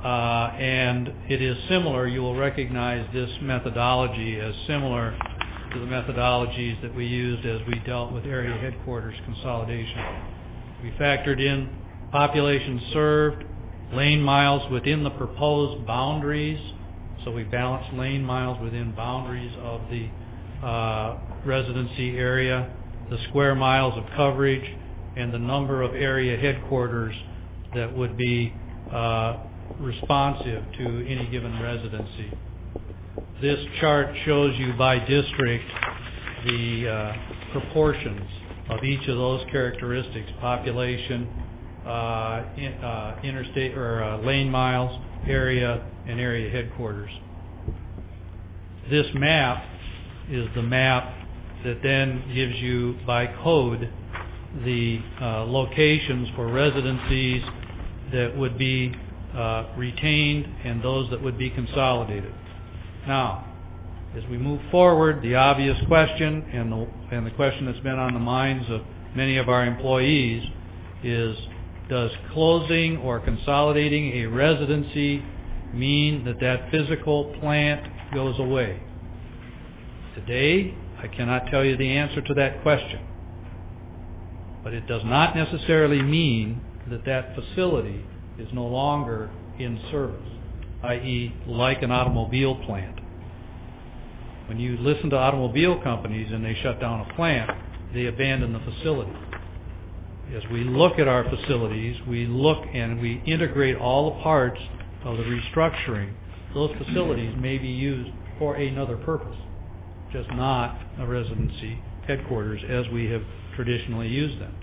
Uh, and it is similar, you will recognize this methodology as similar to the methodologies that we used as we dealt with area headquarters consolidation. We factored in population served, lane miles within the proposed boundaries, so we balanced lane miles within boundaries of the uh, residency area, the square miles of coverage, and the number of area headquarters that would be uh, responsive to any given residency. This chart shows you by district the uh, proportions of each of those characteristics: population, uh, in, uh, interstate or uh, lane miles, area, and area headquarters. This map is the map that then gives you by code the uh, locations for residencies that would be uh, retained and those that would be consolidated. Now, as we move forward, the obvious question and the, and the question that's been on the minds of many of our employees is, does closing or consolidating a residency mean that that physical plant goes away? Today, I cannot tell you the answer to that question. But it does not necessarily mean that that facility is no longer in service, that is like an automobile plant. When you listen to automobile companies and they shut down a plant, they abandon the facility. As we look at our facilities, we look and we integrate all the parts of the restructuring. Those facilities may be used for another purpose, just not a residency headquarters as we have traditionally used them.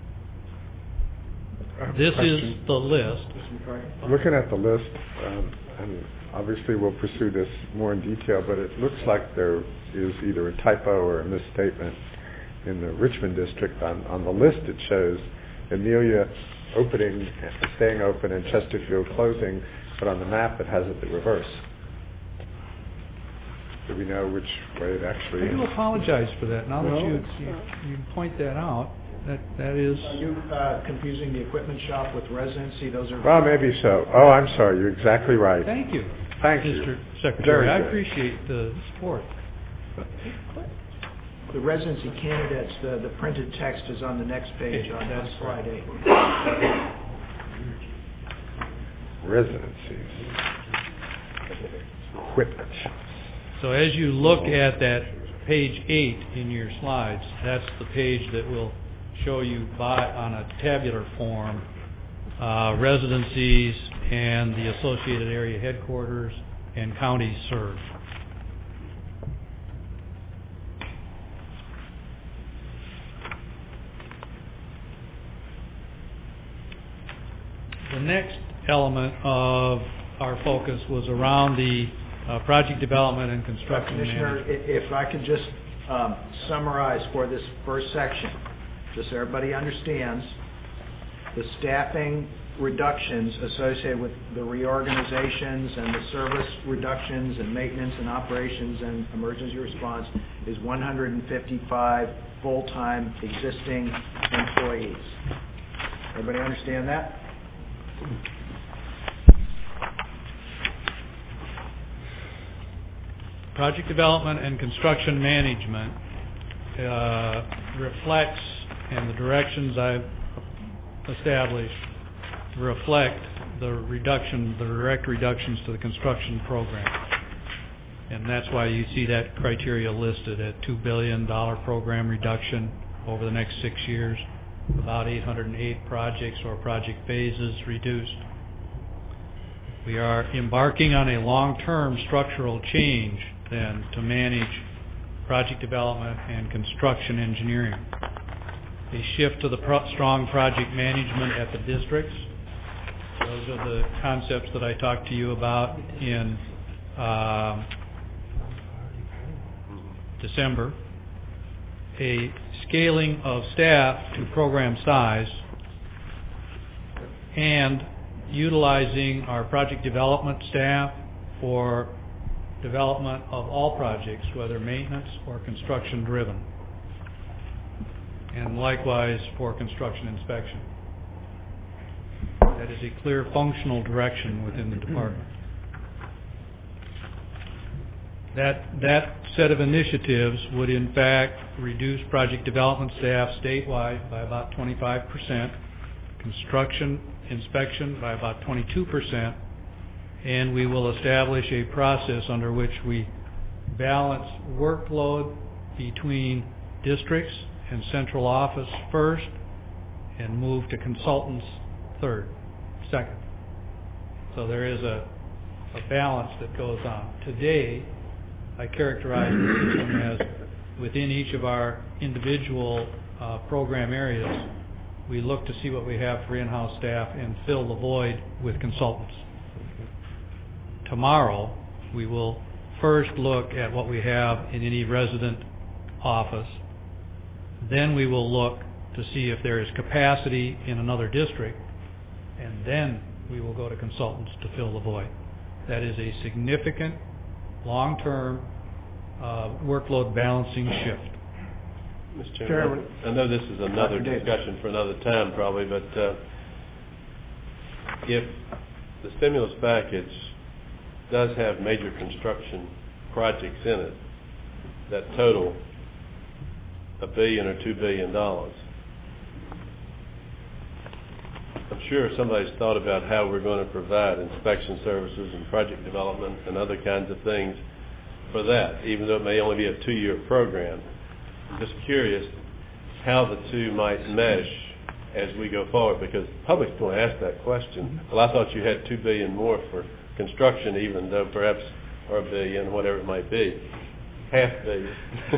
This is the list. Looking at the list, um, and obviously we'll pursue this more in detail, but it looks like there is either a typo or a misstatement in the Richmond district. On, on the list it shows Amelia opening, staying open, and Chesterfield closing, but on the map it has it the reverse. Do we know which way it actually is? I do apologize for that. Now that you, you, you point that out, that, that is... Are you uh, confusing the equipment shop with residency? Those are... Well, maybe so. Oh, I'm sorry. You're exactly right. Thank you, Thank Mister you. Secretary. I appreciate the support. The residency candidates, the, the printed text is on the next page on That's slide right. eight. Residencies. Equipment shops. So as you look at that page eight in your slides, that's the page that will show you by, on a tabular form, uh, residencies and the associated area headquarters and counties served. The next element of our focus was around the uh, project development and construction Commissioner, management. i- if I could just um, summarize for this first section, just so everybody understands, the staffing reductions associated with the reorganizations and the service reductions and maintenance and operations and emergency response is one hundred fifty-five full-time existing employees. Everybody understand that? Project development and construction management uh, reflects, and the directions I've established reflect the reduction, the direct reductions to the construction program. And that's why you see that criteria listed at two billion dollars program reduction over the next six years, about eight hundred eight projects or project phases reduced. We are embarking on a long-term structural change then to manage project development and construction engineering. A shift to the pro- strong project management at the districts. Those are the concepts that I talked to you about in uh, December. A scaling of staff to program size and utilizing our project development staff for development of all projects, whether maintenance or construction driven, and likewise for construction inspection. That is a clear functional direction within the department. That, that set of initiatives would in fact reduce project development staff statewide by about twenty-five percent, construction inspection by about twenty-two percent, and we will establish a process under which we balance workload between districts and central office first and move to consultants third, second. So there is a, a balance that goes on. Today, I characterize the system as within each of our individual uh, program areas, we look to see what we have for in-house staff and fill the void with consultants. Tomorrow, we will first look at what we have in any resident office. Then we will look to see if there is capacity in another district, and then we will go to consultants to fill the void. That is a significant long-term uh, workload balancing shift. Mister Chairman, I know this is another discussion for another time probably, but uh, if the stimulus package does have major construction projects in it that total a billion or two billion dollars, I'm sure somebody's thought about how we're going to provide inspection services and project development and other kinds of things for that, even though it may only be a two-year program. I'm just curious how the two might mesh as we go forward, because the public's going to ask that question. Well, I thought you had two billion more for construction, even though perhaps, or a billion, whatever it might be, half billion.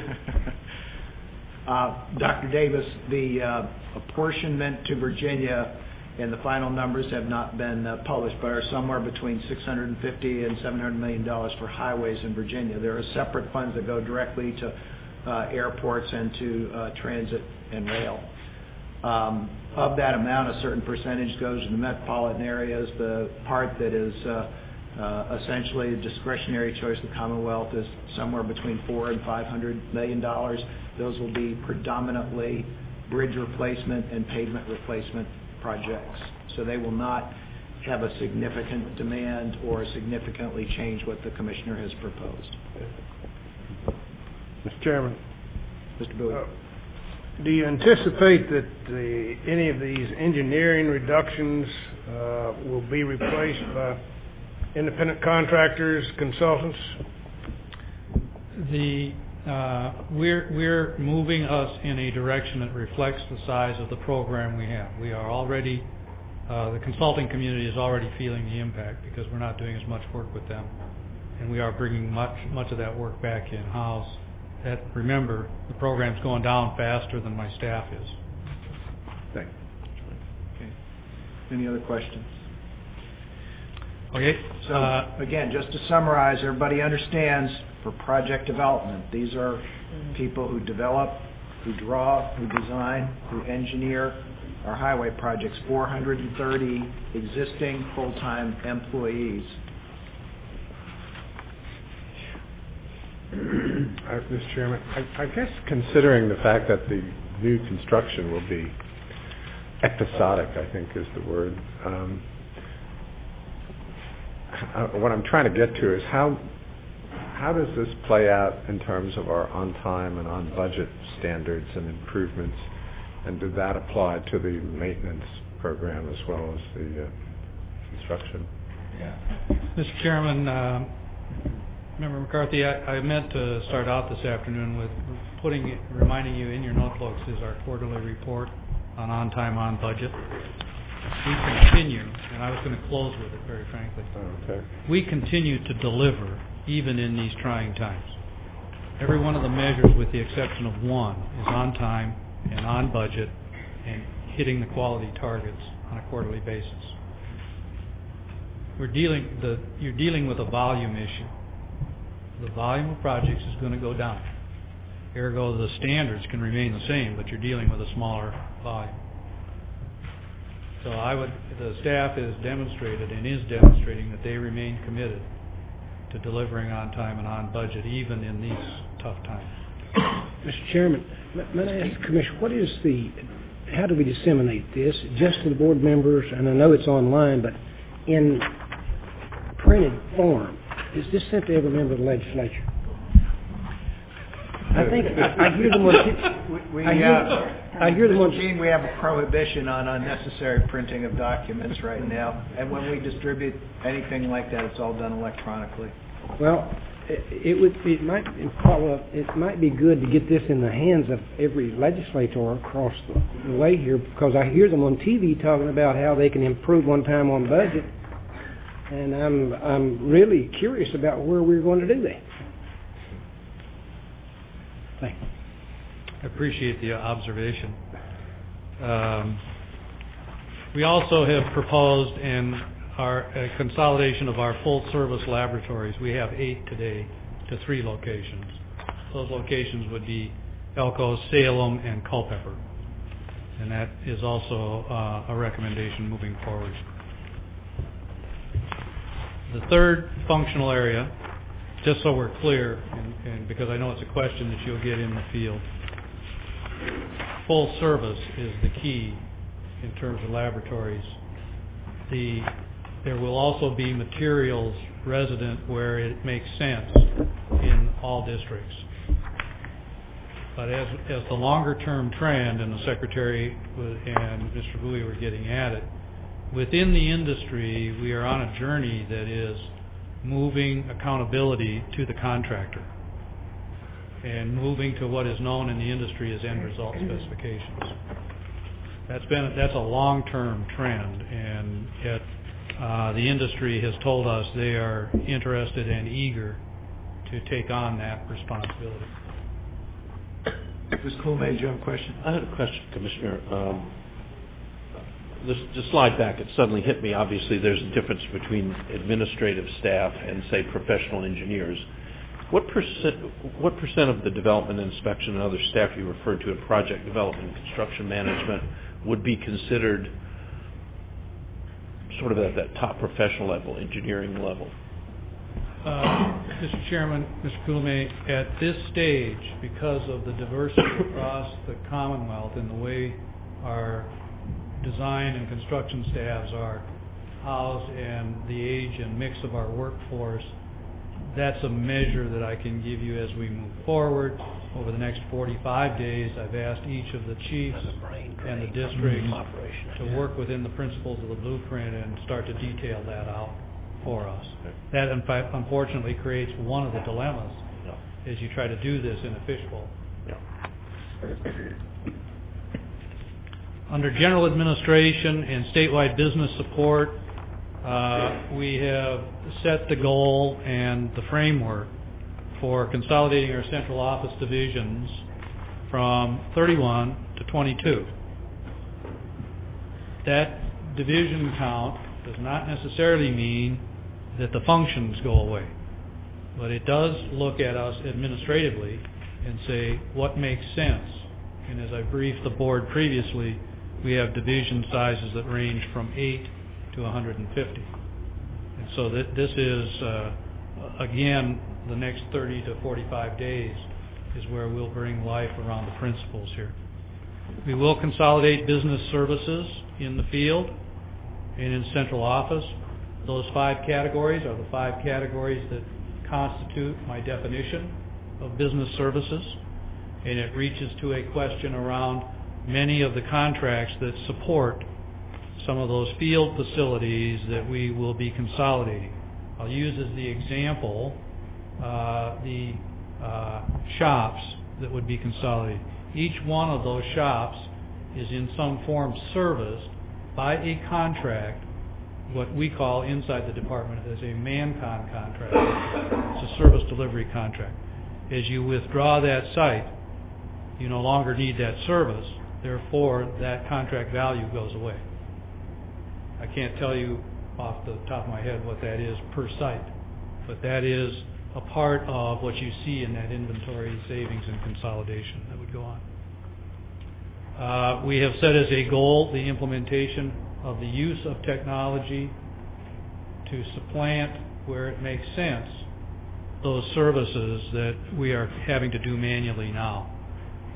uh, Doctor Davis, the uh, apportionment to Virginia and the final numbers have not been uh, published, but are somewhere between six hundred fifty and seven hundred million dollars for highways in Virginia. There are separate funds that go directly to uh, airports and to uh, transit and rail. Um, of that amount, a certain percentage goes to the metropolitan areas. The part that is uh, uh, essentially a discretionary choice of the Commonwealth is somewhere between four and five hundred million dollars. Those will be predominantly bridge replacement and pavement replacement projects. So they will not have a significant demand or significantly change what the Commissioner has proposed. Mister Chairman. Mister Bowie. Uh, do you anticipate that the, any of these engineering reductions uh, will be replaced by independent contractors, consultants? The Uh, we're, we're moving us in a direction that reflects the size of the program we have. We are already, uh, the consulting community is already feeling the impact because we're not doing as much work with them. And we are bringing much, much of that work back in-house. That, remember, the program's going down faster than my staff is. Thank you. Okay. Any other questions? Okay. So, uh, again, just to summarize, everybody understands for project development, these are people who develop, who draw, who design, who engineer our highway projects, four hundred thirty existing full-time employees. Uh, Mister Chairman, I, I guess considering the fact that the new construction will be episodic, I think is the word, um, uh, what I'm trying to get to is how how does this play out in terms of our on-time and on-budget standards and improvements, and did that apply to the maintenance program as well as the uh, construction? Yeah. Mister Chairman, uh, Member McCarthy, I, I meant to start out this afternoon with putting, reminding you in your notebooks is our quarterly report on on-time, on-budget. We continue, and I was going to close with it, very frankly. Okay. We continue to deliver even in these trying times. Every one of the measures, with the exception of one, is on time and on budget and hitting the quality targets on a quarterly basis. We're dealing the you're dealing with a volume issue. The volume of projects is going to go down. Ergo, the standards can remain the same, but you're dealing with a smaller volume. So I would, the staff has demonstrated and is demonstrating that they remain committed to delivering on time and on budget, even in these tough times. Mister Chairman, may I ask the Commissioner, what is the how do we disseminate this? Just to the board members, and I know it's online, but in printed form, is this sent to every member of the legislature? I think, I, I hear them on, We, I hear, uh, I hear them on. Mister Gene, we have a prohibition on unnecessary printing of documents right now, and when we distribute anything like that, it's all done electronically. Well, it, it would, it might, well, it might be good to get this in the hands of every legislator across the way here, because I hear them on T V talking about how they can improve one time on budget, and I'm, I'm really curious about where we're going to do that. Thank you. I appreciate the observation. Um, we also have proposed in our a consolidation of our full-service laboratories. We have eight today to three locations. Those locations would be Elko, Salem, and Culpeper. And that is also uh, a recommendation moving forward. The third functional area, just so we're clear, and, and because I know it's a question that you'll get in the field, full service is the key in terms of laboratories. The, there will also be materials resident where it makes sense in all districts. But as, as the longer-term trend, and the Secretary and Mister Bowie were getting at it, within the industry, we are on a journey that is moving accountability to the contractor and moving to what is known in the industry as end result specifications. That's been that's a long-term trend, and yet uh, the industry has told us they are interested and eager to take on that responsibility. Miz Coolman, do you have a question? I had a question, Commissioner. Um, This, the slide back, it suddenly hit me. Obviously, there's a difference between administrative staff and, say, professional engineers. What percent, what percent of the development, inspection, and other staff you referred to in project development and construction management would be considered sort of at that top professional level, engineering level? Uh, Mister Chairman, Mister Coulombe, at this stage, because of the diversity across the Commonwealth and the way our design and construction staffs are housed and the age and mix of our workforce, that's a measure that I can give you as we move forward. Over the next forty-five days, I've asked each of the chiefs and the districts to work within the principles of the blueprint and start to detail that out for us. That, in fact, unfortunately creates one of the dilemmas as you try to do this in a fishbowl. Under general administration and statewide business support, uh, we have set the goal and the framework for consolidating our central office divisions from thirty-one to twenty-two. That division count does not necessarily mean that the functions go away, but it does look at us administratively and say what makes sense. And as I briefed the board previously, we have division sizes that range from eight to one hundred fifty. And so that this is, uh, again, the next thirty to forty-five days is where we'll bring life around the principles here. We will consolidate business services in the field and in central office. Those five categories are the five categories that constitute my definition of business services, and it reaches to a question around many of the contracts that support some of those field facilities that we will be consolidating. I'll use as the example uh, the uh, shops that would be consolidated. Each one of those shops is in some form serviced by a contract, what we call inside the department as a ManCon contract. It's a service delivery contract. As you withdraw that site, you no longer need that service. Therefore, that contract value goes away. I can't tell you off the top of my head what that is per site, but that is a part of what you see in that inventory savings and consolidation that would go on. Uh, we have set as a goal the implementation of the use of technology to supplant, where it makes sense, those services that we are having to do manually now.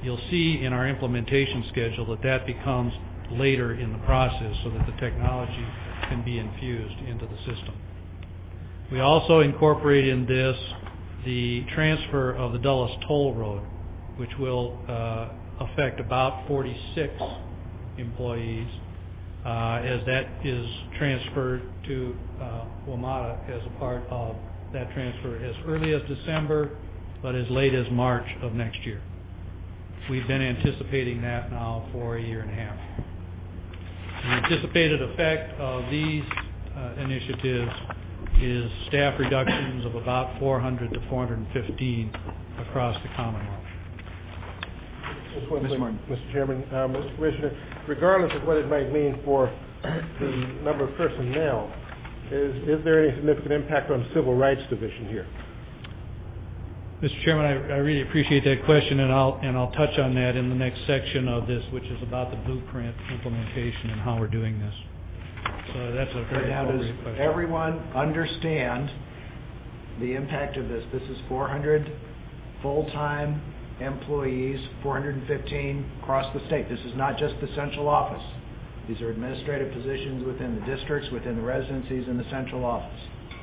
you'll see in our implementation schedule that that becomes later in the process so that the technology can be infused into the system. We also incorporate in this the transfer of the Dulles Toll Road, which will uh, affect about forty-six employees uh, as that is transferred to uh, WMATA as a part of that transfer as early as December, but as late as March of next year. We've been anticipating that now for a year and a half. The anticipated effect of these uh, initiatives is staff reductions of about four hundred to four hundred fifteen across the Commonwealth. Just one thing, Mister Chairman, uh, Mister Commissioner, regardless of what it might mean for the number of personnel, is, is there any significant impact on Civil Rights Division here? Mister Chairman, I, I really appreciate that question, and I'll and I'll touch on that in the next section of this, which is about the blueprint implementation and how we're doing this. So that's a very now, does appropriate question. everyone understand the impact of this? This is four hundred full-time employees, four hundred fifteen across the state. This is not just the central office. These are administrative positions within the districts, within the residencies, in the central office.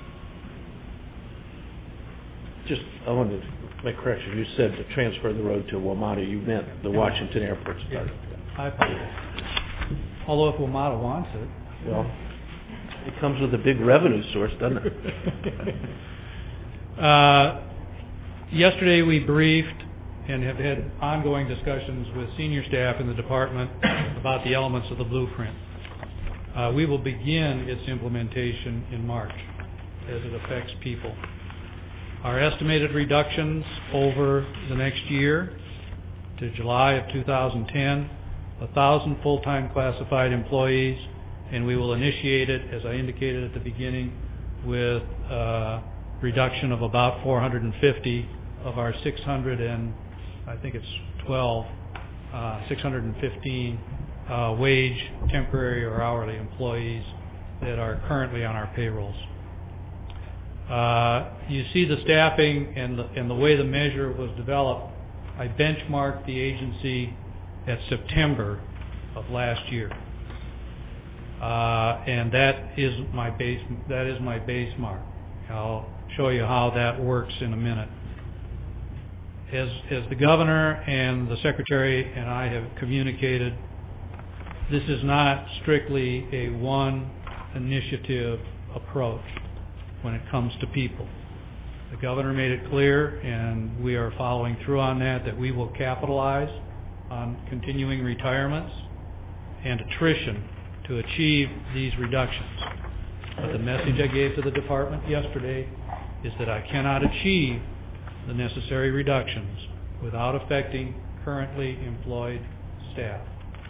Just, I wanted to make a correction. You said to transfer the road to WMATA. You meant the Washington Airport started. I apologize. Although if WMATA wants it. Well, it comes with a big revenue source, doesn't it? uh, yesterday we briefed and have had ongoing discussions with senior staff in the department about the elements of the blueprint. Uh, we will begin its implementation in March as it affects people. Our estimated reductions over the next year to July of two thousand ten, one thousand full-time classified employees, and we will initiate it, as I indicated at the beginning, with a reduction of about four hundred fifty of our six hundred and I think it's twelve, uh, six hundred fifteen uh, wage, temporary or hourly employees that are currently on our payrolls. Uh, you see the staffing and the, and the way the measure was developed. I benchmarked the agency at September of last year, uh, and that is my base. That is my base mark. I'll show you how that works in a minute. As, as the governor and the secretary and I have communicated, this is not strictly a one initiative approach when it comes to people. The governor made it clear, and we are following through on that, that we will capitalize on continuing retirements and attrition to achieve these reductions. But the message I gave to the department yesterday is that I cannot achieve the necessary reductions without affecting currently employed staff.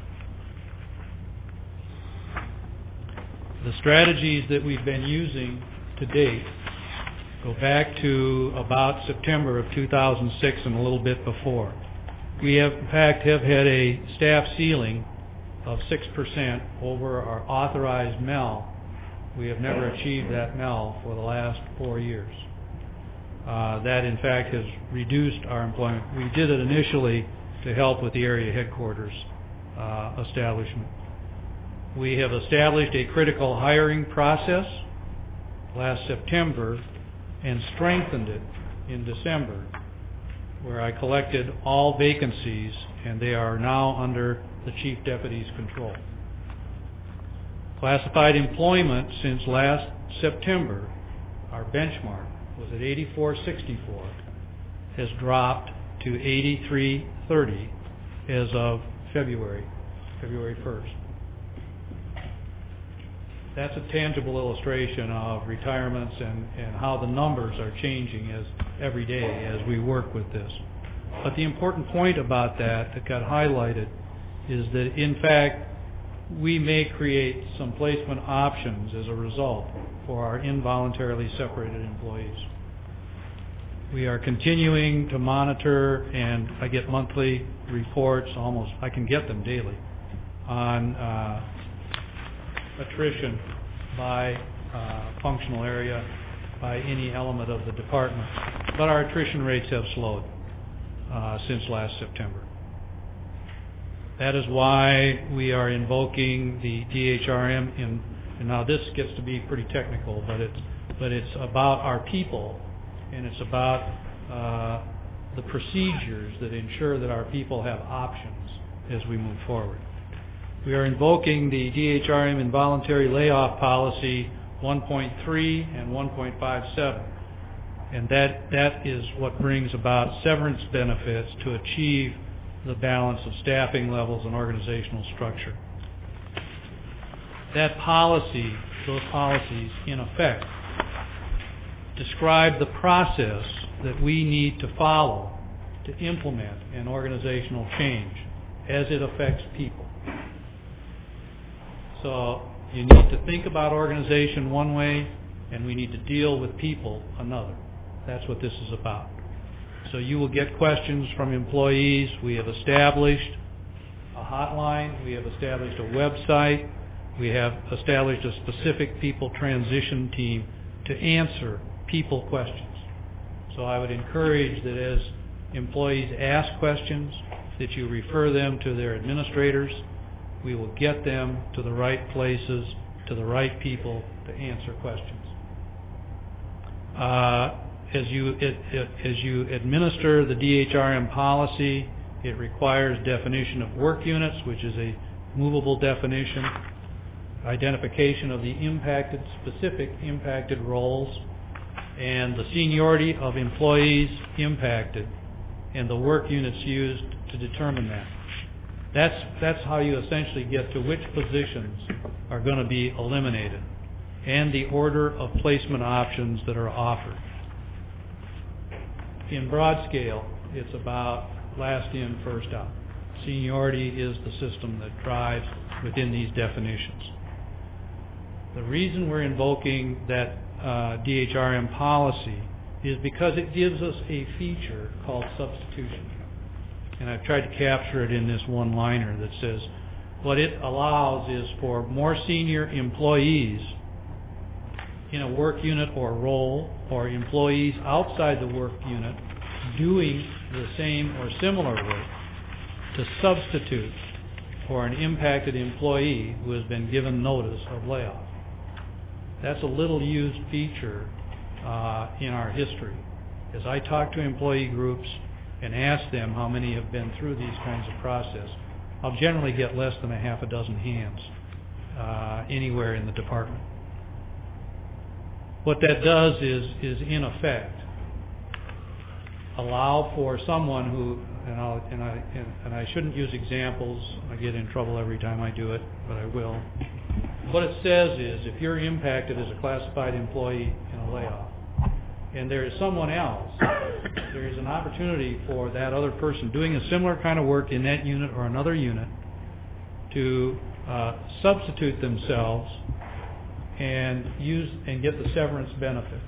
The strategies that we've been using to date go back to about September of two thousand six and a little bit before. We have, in fact, have had a staff ceiling of six percent over our authorized M E L. We have never achieved that M E L for the last four years. Uh, that, in fact, has reduced our employment. We did it initially to help with the area headquarters uh, establishment. We have established a critical hiring process last September and strengthened it in December, where I collected all vacancies, and they are now under the Chief Deputy's control. Classified employment since last September, our benchmark was at eighty-four sixty-four, has dropped to eighty-three thirty as of February, February first. That's a tangible illustration of retirements and, and how the numbers are changing as every day as we work with this. But the important point about that that got highlighted is that, in fact, we may create some placement options as a result for our involuntarily separated employees. We are continuing to monitor, and I get monthly reports, almost, I can get them daily, on uh, attrition by uh, functional area, by any element of the department. But our attrition rates have slowed uh, since last September. That is why we are invoking the D H R M in, and now this gets to be pretty technical, but it's, but it's about our people, and it's about uh, the procedures that ensure that our people have options as we move forward. We are invoking the D H R M involuntary layoff policy one point three and one point five seven, and that, that is what brings about severance benefits to achieve the balance of staffing levels and organizational structure. That policy, those policies, in effect, describe the process that we need to follow to implement an organizational change as it affects people. So you need to think about organization one way, and we need to deal with people another. That's what this is about. So you will get questions from employees. We have established a hotline. We have established a website. We have established a specific people transition team to answer people questions. So I would encourage that as employees ask questions, that you refer them to their administrators. We will get them to the right places, to the right people to answer questions. Uh, as you it, it, as you administer the D H R M policy, it requires definition of work units, which is a movable definition, identification of the impacted, specific impacted roles, and the seniority of employees impacted, and the work units used to determine that. That's, that's how you essentially get to which positions are going to be eliminated, and the order of placement options that are offered. In broad scale, it's about last in, first out. Seniority is the system that drives within these definitions. The reason we're invoking that uh, D H R M policy is because it gives us a feature called substitution. And I've tried to capture it in this one-liner that says what it allows is for more senior employees in a work unit or role, or employees outside the work unit doing the same or similar work, to substitute for an impacted employee who has been given notice of layoff. That's a little used feature uh, in our history. As I talk to employee groups and ask them how many have been through these kinds of process, I'll generally get less than a half a dozen hands uh, anywhere in the department. What that does is, is in effect, allow for someone who, and, I'll, and, I, and, and I shouldn't use examples, I get in trouble every time I do it, but I will. What it says is if you're impacted as a classified employee in a layoff, and there is someone else, there is an opportunity for that other person doing a similar kind of work in that unit or another unit to uh, substitute themselves and use and get the severance benefits.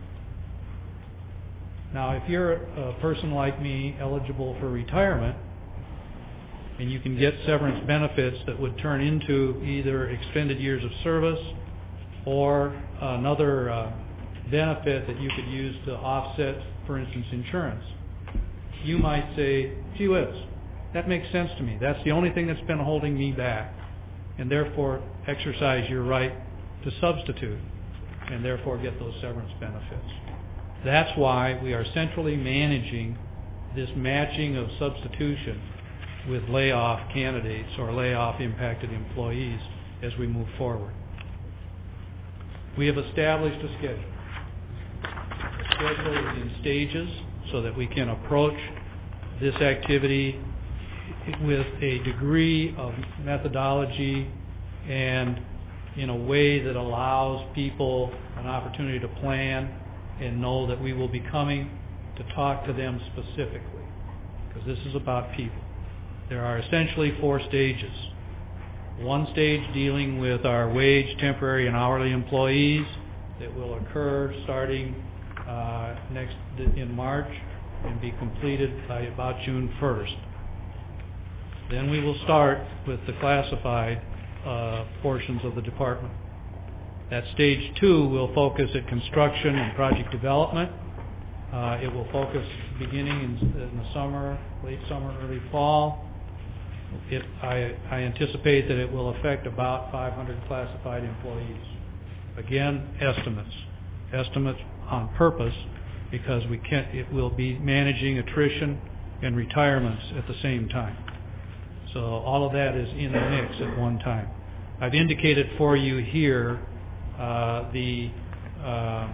Now, if you're a person like me eligible for retirement, and you can get severance benefits that would turn into either extended years of service or another uh, benefit that you could use to offset, for instance, insurance, you might say, gee whiz, that makes sense to me. That's the only thing that's been holding me back, and therefore exercise your right to substitute and therefore get those severance benefits. That's why we are centrally managing this matching of substitution with layoff candidates or layoff impacted employees as we move forward. We have established a schedule. The schedule is in stages so that we can approach this activity with a degree of methodology and in a way that allows people an opportunity to plan and know that we will be coming to talk to them specifically, because this is about people. There are essentially four stages. One stage dealing with our wage, temporary, and hourly employees that will occur starting uh, next in March and be completed by about June first. Then we will start with the classified uh, portions of the department. That stage two will focus at construction and project development. Uh, it will focus beginning in, in the summer, late summer, early fall. It, I, I anticipate that it will affect about five hundred classified employees. Again, estimates. Estimates on purpose, because we can't, it will be managing attrition and retirements at the same time. So all of that is in the mix at one time. I've indicated for you here uh, the uh,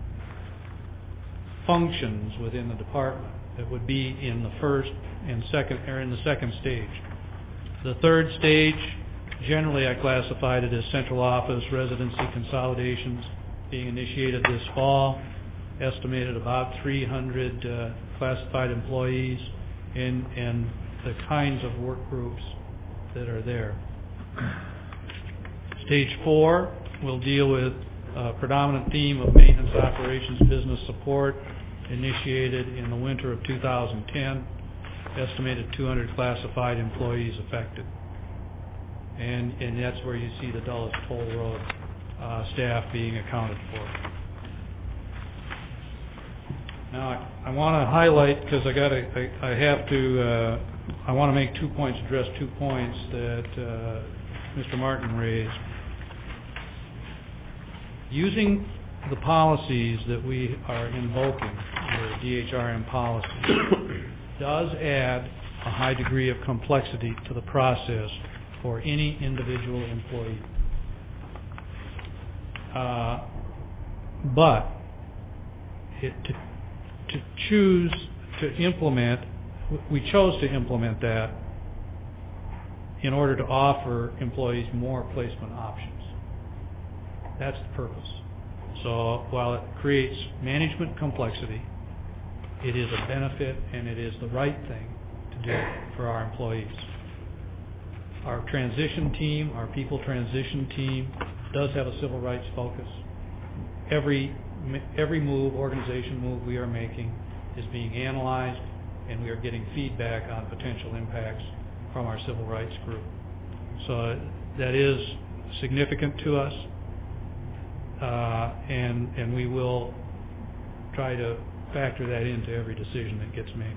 functions within the department that would be in the first and second, or in the second stage. The third stage, generally I classified it as central office residency consolidations being initiated this fall, estimated about three hundred uh, classified employees in, and the kinds of work groups that are there. Stage four will deal with a predominant theme of maintenance operations business support, initiated in the winter of two thousand ten, estimated two hundred classified employees affected. And, and that's where you see the Dulles Toll Road uh, staff being accounted for. Now, I, I want to highlight, because I got to, I, I have to, uh, I want to make two points, address two points that uh, Mister Martin raised. Using the policies that we are invoking, the D H R M policy, does add a high degree of complexity to the process for any individual employee. Uh, but it, to, to choose to implement, we chose to implement that in order to offer employees more placement options. That's the purpose. So while it creates management complexity, it is a benefit and it is the right thing to do for our employees. Our transition team, our people transition team, does have a civil rights focus. Every every move, organization move we are making is being analyzed, and we are getting feedback on potential impacts from our civil rights group. So that is significant to us, uh, and and we will try to factor that into every decision that gets made.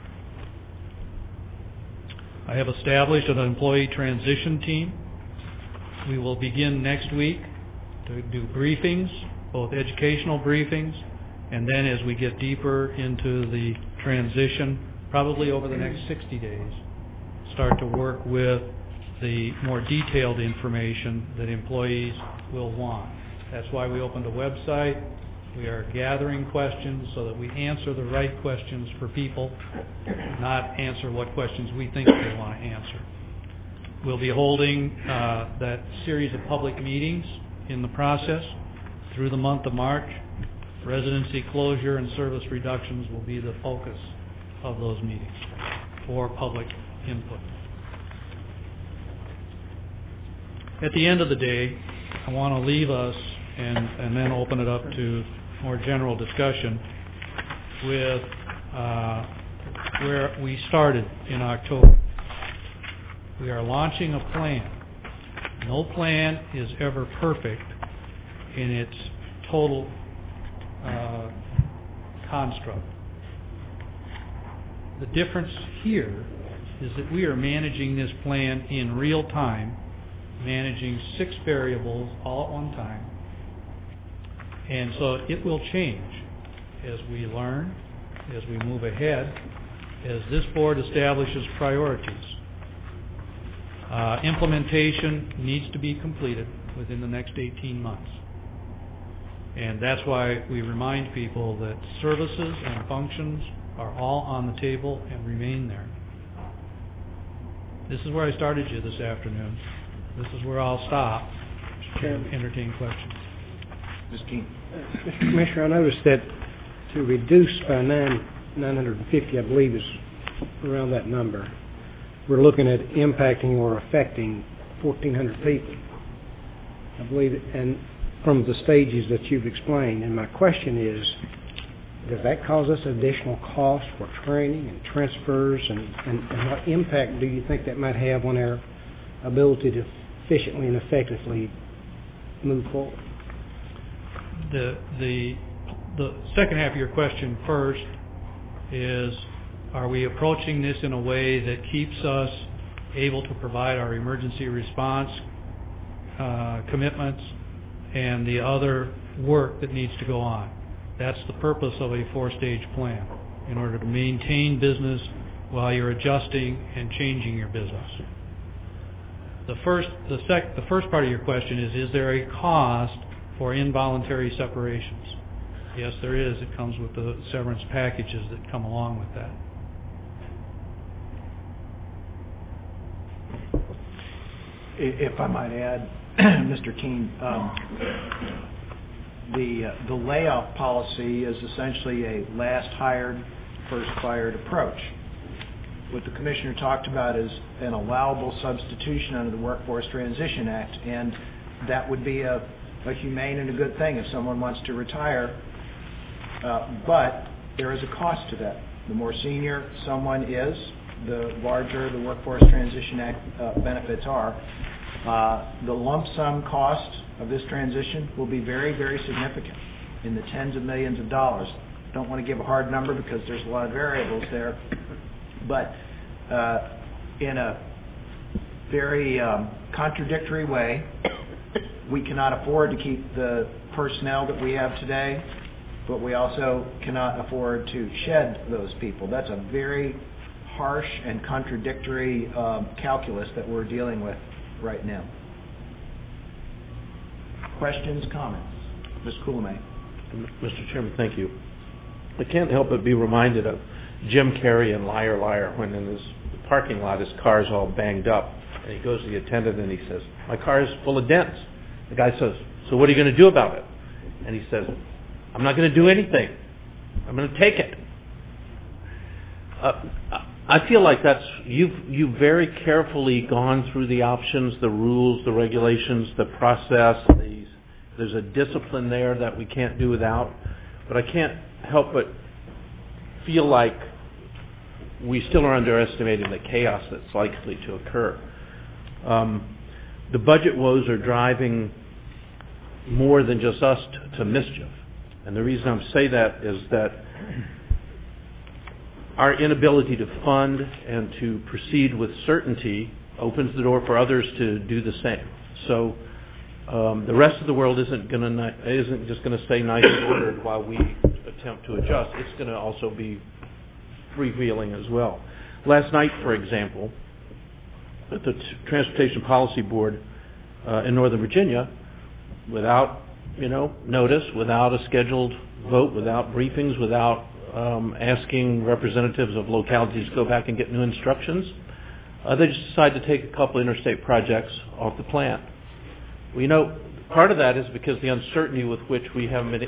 I have established an employee transition team. We will begin next week to do briefings, both educational briefings, and then as we get deeper into the transition, probably over the next sixty days, start to work with the more detailed information that employees will want. That's why we opened a website. We are gathering questions so that we answer the right questions for people, not answer what questions we think they want to answer. We'll be holding uh, that series of public meetings in the process through the month of March. Residency closure and service reductions will be the focus of those meetings for public input. At the end of the day, I want to leave us and, and then open it up to more general discussion with uh, where we started in October. We are launching a plan. No plan is ever perfect in its total uh, construct. The difference here is that we are managing this plan in real time, managing six variables all at one time. And so it will change as we learn, as we move ahead, as this board establishes priorities. Uh, implementation needs to be completed within the next eighteen months. And that's why we remind people that services and functions are all on the table and remain there. This is where I started you this afternoon. This is where I'll stop and entertain questions. Miz Keene. Uh, Mister Commissioner, I noticed that to reduce by nine, 950, I believe is around that number, we're looking at impacting or affecting fourteen hundred people, I believe, and from the stages that you've explained. And my question is, does that cause us additional cost for training and transfers, and, and, and what impact do you think that might have on our ability to efficiently and effectively move forward? The, the, the second half of your question first is, are we approaching this in a way that keeps us able to provide our emergency response uh, commitments and the other work that needs to go on. That's the purpose of a four-stage plan, in order to maintain business while you're adjusting and changing your business. The first, the sec, the first part of your question is, is there a cost for involuntary separations? Yes, there is. It comes with the severance packages that come along with that. If I might add, Mister Keene, um, the uh, the layoff policy is essentially a last hired, first fired approach. What the Commissioner talked about is an allowable substitution under the Workforce Transition Act, and that would be a, a humane and a good thing if someone wants to retire, uh, but there is a cost to that. The more senior someone is, the larger the Workforce Transition Act uh, benefits are. Uh, the lump sum cost of this transition will be very, very significant, in the tens of millions of dollars. Don't want to give a hard number because there's a lot of variables there, but uh, in a very um, contradictory way, we cannot afford to keep the personnel that we have today, but we also cannot afford to shed those people. That's a very harsh and contradictory um, calculus that we're dealing with right now. Questions, comments? Miz Cooley. Mister Chairman, thank you. I can't help but be reminded of Jim Carrey in Liar Liar, when in his parking lot his car's all banged up, and he goes to the attendant and he says, "My car is full of dents." The guy says, "So what are you going to do about it?" And he says, "I'm not going to do anything. I'm going to take it." Uh, I feel like that's, you've, you've very carefully gone through the options, the rules, the regulations, the process. The, there's a discipline there that we can't do without. But I can't help but feel like we still are underestimating the chaos that's likely to occur. Um, the budget woes are driving more than just us to, to mischief. And the reason I say that is that our inability to fund and to proceed with certainty opens the door for others to do the same. So um, the rest of the world isn't going to isn't just going to stay nice and ordered while we attempt to adjust. It's going to also be freewheeling as well. Last night, for example, at the Transportation Policy Board uh, in Northern Virginia, without you know notice, without a scheduled vote, without briefings, without Um, asking representatives of localities to go back and get new instructions, uh, they just decided to take a couple interstate projects off the plan. Well, you know, part of that is because the uncertainty with which we haven't been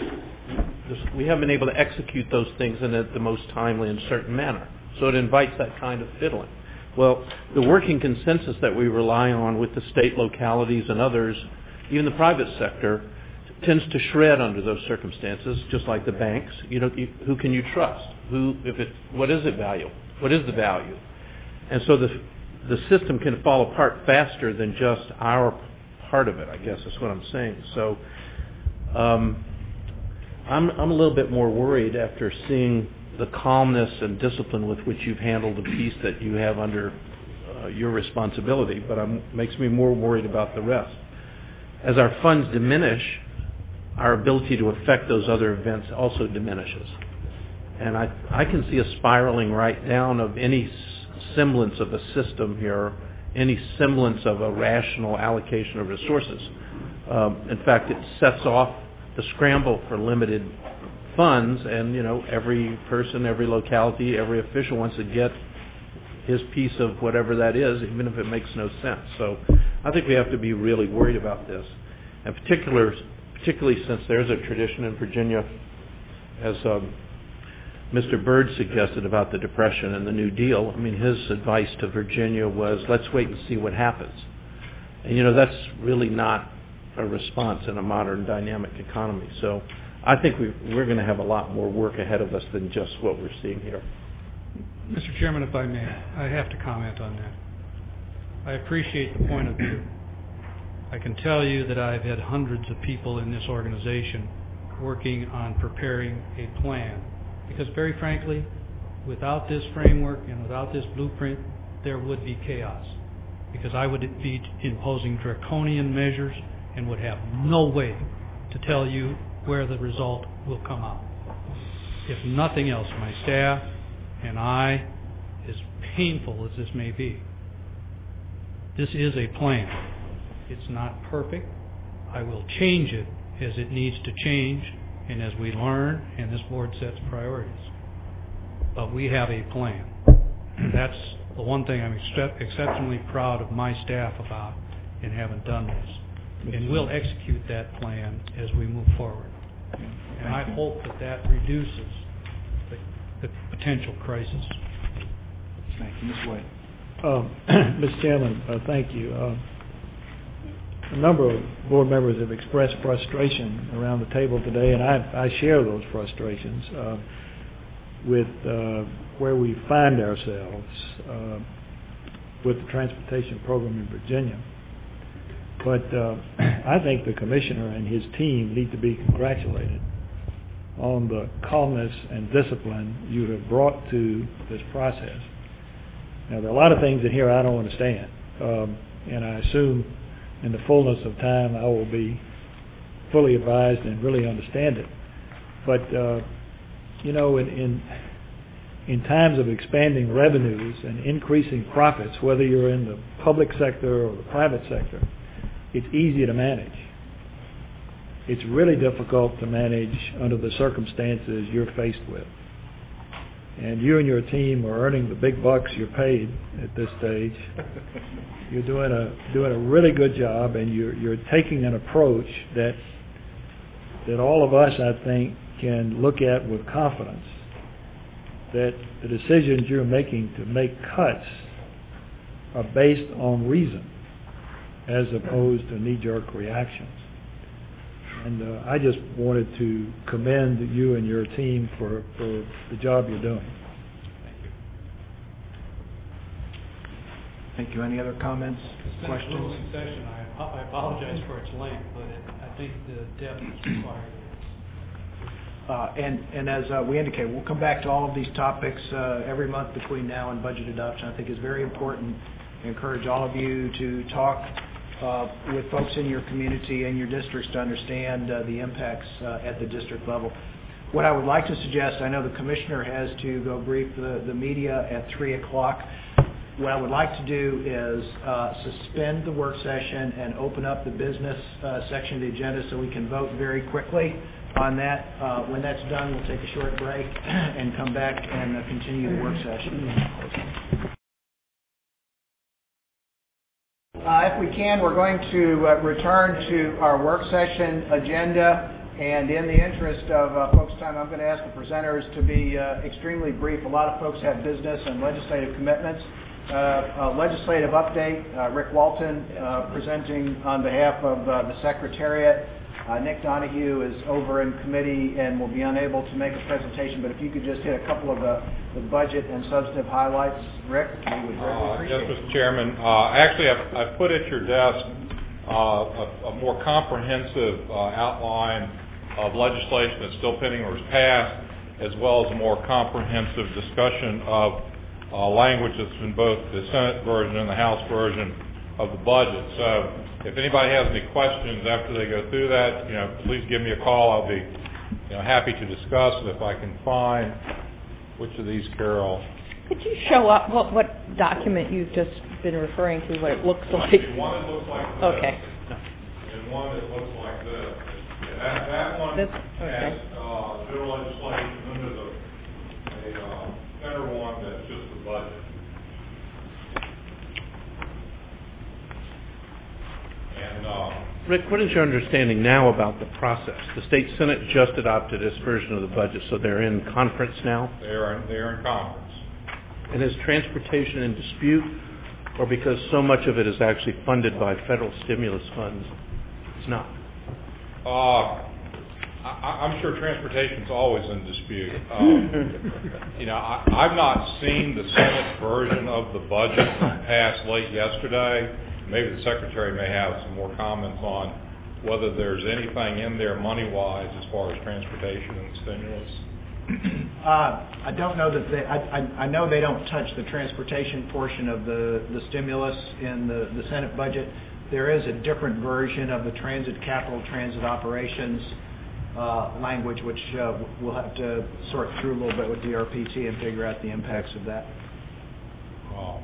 we haven't been able to execute those things in a, the most timely and certain manner. So it invites that kind of fiddling. Well, the working consensus that we rely on with the state localities and others, even the private sector, tends to shred under those circumstances, just like the banks. You know, you, who can you trust? Who, if it, what is it value? What is the value? And so the the system can fall apart faster than just our part of it, I guess is what I'm saying. So um, I'm I'm a little bit more worried after seeing the calmness and discipline with which you've handled the piece that you have under uh, your responsibility, but it makes me more worried about the rest. As our funds diminish, our ability to affect those other events also diminishes. And I, I can see a spiraling right down of any semblance of a system here, any semblance of a rational allocation of resources. Um, in fact, it sets off the scramble for limited funds, and you know, every person, every locality, every official wants to get his piece of whatever that is, even if it makes no sense. So I think we have to be really worried about this. In particular, particularly since there's a tradition in Virginia, as um, Mister Byrd suggested about the Depression and the New Deal. I mean, his advice to Virginia was, let's wait and see what happens. And, you know, that's really not a response in a modern dynamic economy. So I think we, we're going to have a lot more work ahead of us than just what we're seeing here. Mister Chairman, if I may, I have to comment on that. I appreciate the point of view. I can tell you that I've had hundreds of people in this organization working on preparing a plan. Because very frankly, without this framework and without this blueprint, there would be chaos. because I would be imposing draconian measures and would have no way to tell you where the result will come out. If nothing else, my staff and I, as painful as this may be, this is a plan. It's not perfect. I will change it as it needs to change and as we learn and this board sets priorities. But we have a plan. And that's the one thing I'm excep- exceptionally proud of my staff about in having done this. And we'll execute that plan as we move forward. And I hope that that reduces the, the potential crisis. Thank you. Miz White. Um, Mister Chairman, uh, thank you. Uh, a number of board members have expressed frustration around the table today, and I, I share those frustrations uh, with uh, where we find ourselves uh, with the transportation program in Virginia. But uh, I think the commissioner and his team need to be congratulated on the calmness and discipline you have brought to this process. Now, there are a lot of things in here I don't understand, um, and I assume in the fullness of time I will be fully advised and really understand it. But, uh, you know, in, in, in times of expanding revenues and increasing profits, whether you're in the public sector or the private sector, it's easy to manage. It's really difficult to manage under the circumstances you're faced with. And you and your team are earning the big bucks you're paid at this stage. You're doing a doing a really good job, and you're you're taking an approach that that all of us, I think, can look at with confidence. That the decisions you're making to make cuts are based on reason, as opposed to knee-jerk reactions. And uh, I just wanted to commend you and your team for, for the job you're doing. Thank you. Thank you. Any other comments, It's been questions? a little session. I, I apologize for its length, but it, I think the depth is required. Uh, and, and as uh, we indicate, we'll come back to all of these topics uh, every month between now and budget adoption. I think it's very important. I encourage all of you to talk Uh, with folks in your community and your districts to understand uh, the impacts uh, at the district level. What I would like to suggest, I know the commissioner has to go brief the, the media at three o'clock. What I would like to do is uh, suspend the work session and open up the business uh, section of the agenda so we can vote very quickly on that. Uh, when that's done, we'll take a short break and come back and uh, continue the work session. Uh, if we can, we're going to uh, return to our work session agenda, and in the interest of uh, folks' time, I'm going to ask the presenters to be uh, extremely brief. A lot of folks have business and legislative commitments. Uh, a legislative update, uh, Rick Walton uh, presenting on behalf of uh, the Secretariat. Uh, Nick Donahue is over in committee and will be unable to make a presentation, but if you could just hit a couple of the, the budget and substantive highlights, Rick, we would greatly uh, appreciate yes, it. Mister Chairman. Uh, actually, I've, I've put at your desk uh, a, a more comprehensive uh, outline of legislation that's still pending or is passed, as well as a more comprehensive discussion of uh, language that's in both the Senate version and the House version of the budget. So if anybody has any questions after they go through that, you know, please give me a call. I'll be, you know, happy to discuss it if I can find which of these, Carol. Could you show up what, what document you've just been referring to, what it looks like? One that looks like this. Okay. And one that looks like this. And that, that one This, has okay. uh, general legislation under the a uh, federal one that's just the budget. And, uh, Rick, what is your understanding now about the process? The state Senate just adopted this version of the budget, so they're in conference now? they are they are in conference. And is transportation in dispute, or because so much of it is actually funded by federal stimulus funds, it's not? Uh, I, I'm sure transportation's always in dispute. Um, you know, I, I've not seen the Senate version of the budget passed late yesterday. Maybe the Secretary may have some more comments on whether there's anything in there money-wise as far as transportation and stimulus. Uh, I don't know that they, I, I, I know they don't touch the transportation portion of the, the stimulus in the, the Senate budget. There is a different version of the transit capital, transit operations uh, language, which uh, we'll have to sort through a little bit with D R P T and figure out the impacts of that. Um,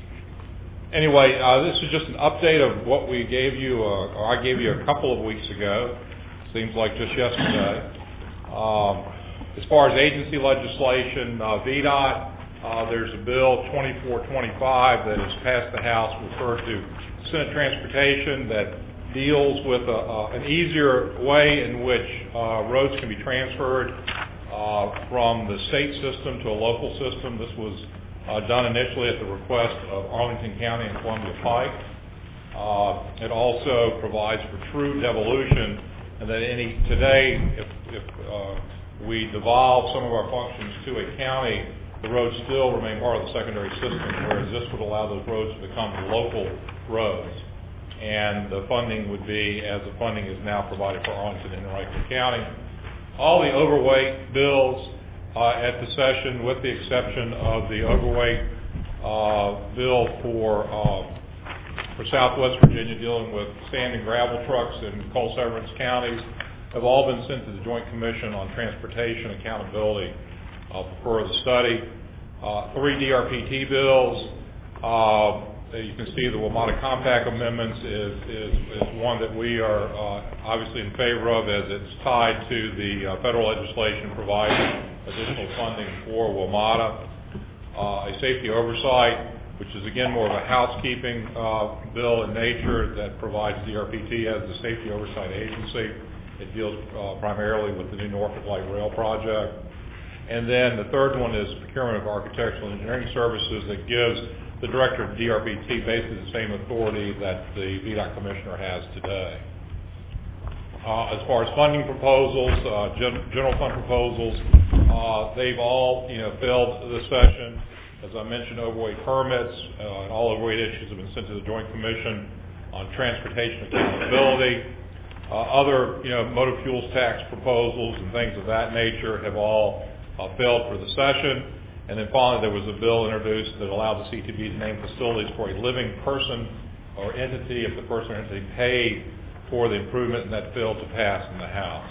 anyway, uh, this is just an update of what we gave you, uh, or I gave you a couple of weeks ago. Seems like just yesterday. Um, as far as agency legislation, uh, V DOT, uh, there's a bill twenty-four twenty-five that has passed the House, referred to Senate Transportation, that deals with a, uh, an easier way in which uh, roads can be transferred uh, from the state system to a local system. This was uh, done initially at the request of Arlington County and Columbia Pike. Uh, it also provides for true devolution, and that any today, if, if uh, we devolve some of our functions to a county, the roads still remain part of the secondary system, whereas this would allow those roads to become local roads. And the funding would be as the funding is now provided for Arlington and Enrico County. All the overweight bills uh, at the session, with the exception of the overweight uh, bill for uh, for Southwest Virginia dealing with sand and gravel trucks in coal severance counties, have all been sent to the Joint Commission on Transportation Accountability uh, for further study. Uh, three D R P T bills. Uh, you can see the WMATA Compact amendments is, is, is one that we are uh, obviously in favor of, as it's tied to the uh, federal legislation providing additional funding for WMATA. Uh, a safety oversight, which is again more of a housekeeping uh, bill in nature, that provides D R P T as the safety oversight agency. It deals uh, primarily with the new Norfolk Light Rail project. And then the third one is procurement of architectural and engineering services, that gives the director of D R P T basically the same authority that the V DOT commissioner has today. Uh, as far as funding proposals, uh, gen- general fund proposals, uh, they've all, you know, failed this session. As I mentioned, overweight permits uh, and all overweight issues have been sent to the Joint Commission on Transportation Accountability. Uh, other, you know, motor fuels tax proposals and things of that nature have all uh, failed for the session. And then finally, there was a bill introduced that allowed the C T B to name facilities for a living person or entity if the person or entity paid for the improvement, and that failed to pass in the House.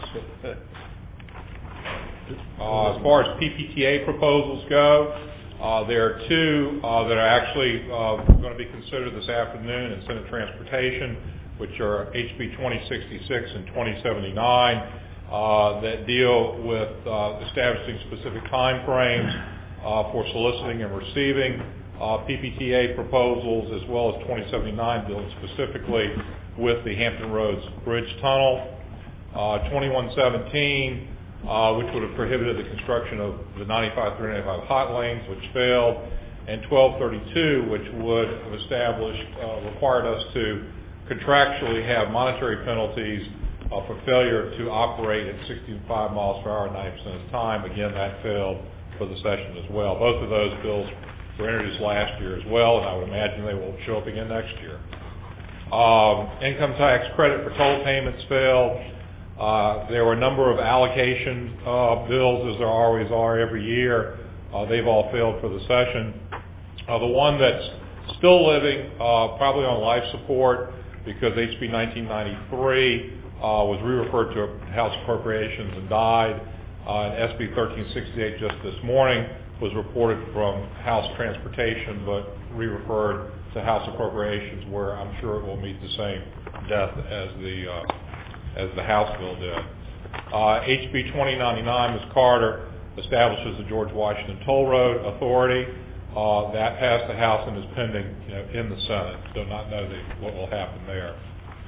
Uh, as far as P P T A proposals go, uh, there are two uh, that are actually uh, going to be considered this afternoon in Senate Transportation, which are H B twenty sixty-six and twenty seventy-nine, uh, that deal with uh, establishing specific time frames uh, for soliciting and receiving uh, P P T A proposals, as well as twenty seventy-nine dealing specifically with the Hampton Roads Bridge Tunnel. Uh, twenty-one seventeen, uh, which would have prohibited the construction of the ninety-five through ninety-five hot lanes, which failed, and twelve thirty-two, which would have established, uh, required us to contractually have monetary penalties uh, for failure to operate at sixty-five miles per hour ninety percent of the time. Again, that failed for the session as well. Both of those bills were introduced last year as well, and I would imagine they will show up again next year. Um, income tax credit for toll payments failed. Uh, there were a number of allocation uh, bills, as there always are every year. Uh, they've all failed for the session. Uh, the one that's still living, uh, probably on life support, because H B nineteen ninety-three uh, was re-referred to House Appropriations and died. Uh, and S B thirteen sixty-eight just this morning was reported from House Transportation, but re-referred to House Appropriations, where I'm sure it will meet the same death as the uh, as the House bill did. Uh, H B twenty ninety-nine, Miz Carter, establishes the George Washington Toll Road Authority. Uh, that passed the House and is pending, you know, in the Senate. Do not know the, what will happen there.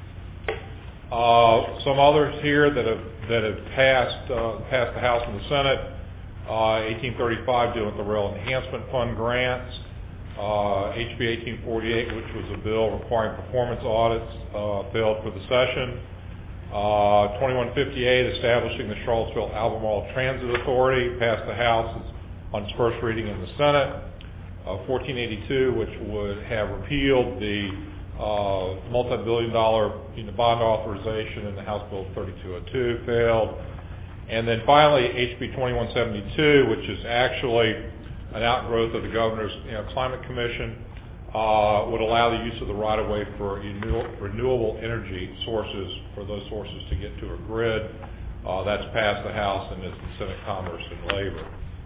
Uh, some others here that have that have passed uh, passed the House and the Senate. Uh, eighteen thirty-five dealing with the Rail Enhancement Fund grants. Uh, H B eighteen forty-eight, which was a bill requiring performance audits, uh, failed for the session. Uh, twenty-one fifty-eight, establishing the Charlottesville Albemarle Transit Authority, passed the House on its first reading in the Senate. Uh, fourteen eighty-two, which would have repealed the uh, multi-billion dollar you know, bond authorization in the House Bill thirty-two oh two, failed. And then finally, H B twenty-one seventy-two, which is actually an outgrowth of the Governor's you know, Climate Commission, uh, would allow the use of the right-of-way for renew- renewable energy sources, for those sources to get to a grid. Uh, that's passed the House and is in Senate Commerce and Labor.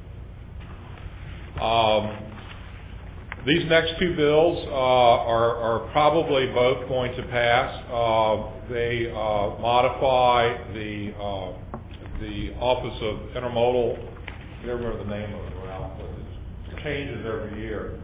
Um, these next two bills uh, are, are probably both going to pass. Uh, they uh, modify the uh, the Office of Intermodal. I never remember the name of it. Ralph, but it changes every year.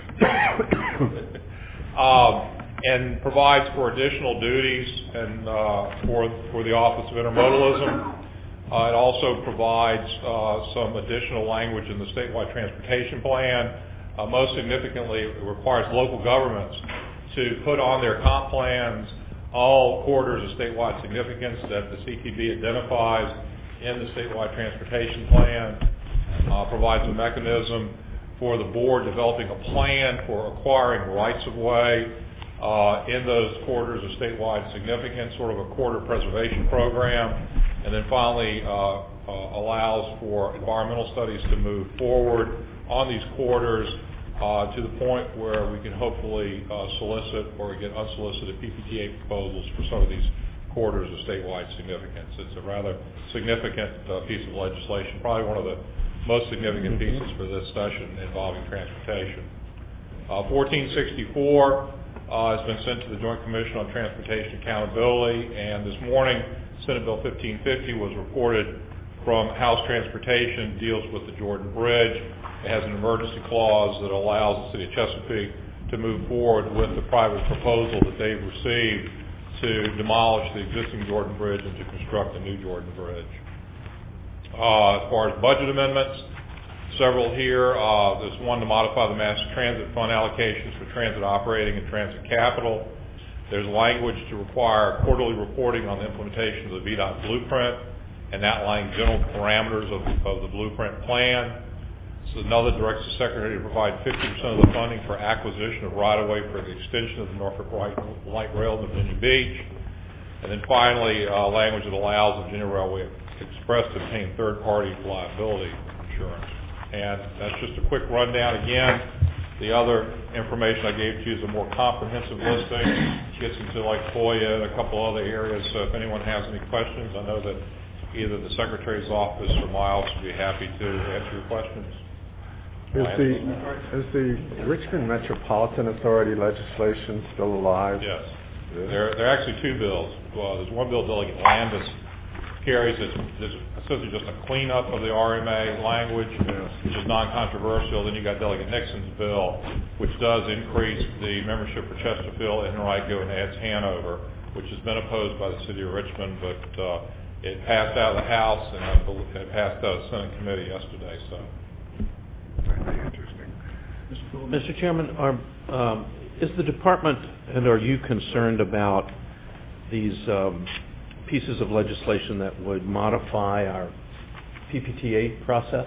um, and provides for additional duties and uh, for for the Office of Intermodalism. Uh, it also provides uh, some additional language in the statewide transportation plan. Uh, most significantly, it requires local governments to put on their comp plans all corridors of statewide significance that the C T B identifies in the statewide transportation plan. Uh, provides a mechanism for the board developing a plan for acquiring rights-of-way uh, in those corridors of statewide significance, sort of a corridor preservation program. And then finally uh, uh, allows for environmental studies to move forward on these corridors uh, to the point where we can hopefully uh, solicit or get unsolicited P P T A proposals for some of these corridors of statewide significance. It's a rather significant uh, piece of legislation, probably one of the most significant pieces for this session involving transportation. Uh, fourteen sixty-four uh, has been sent to the Joint Commission on Transportation Accountability, and this morning Senate Bill fifteen fifty was reported from House Transportation, deals with the Jordan Bridge. It has an emergency clause that allows the City of Chesapeake to move forward with the private proposal that they've received to demolish the existing Jordan Bridge and to construct a new Jordan Bridge. Uh, as far as budget amendments, several here. Uh, there's one to modify the Mass Transit Fund allocations for transit operating and transit capital. There's language to require quarterly reporting on the implementation of the V DOT blueprint and outlining general parameters of, of the blueprint plan. So another directs the Secretary to provide fifty percent of the funding for acquisition of right-of-way for the extension of the Norfolk Light Rail to Virginia Beach. And then finally, uh, language that allows the Virginia Railway Express to obtain third-party liability insurance. And that's just a quick rundown. Again, the other information I gave to you is a more comprehensive listing. It gets into like FOIA and a couple other areas. So if anyone has any questions, I know that either the Secretary's office or my office would be happy to answer your questions. Is the, is the Richmond Metropolitan Authority legislation still alive? Yes. There, there are actually two bills. Well, there's one bill Delegate Landis carries. It's, it's essentially just a cleanup of the R M A language, yes, which is non-controversial. Then you got Delegate Nixon's bill, which does increase the membership for Chesterfield, Henrico, and adds Hanover, which has been opposed by the City of Richmond, but uh, it passed out of the House and I believe it passed out of the Senate committee yesterday. So. Interesting. Mister Chairman, are, um, is the department and are you concerned about these um, pieces of legislation that would modify our P P T A process?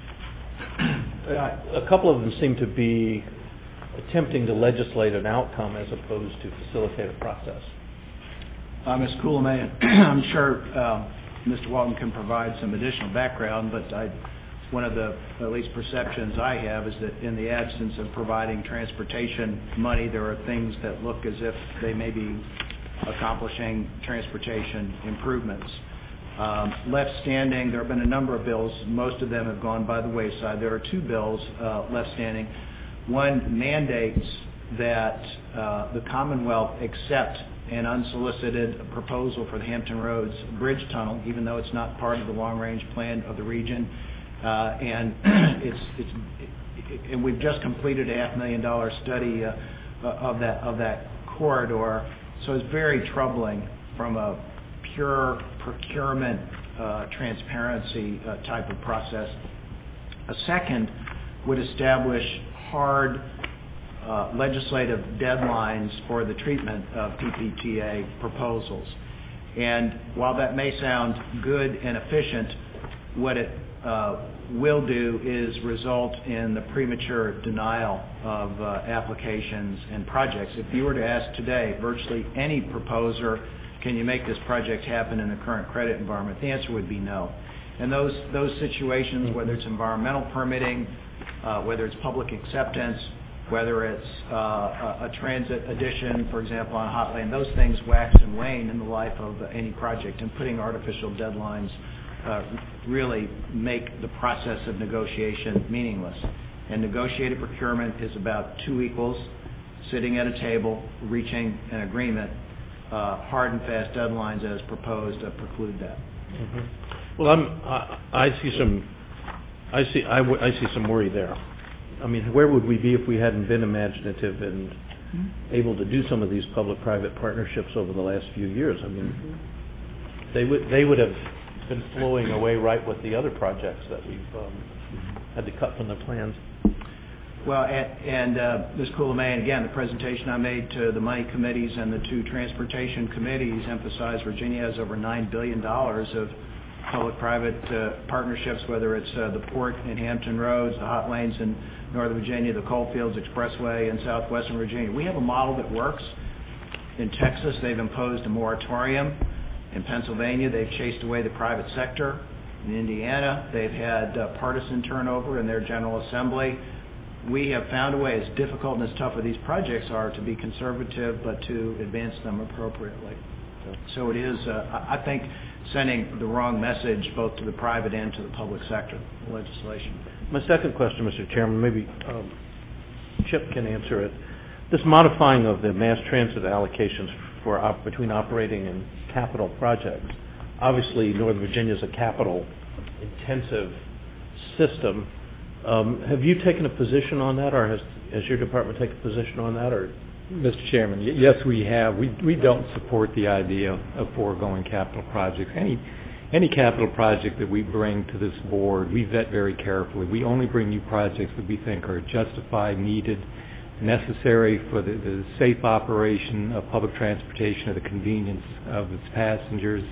A couple of them seem to be attempting to legislate an outcome as opposed to facilitate a process. Uh, Miz Cooley, I'm sure uh, Mister Walton can provide some additional background, but I, one of the at least perceptions I have is that in the absence of providing transportation money, there are things that look as if they may be accomplishing transportation improvements. Um, left standing, there have been a number of bills. Most of them have gone by the wayside. There are two bills uh, left standing. One mandates that uh, the Commonwealth accept an unsolicited proposal for the Hampton Roads Bridge Tunnel, even though it's not part of the long-range plan of the region. Uh, and it's, it's, it, and we've just completed a half million dollar study uh, of that of that corridor. So it's very troubling from a pure procurement uh, transparency uh, type of process. A second would establish hard uh, legislative deadlines for the treatment of P P T A proposals. And while that may sound good and efficient, what it uh, will do is result in the premature denial of uh, applications and projects. If you were to ask today virtually any proposer, can you make this project happen in the current credit environment, the answer would be no. And those, those situations, whether it's environmental permitting, uh, whether it's public acceptance, whether it's uh, a, a transit addition, for example, on Hot Lane, those things wax and wane in the life of any project, and putting artificial deadlines uh, really make the process of negotiation meaningless. And negotiated procurement is about two equals sitting at a table, reaching an agreement. Uh, hard and fast deadlines as proposed uh, preclude that. Mm-hmm. Well, I'm, I, I see some, I see, I, w- I see some worry there. I mean, where would we be if we hadn't been imaginative and mm-hmm. able to do some of these public-private partnerships over the last few years? I mean, mm-hmm. they would they would have been flowing away right with the other projects that we've um, had to cut from the plans. Well, and, and uh, Miz Coulomé, and again, the presentation I made to the money committees and the two transportation committees emphasized Virginia has over nine billion dollars of public-private uh, partnerships, whether it's uh, the port in Hampton Roads, the hot lanes in Northern Virginia, the Coalfields Expressway in southwestern Virginia. We have a model that works. In Texas, they've imposed a moratorium. In Pennsylvania, they've chased away the private sector. In Indiana, they've had uh, partisan turnover in their General Assembly. We have found a way, as difficult and as tough as these projects are, to be conservative but to advance them appropriately. So it is, uh, I think, sending the wrong message both to the private and to the public sector legislation. My second question, Mister Chairman, maybe um, Chip can answer it. This modifying of the mass transit allocations for op- between operating and capital projects. Obviously, Northern Virginia is a capital-intensive system. Um, have you taken a position on that, or has, has your department taken a position on that, or? Mister Chairman, y- yes, we have. We we don't support the idea of foregoing capital projects. Any any capital project that we bring to this board, we vet very carefully. We only bring new projects that we think are justified, needed, necessary for the, the safe operation of public transportation, or the convenience of its passengers.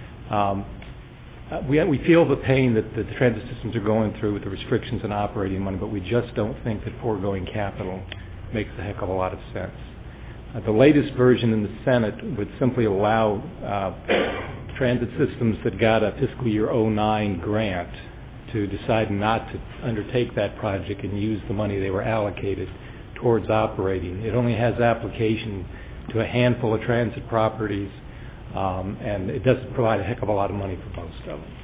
Um, Uh, we, we feel the pain that the transit systems are going through with the restrictions on operating money, but we just don't think that foregoing capital makes a heck of a lot of sense. Uh, the latest version in the Senate would simply allow uh, transit systems that got a fiscal year oh nine grant to decide not to undertake that project and use the money they were allocated towards operating. It only has application to a handful of transit properties. Um, and it doesn't provide a heck of a lot of money for most of them.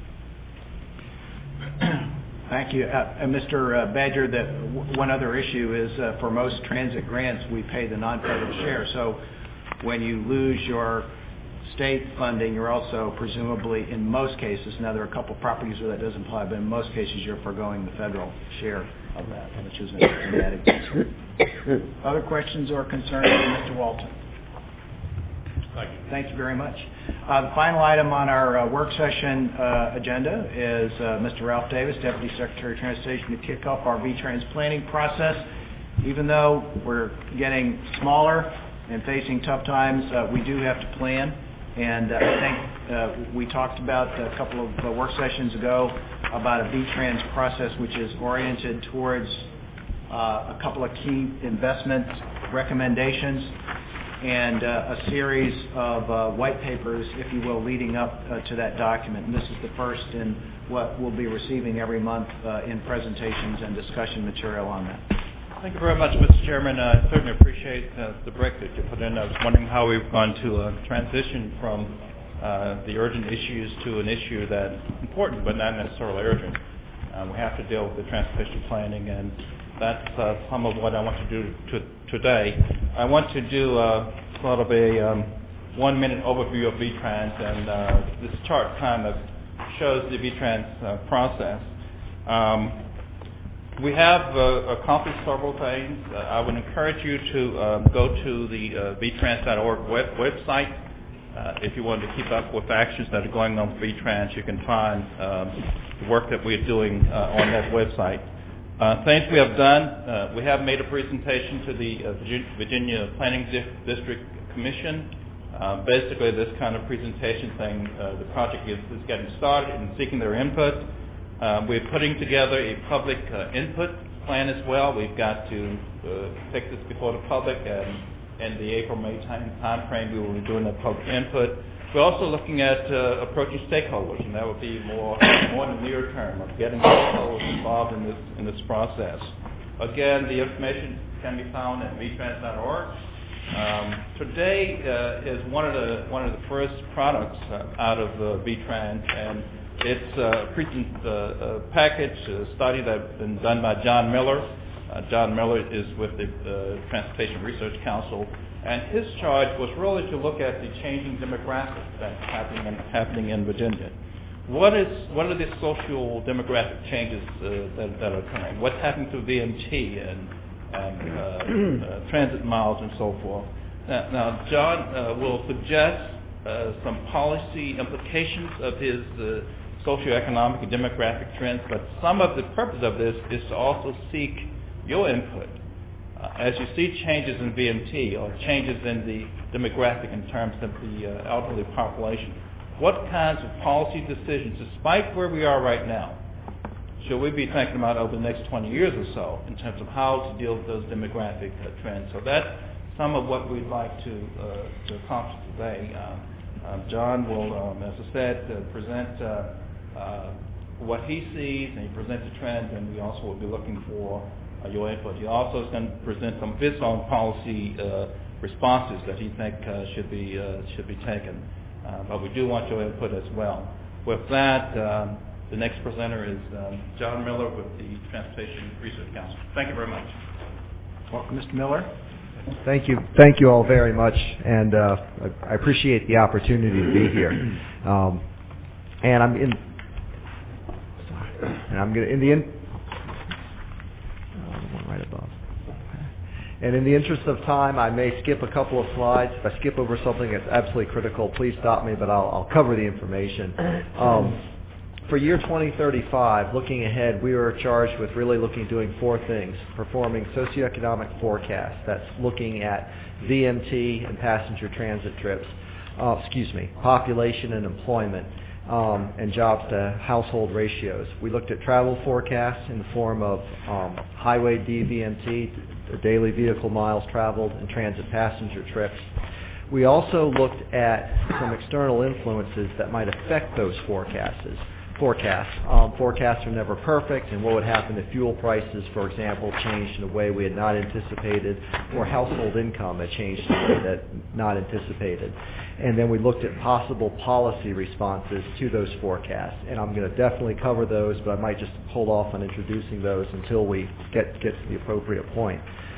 Thank you. Uh, and Mister Uh, Badger, that w- one other issue is uh, for most transit grants, we pay the non-federal share. So when you lose your state funding, you're also presumably, in most cases, now there are a couple properties where that doesn't apply, but in most cases you're foregoing the federal share of that, which is an added concern. Other questions or concerns for Mister Walton? Thank you. Thank you very much. Uh, the final item on our uh, work session uh, agenda is uh, Mister Ralph Davis, Deputy Secretary of Transportation, to kick off our V-Trans planning process. Even though we're getting smaller and facing tough times, uh, we do have to plan. And uh, I think uh, we talked about a couple of uh, work sessions ago about a V-Trans process which is oriented towards uh, a couple of key investment recommendations and uh, a series of uh, white papers, if you will, leading up uh, to that document. And this is the first in what we'll be receiving every month uh, in presentations and discussion material on that. Thank you very much, Mister Chairman. I certainly appreciate uh, the break that you put in. I was wondering how we've gone to uh, transition from uh, the urgent issues to an issue that's important but not necessarily urgent. Uh, we have to deal with the transportation planning, and that's uh, some of what I want to do to, today. I want to do uh, sort of a um, one-minute overview of V-Trans, and uh, this chart kind of shows the V-Trans uh, process. Um, we have uh, accomplished several things. Uh, I would encourage you to uh, go to the uh, V trans dot org web, website. Uh, if you want to keep up with actions that are going on for V-Trans, you can find um, the work that we're doing uh, on that website. Uh, things we have done, uh, we have made a presentation to the uh, Virginia Planning Dif- District Commission. Uh, basically, this kind of presentation thing, uh, the project is, is getting started and seeking their input. Uh, we're putting together a public uh, input plan as well. We've got to uh, take this before the public, and in the April-May time, time frame, we will be doing the public input. We're also looking at uh, approaching stakeholders, and that would be more more in the near term of getting stakeholders involved in this in this process. Again, the information can be found at v trans dot org. Um, today uh, is one of the one of the first products uh, out of uh, V-Trans, and it's a present uh, uh, package, a study that's been done by John Miller. Uh, John Miller is with the uh, Transportation Research Council, and his charge was really to look at the changing demographics that's happening in, happening in Virginia. What is what are the social demographic changes uh, that, that are occurring? What's happening to V M T and and uh, uh, transit miles and so forth? Now, now John uh, will suggest uh, some policy implications of his uh, socioeconomic and demographic trends, but some of the purpose of this is to also seek your input. Uh, as you see changes in V M T or changes in the demographic in terms of the uh, elderly population, what kinds of policy decisions, despite where we are right now, should we be thinking about over the next twenty years or so in terms of how to deal with those demographic uh, trends? So that's some of what we'd like to, uh, to accomplish today. Uh, uh, John will, um, as I said, uh, present uh, uh, what he sees, and he presents the trends, and we also will be looking for uh, your input. He also is going to present some of his own policy uh, responses that he thinks uh, should be uh, should be taken. Uh, but we do want your input as well. With that, um, the next presenter is um, John Miller with the Transportation Research Council. Thank you very much. Welcome, Mister Miller. Thank you. Thank you all very much, and uh, I appreciate the opportunity to be here. Um, and I'm in. Sorry, and I'm going in the in. Oh, the one right above. And in the interest of time, I may skip a couple of slides. If I skip over something that's absolutely critical, please stop me, but I'll, I'll cover the information. Um, for year twenty thirty-five, looking ahead, we are charged with really looking, doing four things. Performing socioeconomic forecasts. That's looking at V M T and passenger transit trips. Uh, excuse me, population and employment. Um, and jobs to household ratios. We looked at travel forecasts in the form of um, highway D V M T, daily vehicle miles traveled, and transit passenger trips. We also looked at some external influences that might affect those forecasts. Forecasts. Um, forecasts are never perfect, and what would happen if fuel prices, for example, changed in a way we had not anticipated, or household income had changed in a way that not anticipated. And then we looked at possible policy responses to those forecasts. And I'm going to definitely cover those, but I might just hold off on introducing those until we get, get to the appropriate point.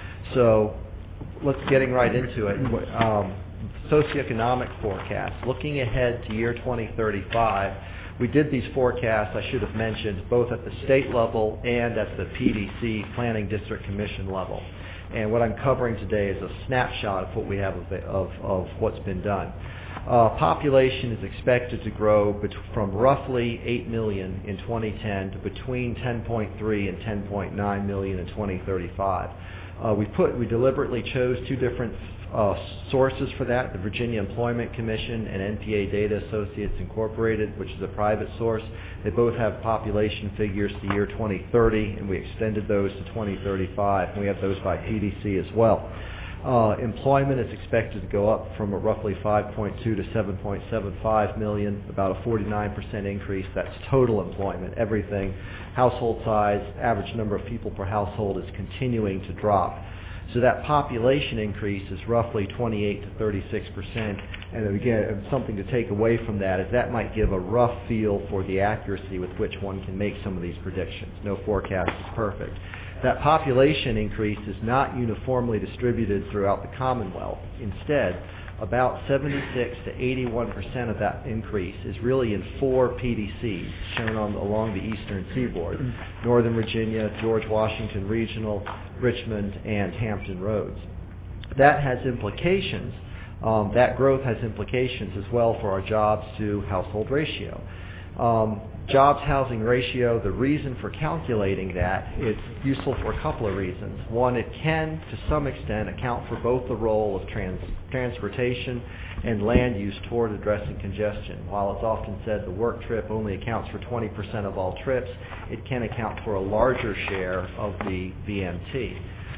So let's getting right into it. Um, socioeconomic forecasts. Looking ahead to year twenty thirty-five, we did these forecasts, I should have mentioned, both at the state level and at the P D C, Planning District Commission level. And what I'm covering today is a snapshot of what we have of, of, of what's been done. Uh, population is expected to grow bet- from roughly eight million in twenty ten to between ten point three and ten point nine million in twenty thirty-five. Uh, we put we deliberately chose two different uh, sources for that: the Virginia Employment Commission and N P A Data Associates Incorporated, which is a private source. They both have population figures to year twenty thirty, and we extended those to twenty thirty-five. And we have those by P D C as well. Uh, employment is expected to go up from a roughly five point two to seven point seven five million, about a forty-nine percent increase. That's total employment, everything. Household size, average number of people per household is continuing to drop. So that population increase is roughly twenty-eight to thirty-six percent. And again, something to take away from that is that might give a rough feel for the accuracy with which one can make some of these predictions. No forecast is perfect. That population increase is not uniformly distributed throughout the Commonwealth. Instead, about seventy-six to eighty-one percent of that increase is really in four P D Cs shown on, along the eastern seaboard: Northern Virginia, George Washington Regional, Richmond, and Hampton Roads. That has implications. Um, that growth has implications as well for our jobs to household ratio. Um, jobs housing ratio, the reason for calculating that, it's useful for a couple of reasons. One, it can to some extent account for both the role of trans- transportation and land use toward addressing congestion. While it's often said the work trip only accounts for twenty percent of all trips, it can account for a larger share of the V M T.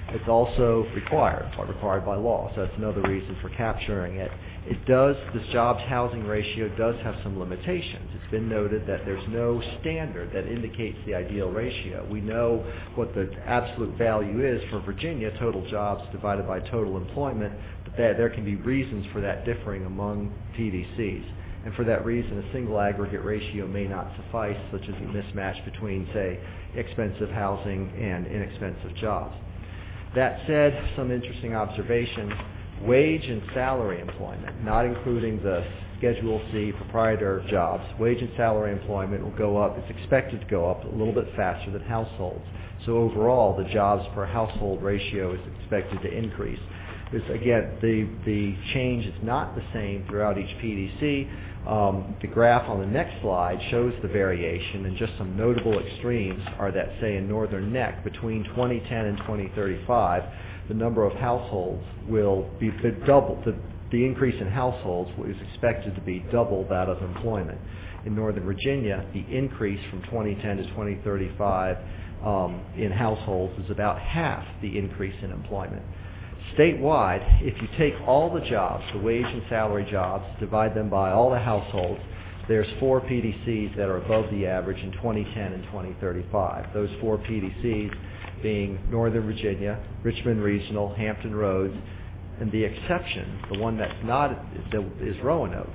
It's also required, required by law, so that's another reason for capturing it. It does, this jobs housing ratio does have some limitations. It's been noted that there's no standard that indicates the ideal ratio. We know what the absolute value is for Virginia, total jobs divided by total employment, but that there can be reasons for that differing among P D Cs. And for that reason, a single aggregate ratio may not suffice, such as a mismatch between, say, expensive housing and inexpensive jobs. That said, some interesting observations. Wage and salary employment, not including the Schedule C proprietor jobs, wage and salary employment will go up, it's expected to go up a little bit faster than households. So overall, the jobs per household ratio is expected to increase. This, again, the, the change is not the same throughout each P D C. Um, the graph on the next slide shows the variation, and just some notable extremes are that, say, in Northern Neck, between twenty ten and twenty thirty-five, the number of households will be double. The, the increase in households is expected to be double that of employment. In Northern Virginia, the increase from twenty ten to twenty thirty-five um, in households is about half the increase in employment. Statewide, if you take all the jobs, the wage and salary jobs, divide them by all the households, there's four P D Cs that are above the average in twenty ten and twenty thirty-five. Those four P D Cs being Northern Virginia, Richmond Regional, Hampton Roads, and the exception, the one that's not, is Roanoke.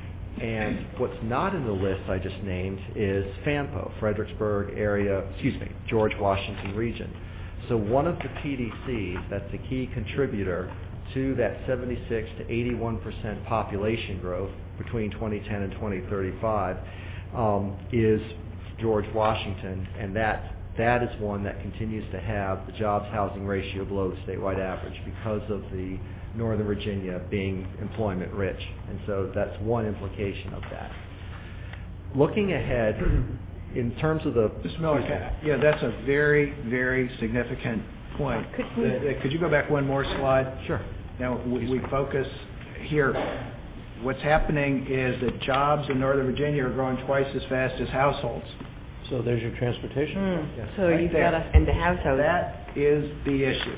And what's not in the list I just named is FAMPO, Fredericksburg area, excuse me, George Washington region. So one of the P D Cs that's a key contributor to that seventy-six to eighty-one percent population growth between twenty ten and twenty thirty-five um, is George Washington, and that that is one that continues to have the jobs housing ratio below the statewide average because of the Northern Virginia being employment rich. And so that's one implication of that. Looking ahead, in terms of the... Mister Miller, yeah, that's a very, very significant point. Could, we, uh, could you go back one more slide? Sure. Now, we, we focus here. What's happening is that jobs in Northern Virginia are growing twice as fast as households. So there's your transportation. Mm. Yes. So Right you've there. got a, and the household. That is the issue.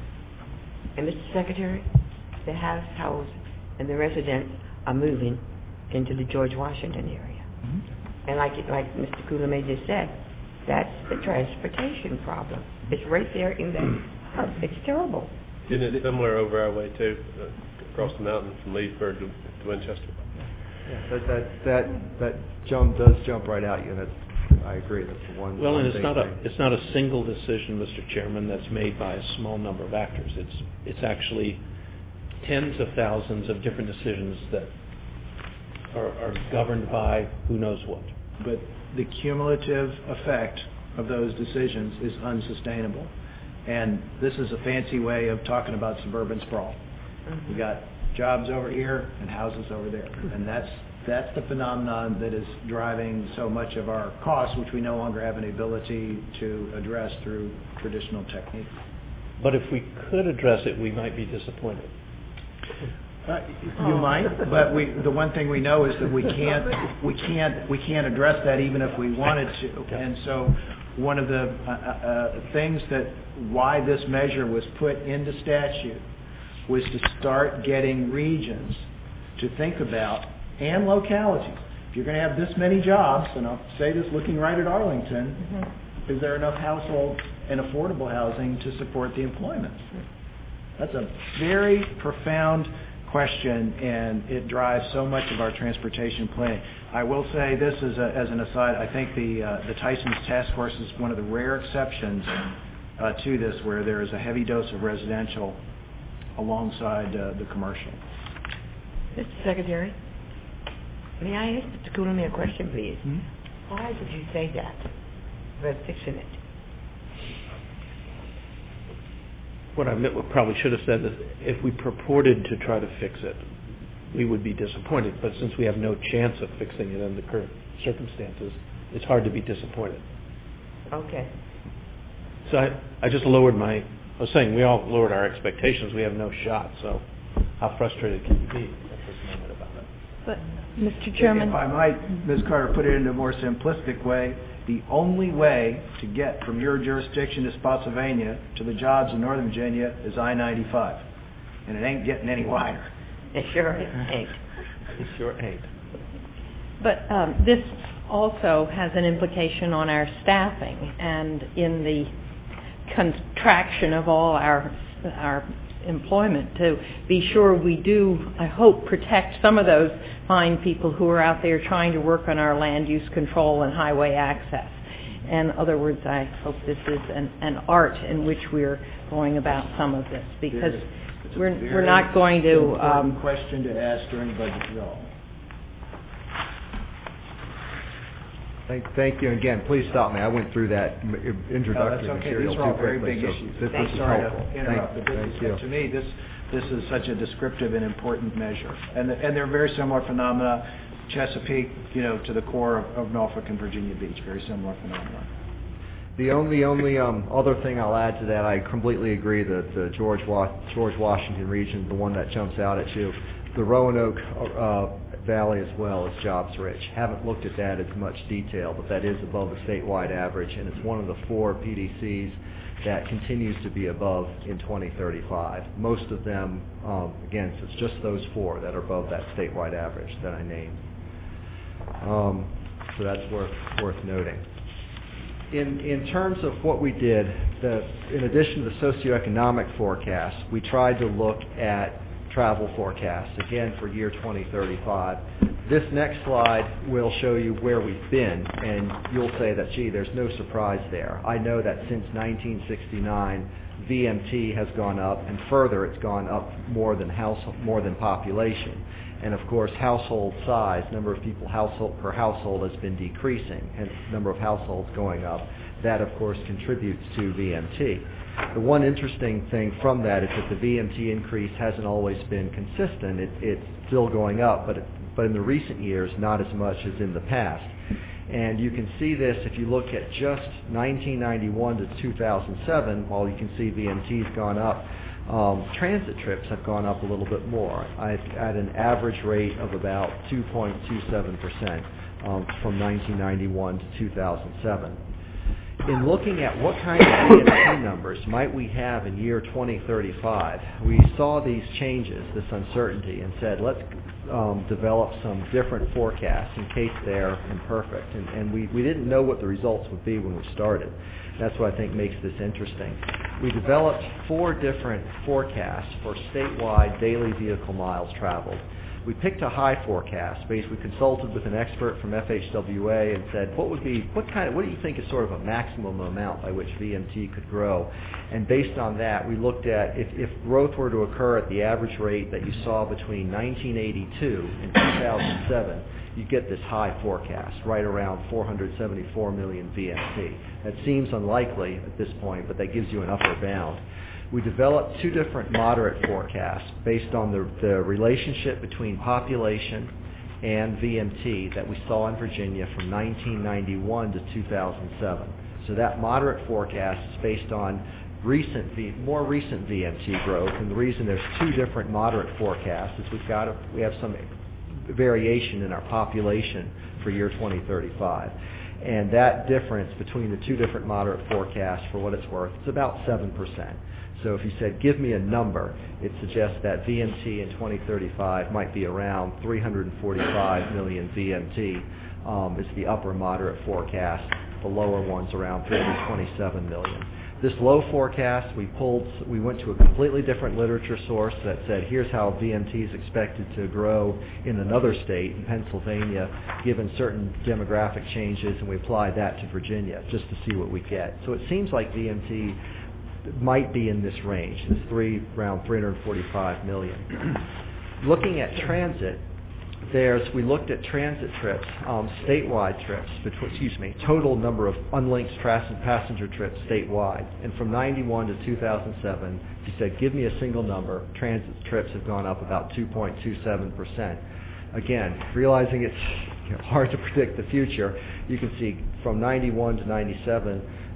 And Mister Secretary, the households and the residents are moving into the George Washington area. Mm-hmm. And like like Mister Coulombe just said, that's the transportation problem. It's right there in that hub. It's terrible. Isn't it similar over our way too, uh, across the mountain from Leesburg to, to Winchester? Yeah, that, that, that, that jump does jump right out you. That's, I agree. That's the one. Well, one and it's big not a thing. it's not a single decision, Mister Chairman, that's made by a small number of actors. It's it's actually tens of thousands of different decisions that are, are governed by who knows what. But the cumulative effect of those decisions is unsustainable. And this is a fancy way of talking about suburban sprawl. Mm-hmm. We got jobs over here and houses over there. And that's that's the phenomenon that is driving so much of our costs, which we no longer have an ability to address through traditional techniques. But if we could address it, we might be disappointed. Uh, you might, but we, the one thing we know is that we can't, we can't, we can't address that even if we wanted to. And so, one of the uh, uh, things that why this measure was put into statute was to start getting regions to think about, and localities. If you're going to have this many jobs, and I'll say this looking right at Arlington, mm-hmm. is there enough households and affordable housing to support the employment? That's a very profound question, and it drives so much of our transportation planning. I will say this as, a, as an aside, I think the, uh, the Tyson's Task Force is one of the rare exceptions uh, to this where there is a heavy dose of residential alongside uh, the commercial. Mister Secretary, may I ask Mister Coulombe a question, please? Hmm? Why did you say that? About fixing it. What I meant, what probably should have said is if we purported to try to fix it, we would be disappointed. But since we have no chance of fixing it under current circumstances, it's hard to be disappointed. Okay. So I, I just lowered my, I was saying we all lowered our expectations. We have no shot. So how frustrated can you be at this moment about it? But Mister Chairman? If I might, Miz Carter, put it in a more simplistic way, the only way to get from your jurisdiction to Spotsylvania to the jobs in Northern Virginia is I ninety-five. And it ain't getting any wider. It sure ain't. It sure ain't. But um, this also has an implication on our staffing and in the contraction of all our our employment to be sure we do, I hope, protect some of those fine people who are out there trying to work on our land use control and highway access. In other words, I hope this is an, an art in which we're going about some of this, because It's a we're very we're not going to. important Um, question to ask during budget drill. Thank, thank you. Again, please stop me. I went through that m- introductory No, that's okay. material These are all too very quickly, big so issues. this, I'm this is sorry helpful. to interrupt, Thank, but this thank is, you. to me, this this is such a descriptive and important measure, and the, and they're very similar phenomena. Chesapeake, you know, to the core of, of Norfolk and Virginia Beach, very similar phenomena. The only only um, other thing I'll add to that, I completely agree that the George Wa- George Washington region, the one that jumps out at you, the Roanoke uh, Valley as well is jobs rich. Haven't looked at that as much detail, but that is above the statewide average, and it's one of the four P D Cs that continues to be above in twenty thirty-five. Most of them, um, again, so it's just those four that are above that statewide average that I named. Um, so that's worth worth noting. In in terms of what we did, the, in addition to the socioeconomic forecast, we tried to look at travel forecasts, again for year twenty thirty-five. This next slide will show you where we've been, and you'll say that, gee, there's no surprise there. I know that since nineteen sixty-nine, V M T has gone up, and further it's gone up more than house, more than population. And of course, household size, number of people household per household has been decreasing, hence number of households going up. That, of course, contributes to V M T. The one interesting thing from that is that the V M T increase hasn't always been consistent. It, it's still going up, but, it, but in the recent years, not as much as in the past. And you can see this if you look at just nineteen ninety-one to two thousand seven, while you can see V M T's gone up, um, transit trips have gone up a little bit more I, at an average rate of about two point two seven percent um, from nineteen ninety-one to two thousand seven. In looking at what kind of V M T numbers might we have in year twenty thirty-five, we saw these changes, this uncertainty, and said, let's um, develop some different forecasts in case they're imperfect. And, and we, we didn't know what the results would be when we started. That's what I think makes this interesting. We developed four different forecasts for statewide daily vehicle miles traveled. We picked a high forecast. Basically, we consulted with an expert from F H W A and said, "What would be what kind of what do you think is sort of a maximum amount by which V M T could grow?" And based on that, we looked at if, if growth were to occur at the average rate that you saw between nineteen eighty-two and two thousand seven, you get this high forecast, right around four hundred seventy-four million V M T. That seems unlikely at this point, but that gives you an upper bound. We developed two different moderate forecasts based on the, the relationship between population and V M T that we saw in Virginia from nineteen ninety-one to two thousand seven. So that moderate forecast is based on recent v, more recent V M T growth, and the reason there's two different moderate forecasts is we've got a, we have some variation in our population for year twenty thirty-five. And that difference between the two different moderate forecasts, for what it's worth, is about seven percent. So if you said, give me a number, it suggests that V M T in twenty thirty-five might be around three hundred forty-five million V M T um, is the upper moderate forecast. The lower one's around three hundred twenty-seven million. This low forecast, we pulled, we went to a completely different literature source that said, here's how V M T is expected to grow in another state, in Pennsylvania, given certain demographic changes, and we applied that to Virginia just to see what we get. So it seems like V M T might be in this range, this three, around three hundred forty-five million. Looking at transit, there's, we looked at transit trips, um, statewide trips, between, excuse me, total number of unlinked passenger trips statewide. And from ninety-one to two thousand seven, he said, give me a single number. Transit trips have gone up about two point two seven percent. Again, realizing it's you know, hard to predict the future, you can see from ninety-one to ninety-seven,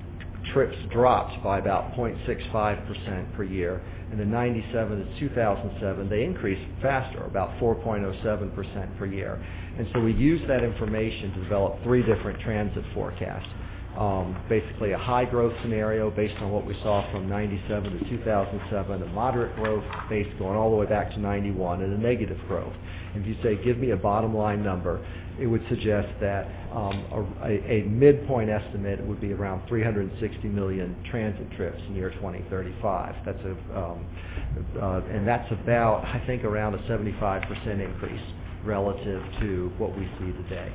trips dropped by about zero point six five percent per year. And then ninety-seven to two thousand seven, they increased faster, about four point oh seven percent per year. And so we used that information to develop three different transit forecasts. Um, basically a high growth scenario based on what we saw from ninety-seven to two thousand seven, a moderate growth based going all the way back to ninety-one, and a negative growth. And if you say, give me a bottom line number, it would suggest that um, a, a midpoint estimate would be around three hundred sixty million transit trips in year twenty thirty-five. That's a, um, uh, and that's about, I think, around a seventy-five percent increase relative to what we see today.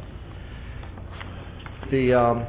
The um,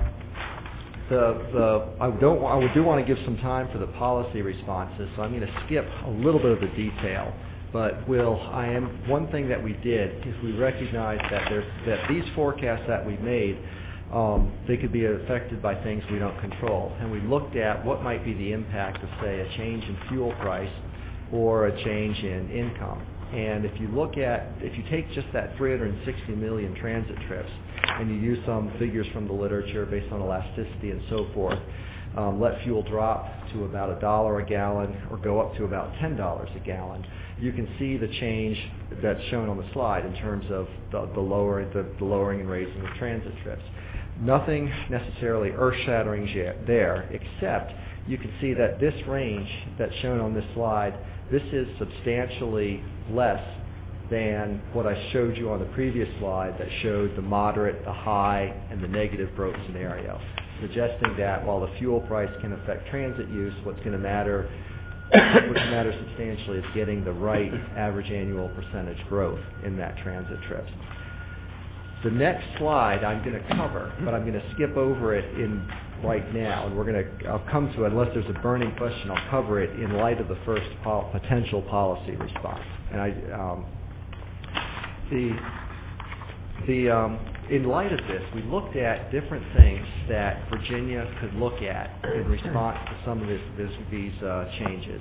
The, the, I don't. I do want to give some time for the policy responses, so I'm going to skip a little bit of the detail. But will I am one thing that we did is we recognized that there that these forecasts that we made, um, they could be affected by things we don't control, and we looked at what might be the impact of, say, a change in fuel price or a change in income. And if you look at, if you take just that three hundred sixty million transit trips and you use some figures from the literature based on elasticity and so forth, um, let fuel drop to about a dollar a gallon or go up to about ten dollars a gallon, you can see the change that's shown on the slide in terms of the, the, lower, the, the lowering and raising of transit trips. Nothing necessarily earth-shattering there, except you can see that this range that's shown on this slide, this is substantially less than what I showed you on the previous slide that showed the moderate, the high, and the negative growth scenario, suggesting that while the fuel price can affect transit use, what's going to matter, what's matter substantially is getting the right average annual percentage growth in that transit trips. The next slide I'm going to cover, but I'm going to skip over it in right now, and we're going to, I'll come to it unless there's a burning question. I'll cover it in light of the first pol- potential policy response. And I, um, the, the, um, in light of this, we looked at different things that Virginia could look at in response to some of this, this, these uh, changes.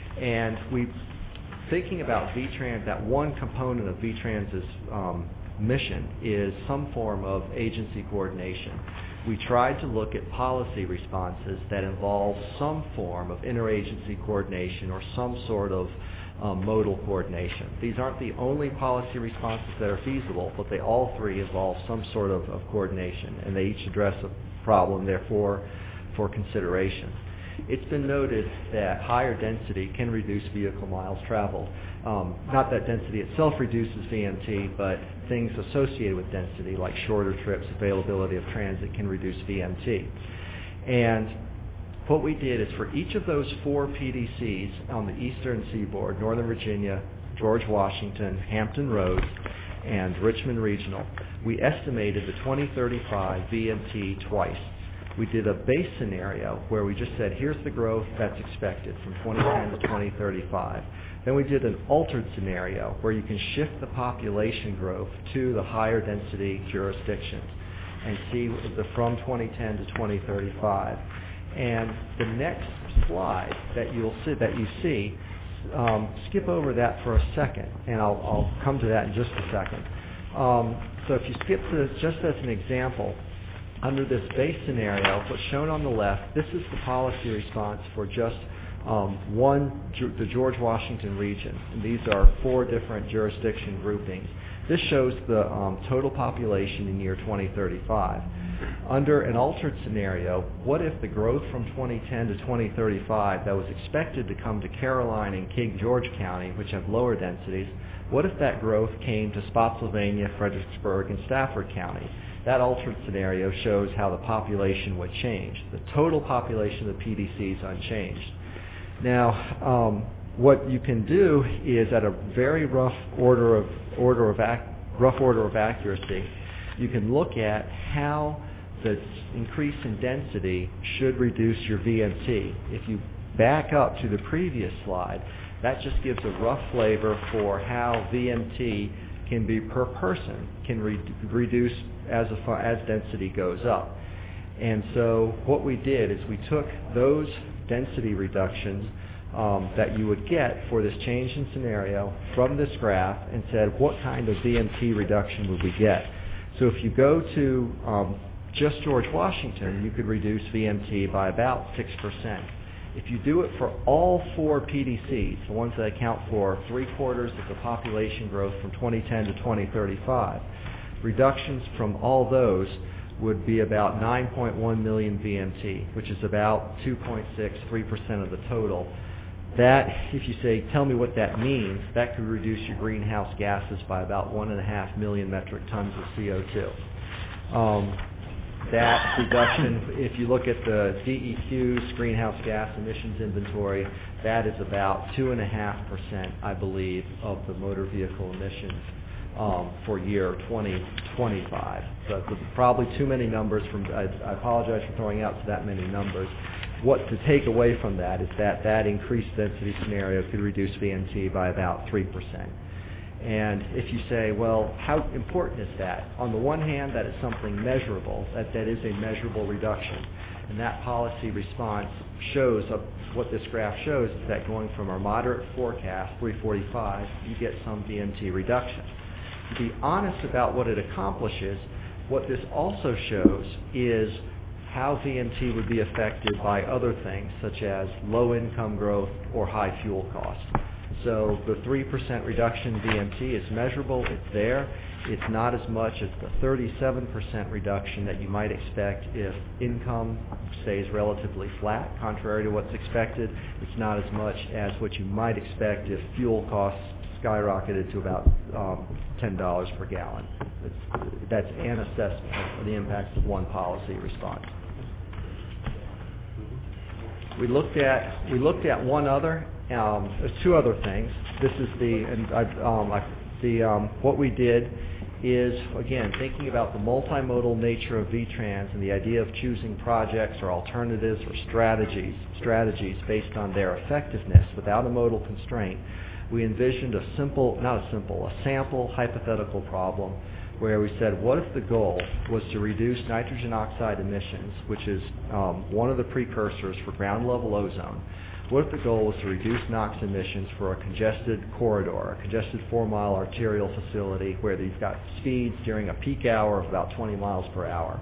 And we, thinking about V TRANS, that one component of V TRANS's um, mission is some form of agency coordination. We tried to look at policy responses that involve some form of interagency coordination or some sort of um, modal coordination. These aren't the only policy responses that are feasible, but they all three involve some sort of, of coordination, and they each address a problem, therefore, for consideration. It's been noted that higher density can reduce vehicle miles traveled. Um, not that density itself reduces V M T, but things associated with density, like shorter trips, availability of transit, can reduce V M T. And what we did is for each of those four P D Cs on the eastern seaboard, Northern Virginia, George Washington, Hampton Roads, and Richmond Regional, we estimated the twenty thirty-five V M T twice. We did a base scenario where we just said, here's the growth that's expected from twenty ten to twenty thirty-five. Then we did an altered scenario where you can shift the population growth to the higher density jurisdictions and see the from twenty ten to twenty thirty-five. And the next slide that you'll see, that you see, um, skip over that for a second, and I'll, I'll come to that in just a second. Um, so if you skip to this, just as an example, under this base scenario, what's shown on the left, this is the policy response for just um, one, the George Washington region. And these are four different jurisdiction groupings. This shows the um, total population in year twenty thirty-five. Under an altered scenario, what if the growth from twenty ten to twenty thirty-five that was expected to come to Caroline and King George County, which have lower densities, what if that growth came to Spotsylvania, Fredericksburg, and Stafford County? That altered scenario shows how the population would change. The total population of the P D C is unchanged. Now, um, what you can do is, at a very rough order of order of ac- rough order of accuracy, you can look at how the increase in density should reduce your V M T. If you back up to the previous slide, that just gives a rough flavor for how V M T can be per person, can re- reduce as a, as density goes up. And so what we did is we took those density reductions um, that you would get for this change in scenario from this graph and said, what kind of V M T reduction would we get? So if you go to um, just George Washington, you could reduce V M T by about six percent. If you do it for all four P D Cs, the ones that account for three quarters of the population growth from twenty ten to twenty thirty-five, reductions from all those would be about nine point one million V M T, which is about two point six, three percent of the total. That, if you say, tell me what that means, that could reduce your greenhouse gases by about one and a half million metric tons of C O two. Um, that reduction, if you look at the D E Q's greenhouse gas emissions inventory, that is about two and a half percent, I believe, of the motor vehicle emissions um, for year twenty twenty-five. So it's probably too many numbers. From I, I apologize for throwing out that many numbers. What to take away from that is that that increased density scenario could reduce V M T by about three percent. And if you say, well, how important is that? On the one hand, that is something measurable. That, that is a measurable reduction. And that policy response shows, uh, what this graph shows is that going from our moderate forecast, three forty-five, you get some V M T reduction. To be honest about what it accomplishes, what this also shows is how V M T would be affected by other things, such as low income growth or high fuel costs. So the three percent reduction in V M T is measurable, it's there. It's not as much as the thirty-seven percent reduction that you might expect if income stays relatively flat, contrary to what's expected. It's not as much as what you might expect if fuel costs skyrocketed to about um, ten dollars per gallon. It's, that's an assessment of the impacts of one policy response. We looked at we looked at one other. Um, there's two other things. This is the and I, um, I, the um, what we did is, again, thinking about the multimodal nature of V TRANS and the idea of choosing projects or alternatives or strategies strategies based on their effectiveness without a modal constraint. We envisioned a simple, not a simple, a sample hypothetical problem where we said, what if the goal was to reduce nitrogen oxide emissions, which is um, one of the precursors for ground level ozone. What if the goal was to reduce NOx emissions for a congested corridor, a congested four-mile arterial facility where you've got speeds during a peak hour of about twenty miles per hour?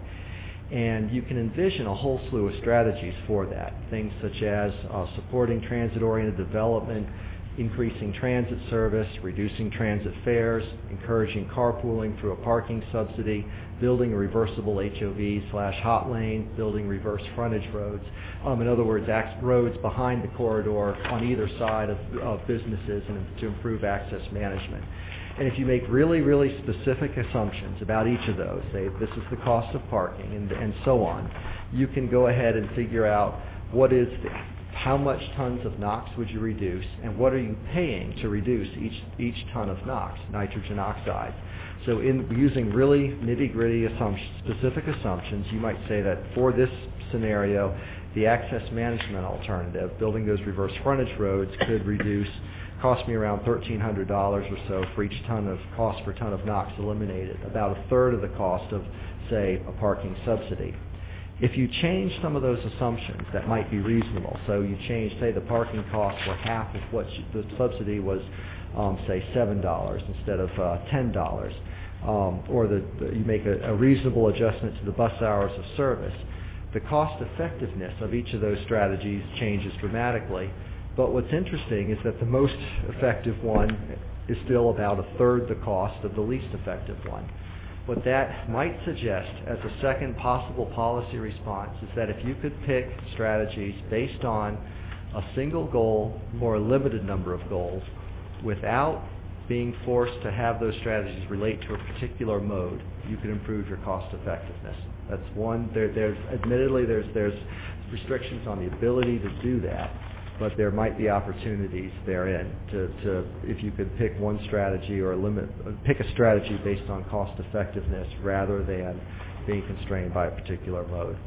And you can envision a whole slew of strategies for that, things such as uh, supporting transit-oriented development, increasing transit service, reducing transit fares, encouraging carpooling through a parking subsidy, building a reversible H O V slash hot lane, building reverse frontage roads. Um, in other words, ac- roads behind the corridor on either side of, of businesses and to improve access management. And if you make really, really specific assumptions about each of those, say this is the cost of parking and, and so on, you can go ahead and figure out what is the how much tons of NOx would you reduce, and what are you paying to reduce each each ton of NOx, nitrogen oxide? So in using really nitty-gritty assumptions, specific assumptions, you might say that for this scenario, the access management alternative, building those reverse frontage roads, could reduce, cost me around thirteen hundred dollars or so for each ton of cost per ton of NOx eliminated, about a third of the cost of, say, a parking subsidy. If you change some of those assumptions, that might be reasonable. So you change, say, the parking costs were half of what you, the subsidy was, um, say, seven dollars instead of uh, ten dollars, um, or the, the, you make a, a reasonable adjustment to the bus hours of service. The cost effectiveness of each of those strategies changes dramatically. But what's interesting is that the most effective one is still about a third the cost of the least effective one. What that might suggest as a second possible policy response is that if you could pick strategies based on a single goal or a limited number of goals without being forced to have those strategies relate to a particular mode, you could improve your cost effectiveness. That's one. There, there's admittedly there's there's restrictions on the ability to do that, but there might be opportunities therein to, to if you could pick one strategy or limit, pick a strategy based on cost effectiveness rather than being constrained by a particular mode.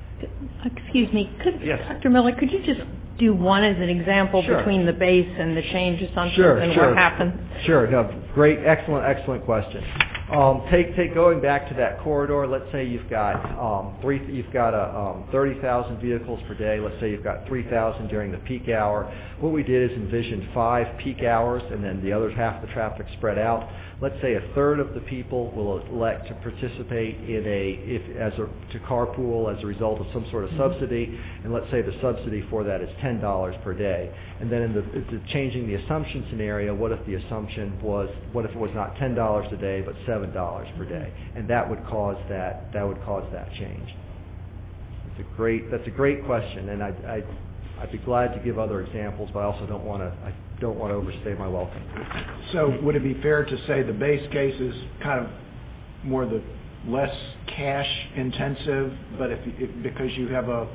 Excuse me, could, yes. Doctor Miller, could you just do one as an example Sure. between the base and the change assumptions Sure, and sure. what happens? Sure. No, great, excellent, excellent question. Um, take take going back to that corridor. Let's say you've got um, three. You've got a um, thirty thousand vehicles per day. Let's say you've got three thousand during the peak hour. What we did is envision five peak hours, and then the other half of the traffic spread out. Let's say a third of the people will elect to participate in a if as a to carpool as a result of some sort of subsidy, and let's say the subsidy for that is ten dollars per day. And then in the, the changing the assumption scenario, what if the assumption was what if it was not ten dollars a day but seven dollars per day, and that would cause that that would cause that change. It's a great that's a great question, and I. I I'd be glad to give other examples, but I also don't want to. I don't want to overstay my welcome. So, would it be fair to say the base case is kind of more the less cash intensive, but if, if because you have a,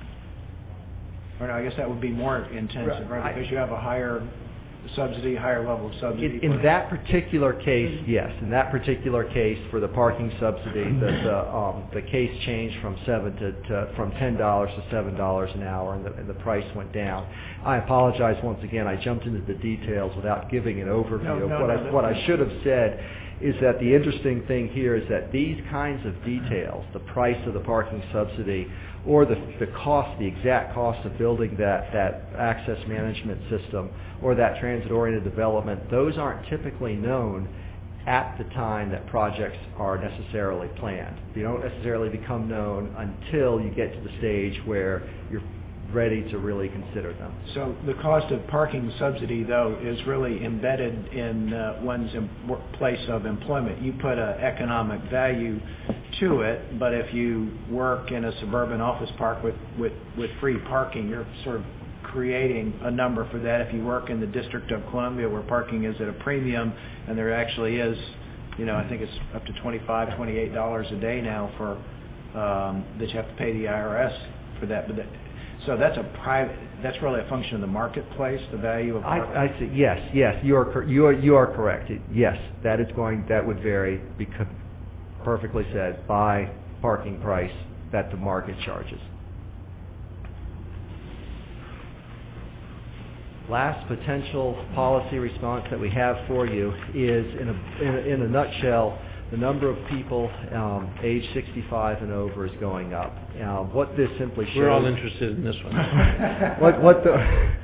or no, I guess that would be more intensive, right? right? Because you have a higher subsidy, higher level of subsidy. In, in that particular case, yes. In that particular case, for the parking subsidy, the the, um, the case changed from seven to, to from ten dollars to seven dollars an hour, and the, and the price went down. I apologize once again. I jumped into the details without giving an overview. No, no, what no, I what I should have said is that the interesting thing here is that these kinds of details, the price of the parking subsidy, or the, the cost, the exact cost of building that, that access management system, or that transit-oriented development, those aren't typically known at the time that projects are necessarily planned. They don't necessarily become known until you get to the stage where you're ready to really consider them. So the cost of parking subsidy, though, is really embedded in uh, one's em- place of employment. You put an economic value to it, but if you work in a suburban office park with, with, with free parking, you're sort of creating a number for that. If you work in the District of Columbia where parking is at a premium, and there actually is, you know, I think it's up to twenty-five dollars, twenty-eight dollars a day now for um, that you have to pay the I R S for that. But that, so that's a private. That's really a function of the marketplace, the value of. I, I see. Yes, yes, you are you are you are correct. Yes, that is going. That would vary. Because perfectly said by parking price that the market charges. Last potential policy response that we have for you is, in a, in a, in a nutshell, the number of people um, age sixty-five and over is going up. Uh, what this simply shows... We're all interested in this one. what, what, the,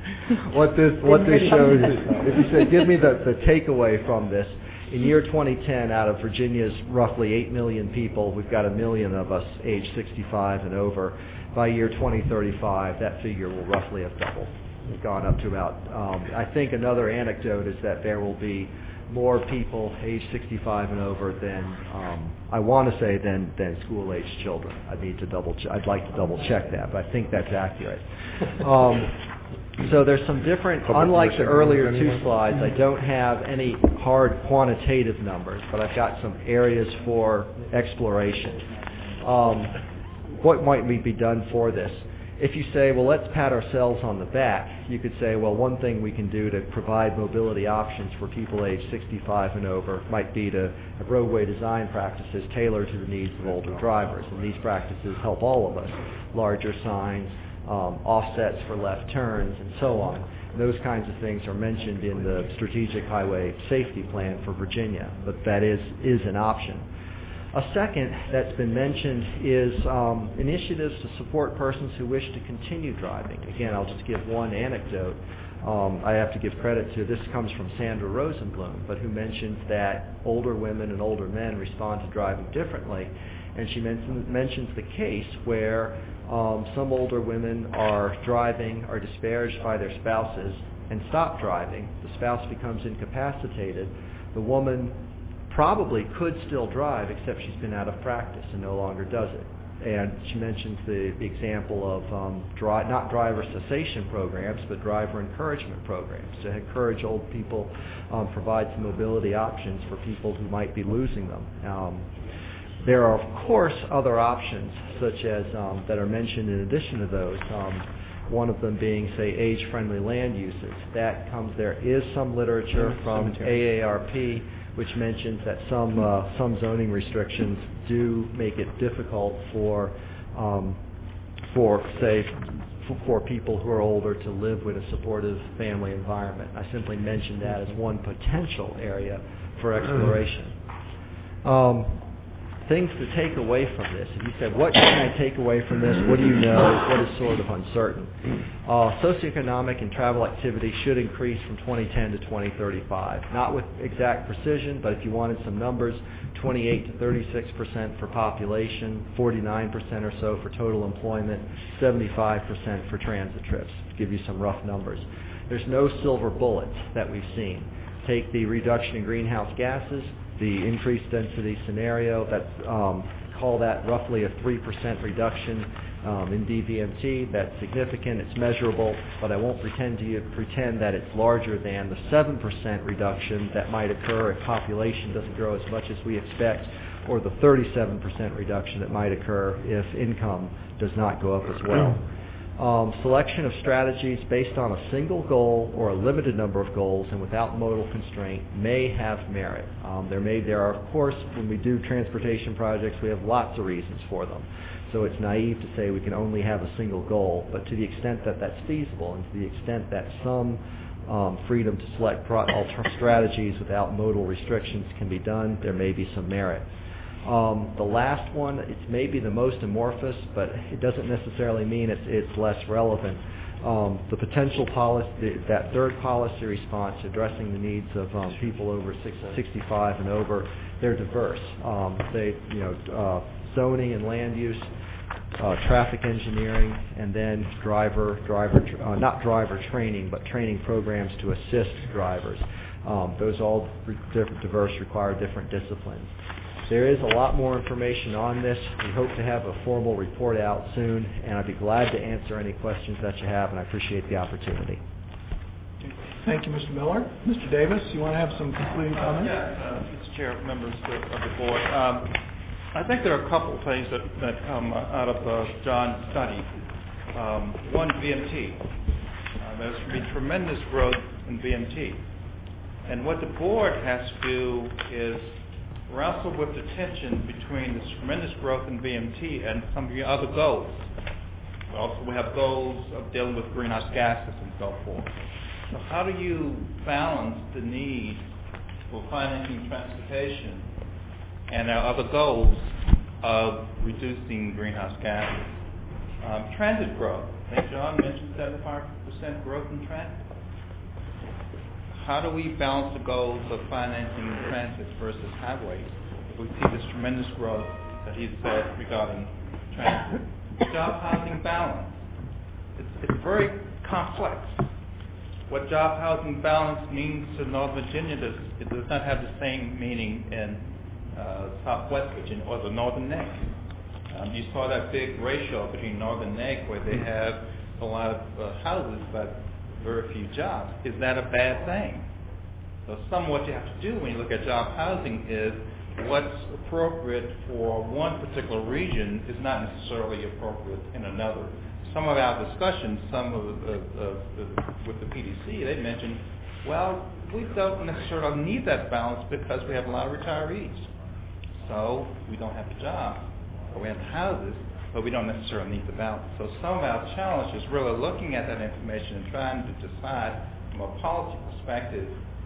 what this, what this shows is, if you say, give me the, the takeaway from this, in year twenty ten, out of Virginia's roughly eight million people, we've got a million of us age sixty-five and over. By year twenty thirty-five, that figure will roughly have doubled. It's gone up to about, um, I think another anecdote is that there will be more people age sixty-five and over than, um, I want to say, than, than school-aged children. I need to double, ch- I'd like to double check that, but I think that's accurate. Um, so there's some different, unlike the earlier two slides, I don't have any hard quantitative numbers, but I've got some areas for exploration. Um, what might we be done for this? If you say, well, let's pat ourselves on the back, you could say, well, one thing we can do to provide mobility options for people age sixty-five and over might be to have roadway design practices tailored to the needs of older drivers. And these practices help all of us. Larger signs, um, offsets for left turns, and so on. And those kinds of things are mentioned in the Strategic Highway Safety Plan for Virginia, but that is, is an option. A second that's been mentioned is um, initiatives to support persons who wish to continue driving. Again, I'll just give one anecdote. Um, I have to give credit to, this comes from Sandra Rosenblum, but who mentions that older women and older men respond to driving differently. And she mentions, mentions the case where um, some older women are driving, are disparaged by their spouses, and stop driving. The spouse becomes incapacitated. The woman probably could still drive, except she's been out of practice and no longer does it. And she mentions the, the example of um, dri- not driver cessation programs, but driver encouragement programs to encourage old people, um, provide some mobility options for people who might be losing them. Um, there are, of course, other options, such as um, that are mentioned in addition to those. Um, one of them being, say, age-friendly land uses. That comes. There is some literature from A A R P which mentions that some uh, some zoning restrictions do make it difficult for um, for say f- for people who are older to live with a supportive family environment. I simply mentioned that as one potential area for exploration. Um, things to take away from this. If you said, what can I take away from this? What do you know? What is sort of uncertain? Uh, socioeconomic and travel activity should increase from twenty ten to twenty thirty-five. Not with exact precision, but if you wanted some numbers, twenty-eight to thirty-six percent for population, forty-nine percent or so for total employment, seventy-five percent for transit trips, to give you some rough numbers. There's no silver bullet that we've seen. Take the reduction in greenhouse gases, the increased density scenario, that's, um, call that roughly a three percent reduction um, in D V M T. That's significant, it's measurable, but I won't pretend to you, pretend that it's larger than the seven percent reduction that might occur if population doesn't grow as much as we expect, or the thirty-seven percent reduction that might occur if income does not go up as well. Um, selection of strategies based on a single goal or a limited number of goals and without modal constraint may have merit. Um, there may, there are, of course, when we do transportation projects, we have lots of reasons for them. So it's naive to say we can only have a single goal, but to the extent that that's feasible and to the extent that some um, freedom to select pro- alter- strategies without modal restrictions can be done, there may be some merit. Um, the last one, it's maybe the most amorphous, but it doesn't necessarily mean it's, it's less relevant. Um, the potential policy, that third policy response addressing the needs of um, people over six, sixty-five and over, they're diverse. Um, they, you know, uh, zoning and land use, uh, traffic engineering, and then driver, driver, uh, not driver training, but training programs to assist drivers. Um, those all re- diverse, require different disciplines. There is a lot more information on this. We hope to have a formal report out soon, and I'd be glad to answer any questions that you have, and I appreciate the opportunity. Thank you, Mister Miller. Mister Davis, you want to have some concluding comments? Yes, uh, Mister Chair, members of the board. Um, I think there are a couple of things that, that come out of uh, John's study. Um, one, V M T. Uh, there's going to be tremendous growth in V M T. And what the board has to do is wrestle with the tension between this tremendous growth in V M T and some of your other goals. Also, we have goals of dealing with greenhouse gases and so forth. So how do you balance the need for financing transportation and our other goals of reducing greenhouse gases? Um, transit growth. I think John mentioned seventy-five percent growth in transit. How do we balance the goals of financing transit versus highways? We see this tremendous growth that he said regarding transit. Job housing balance. It's, it's very complex. What job housing balance means to Northern Virginia, does, it does not have the same meaning in uh, Southwest Virginia or the Northern Neck. Um, you saw that big ratio between Northern Neck where they have a lot of uh, houses but very few jobs. Is that a bad thing? So some of what you have to do when you look at job housing is what's appropriate for one particular region is not necessarily appropriate in another. Some of our discussions, some of the, uh, uh, with the P D C, they mentioned, well, we don't necessarily need that balance because we have a lot of retirees. So we don't have the jobs, or we have the houses, but we don't necessarily need the balance. So some of our challenge is really looking at that information and trying to decide from a policy perspective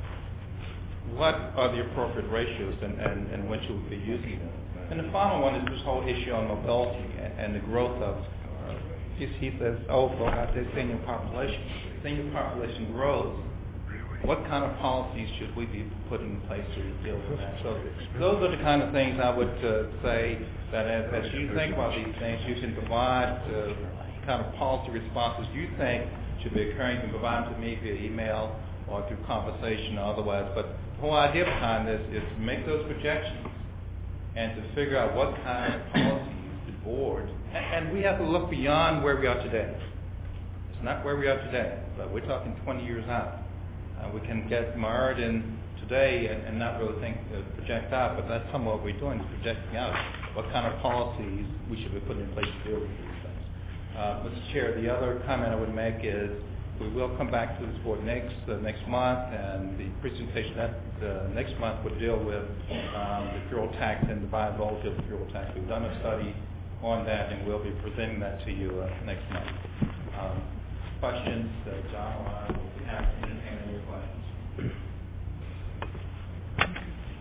what are the appropriate ratios and, and, and when should we be using them. And the final one is this whole issue on mobility and, and the growth of, uh, he, he says, oh, well, I said senior population. Senior population grows. What kind of policies should we be putting in place to deal with that? So those are the kind of things I would uh, say that as, as you think about these things, you can provide uh, kind of policy responses you think should be occurring. You can provide them to me via email or through conversation or otherwise. But the whole idea behind this is to make those projections and to figure out what kind of policies the board, and, and we have to look beyond where we are today. It's not where we are today, but we're talking twenty years out. Uh, we can get mired in today and, and not really think, uh, project out, but that's some of what we're doing, is projecting out what kind of policies we should be putting in place to deal with these things. Uh, Mister Chair, the other comment I would make is we will come back to this board next uh, next month, and the presentation that uh, next month would deal with um, the fuel tax and the viability of the fuel tax. We've done a study on that, and we'll be presenting that to you uh, next month. Um, questions, uh, John or I will be happy to entertain any questions.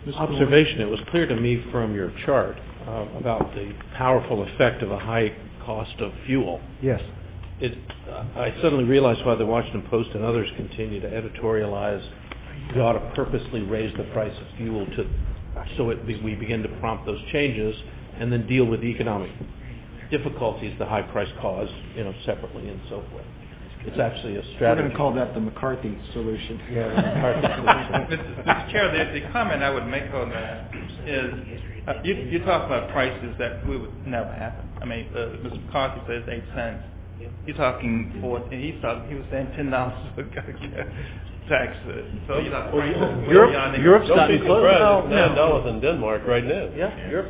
observation. It was clear to me from your chart uh, about the powerful effect of a high cost of fuel. Yes. It, uh, I suddenly realized why the Washington Post and others continue to editorialize we ought to purposely raise the price of fuel to so it, we begin to prompt those changes and then deal with the economic difficulties the high price cause, you know, separately and so forth. It's actually a strategy. We're going to call that the McCarthy solution. Yeah, the McCarthy solution. Mister Chair, the, the comment I would make on that is uh, you, you talk about prices that we would never happen. I mean, uh, Mister McCarthy says eight cents. You're talking four, and he's talking, he was saying ten dollars for tax. Uh, so you're talking prices. Europe, beyond Europe's the- gotten close. No, nine no. dollars in Denmark right now. Yeah. Europe.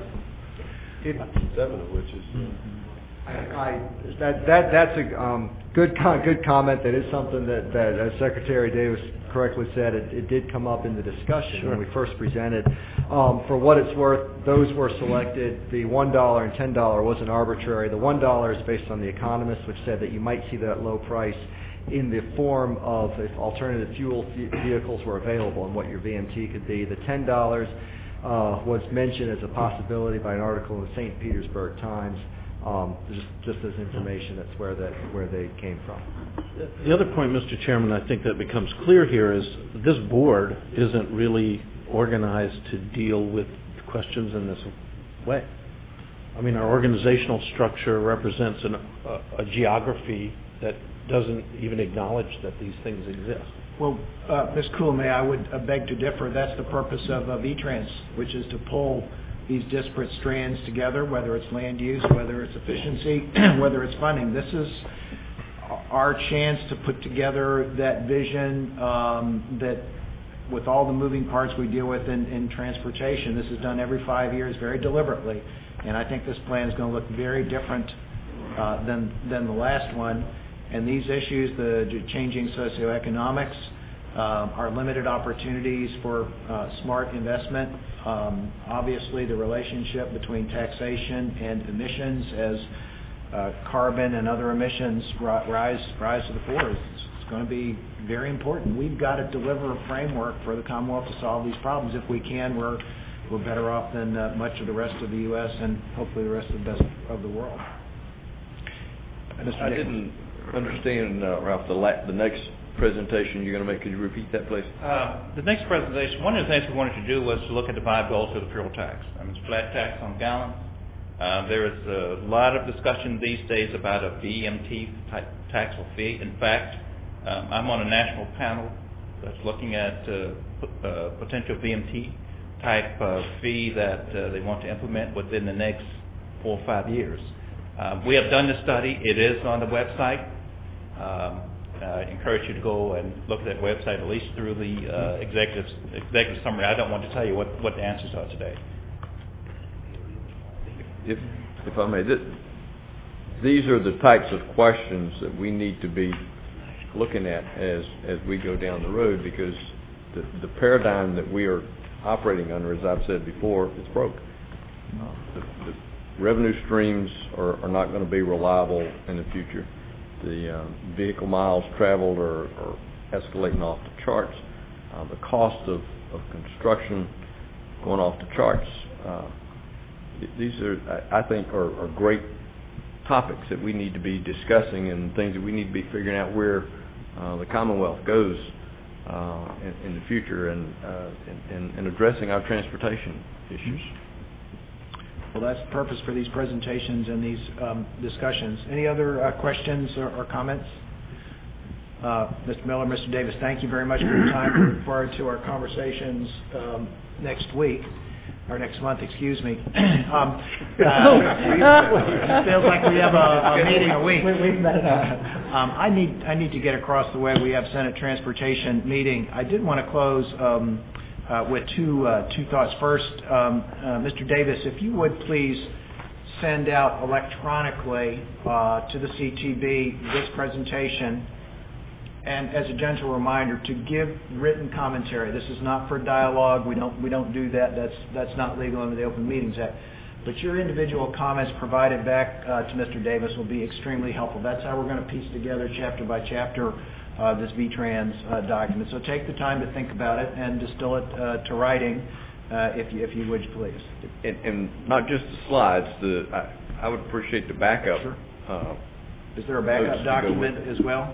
Seven of which is. I, I, that, that, that's a um, good com- good comment. That is something that, that as Secretary Davis correctly said, it, it did come up in the discussion Sure. when we first presented. Um, for what it's worth, those were selected. The one dollar and ten dollars wasn't arbitrary. The one dollar is based on The Economist, which said that you might see that low price in the form of if alternative fuel vehicles were available and what your V M T could be. The ten dollars uh, was mentioned as a possibility by an article in the Saint Petersburg Times. Um, just, just as information, that's where that where they came from. The other point, Mister Chairman, I think that becomes clear here is this board isn't really organized to deal with questions in this way. I mean, our organizational structure represents an, a, a geography that doesn't even acknowledge that these things exist. Well, uh, Miz Cooley, I would uh, beg to differ. That's the purpose of uh, V-Trans, which is to pull these disparate strands together, whether it's land use, whether it's efficiency, whether it's funding. This is our chance to put together that vision um, that with all the moving parts we deal with in, in transportation. This is done every five years very deliberately, and I think this plan is going to look very different uh, than, than the last one. And these issues, the changing socioeconomics, uh, our limited opportunities for uh, smart investment, um, obviously the relationship between taxation and emissions as uh, carbon and other emissions ri- rise rise to the fore. It's, it's going to be very important. We've got to deliver a framework for the Commonwealth to solve these problems. If we can, we're we're better off than uh, much of the rest of the U S and hopefully the rest of the best of the world. Mister I Nichols. didn't understand, uh, Ralph, the, la- the next presentation you're going to make. Could you repeat that, please? Uh, the next presentation, one of the things we wanted to do was to look at the viability of the fuel tax. I mean, it's flat tax on gallons. Uh, there is a lot of discussion these days about a V M T type taxable fee. In fact, um, I'm on a national panel that's looking at uh, p- uh, potential V M T type uh, fee that uh, they want to implement within the next four or five years. Uh, we have done the study. It is on the website. Um, I encourage you to go and look at that website, at least through the uh, executive, executive summary. I don't want to tell you what, what the answers are today. If, if I may, th- these are the types of questions that we need to be looking at as, as we go down the road, because the, the paradigm that we are operating under, as I've said before, is broke. Uh, the, the revenue streams are, are not going to be reliable in the future. The uh, vehicle miles traveled are, are escalating off the charts. Uh, the cost of, of construction going off the charts. Uh, these are, I I think, are, are great topics that we need to be discussing and things that we need to be figuring out where uh, the Commonwealth goes uh, in, in the future and, uh, and, and addressing our transportation issues. Well, that's the purpose for these presentations and these um, discussions. Any other uh, questions or, or comments? Uh, Mister Miller, Mister Davis, thank you very much for your time. We look forward to our conversations um, next week, or next month, excuse me. um, uh, it feels like we have a, a meeting a week. Um, I need I need to get across the way. We have Senate Transportation meeting. I did want to close um, Uh, with two uh, two thoughts. First, um, uh, Mister Davis, if you would please send out electronically uh, to the C T B this presentation, and as a gentle reminder to give written commentary. This is not for dialogue. We don't we don't do that. That's that's not legal under the Open Meetings Act. But your individual comments provided back uh, to Mister Davis will be extremely helpful. That's how we're going to piece together chapter by chapter Uh, this V-Trans uh, document. So take the time to think about it and distill it uh, to writing uh, if you, if you would please. And, and not just the slides, the, I, I would appreciate the backup. Sure. Uh, Is there a notes backup to go document with it. as well?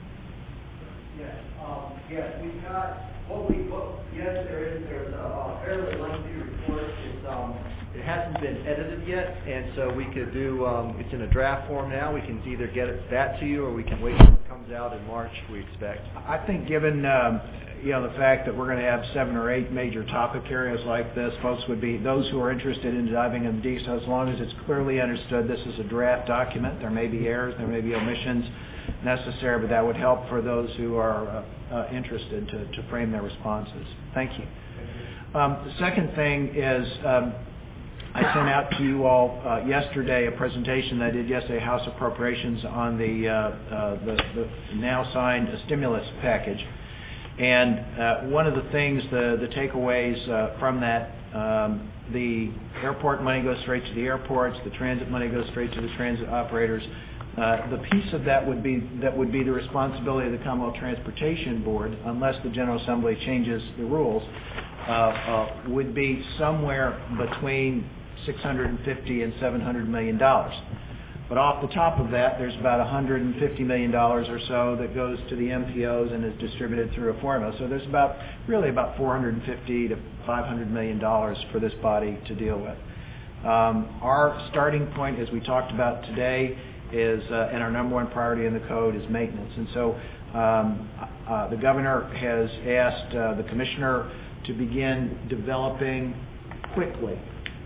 Yes, um, yes, we've got, what we, what, yes, there is, there's a a fairly lengthy report. It's, um, it hasn't been edited yet, and so we could do, um, it's in a draft form now. We can either get it, that to you, or we can wait until it comes out in March, we expect. I think given, um, you know, the fact that we're going to have seven or eight major topic areas like this, folks would be, those who are interested in diving into detail, as long as it's clearly understood this is a draft document, there may be errors, there may be omissions necessary, but that would help for those who are uh, uh, interested to, to frame their responses. Thank you. Um, the second thing is, um, I sent out to you all uh, yesterday a presentation that I did yesterday, House Appropriations, on the, uh, uh, the, the now signed stimulus package. And uh, one of the things, the, the takeaways uh, from that, um, the airport money goes straight to the airports, the transit money goes straight to the transit operators. Uh, the piece of that would be that would be the responsibility of the Commonwealth Transportation Board, unless the General Assembly changes the rules, uh, uh, would be somewhere between six hundred fifty and seven hundred million dollars. But off the top of that, there's about one hundred fifty million dollars or so that goes to the M P Os and is distributed through a formula. So there's about really about four hundred fifty to five hundred million dollars for this body to deal with. Um, our starting point, as we talked about today, is uh, and our number one priority in the code is maintenance. And so um, uh, the governor has asked uh, the commissioner to begin developing quickly.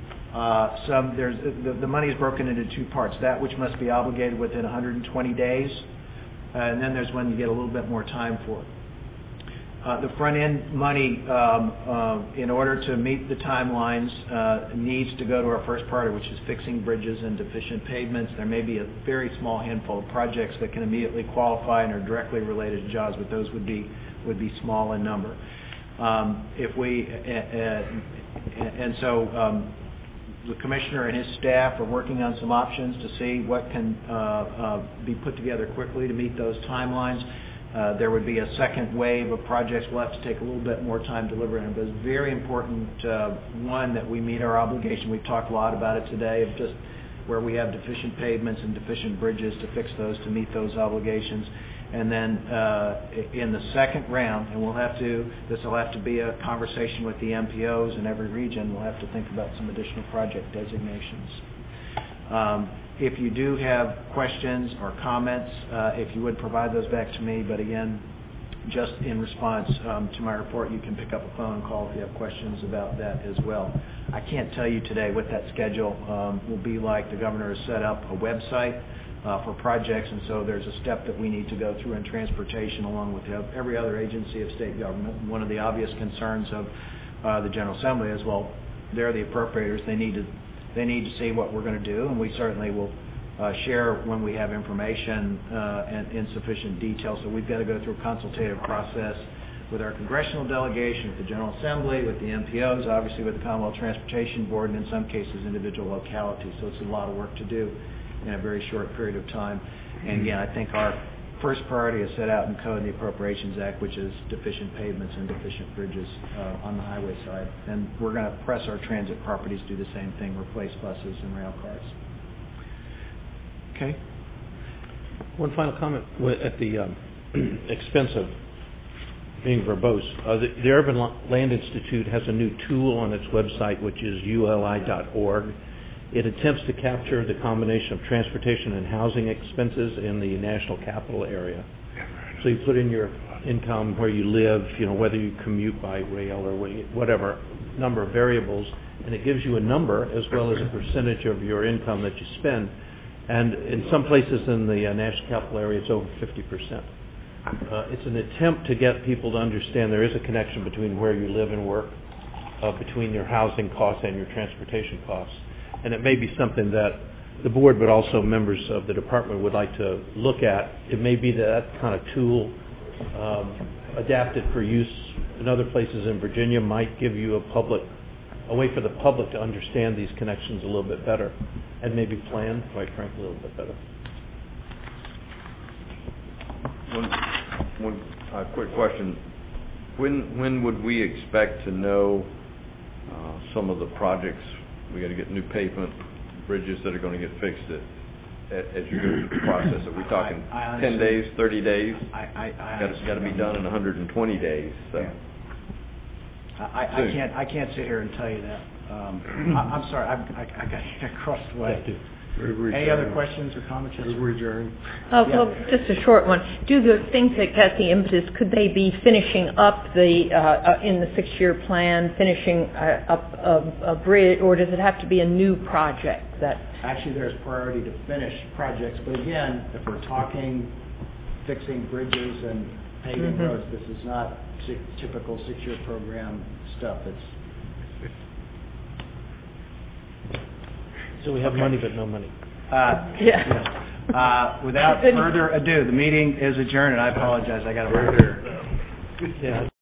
Uh, some there's the, the money is broken into two parts: that which must be obligated within one hundred twenty days, uh, and then there's when you get a little bit more time for it. Uh, the front end money, um, uh, in order to meet the timelines, uh, needs to go to our first priority, which is fixing bridges and deficient pavements. There may be a very small handful of projects that can immediately qualify and are directly related to jobs, but those would be would be small in number. Um, if we uh, uh, and so. Um, The commissioner and his staff are working on some options to see what can uh, uh, be put together quickly to meet those timelines. Uh, there would be a second wave of projects we'll have to take a little bit more time delivering, but it's very important, uh, one, that we meet our obligation. We've talked a lot about it today, of just where we have deficient pavements and deficient bridges to fix those to meet those obligations. And then uh, in the second round, and we'll have to, this will have to be a conversation with the M P Os in every region, we'll have to think about some additional project designations. Um, if you do have questions or comments, uh, if you would provide those back to me, but again, just in response um, to my report, you can pick up a phone call if you have questions about that as well. I can't tell you today what that schedule um, will be like. The governor has set up a website Uh, for projects, and so there's a step that we need to go through in transportation along with every other agency of state government. One of the obvious concerns of uh, the General Assembly is, well, they're the appropriators. They need to they need to see what we're going to do, and we certainly will uh, share when we have information uh, and in sufficient detail. So we've got to go through a consultative process with our congressional delegation, with the General Assembly, with the M P Os, obviously with the Commonwealth Transportation Board, and in some cases individual localities. So it's a lot of work to do in a very short period of time. And again, I think our first priority is set out in Code and the Appropriations Act, which is deficient pavements and deficient bridges uh, on the highway side. And we're going to press our transit properties to do the same thing, replace buses and rail cars. Okay? One final comment at the um, expense of being verbose. Uh, the, the Urban Land Institute has a new tool on its website, which is U L I dot org. It attempts to capture the combination of transportation and housing expenses in the national capital area. So you put in your income, where you live, you know, whether you commute by rail or whatever, number of variables, and it gives you a number as well as a percentage of your income that you spend. And in some places in the uh, national capital area, it's over fifty percent. Uh, it's an attempt to get people to understand there is a connection between where you live and work, uh, between your housing costs and your transportation costs. And it may be something that the board, but also members of the department would like to look at. It may be that kind of tool um, adapted for use in other places in Virginia might give you a public, a way for the public to understand these connections a little bit better and maybe plan, quite frankly, a little bit better. One, one uh, quick question. When, when would we expect to know Uh, uh, some of the projects, we got to get new pavement, bridges that are going to get fixed at, at, as you go through the process. Are we talking I- I ten understand. days, thirty days? I, I, I Got to, got to be done in one hundred twenty days, so. Yeah. I, I Soon. can't, I can't sit here and tell you that. Um, I, I'm sorry, I've, I, I got to get across the way. Any other questions or comments? Adjourn. Uh, Well, just a short one. Do the things that got the impetus, could they be finishing up the, uh, uh, in the six-year plan, finishing uh, up a, a bridge, or does it have to be a new project that? Actually, there's priority to finish projects, but again, if we're talking fixing bridges and paving Mhm. roads, this is not si- typical six-year program stuff. It's, So we have Okay. money but no money. uh, Yeah. uh, without further ado, the meeting is adjourned, and I apologize, I got to. Yeah.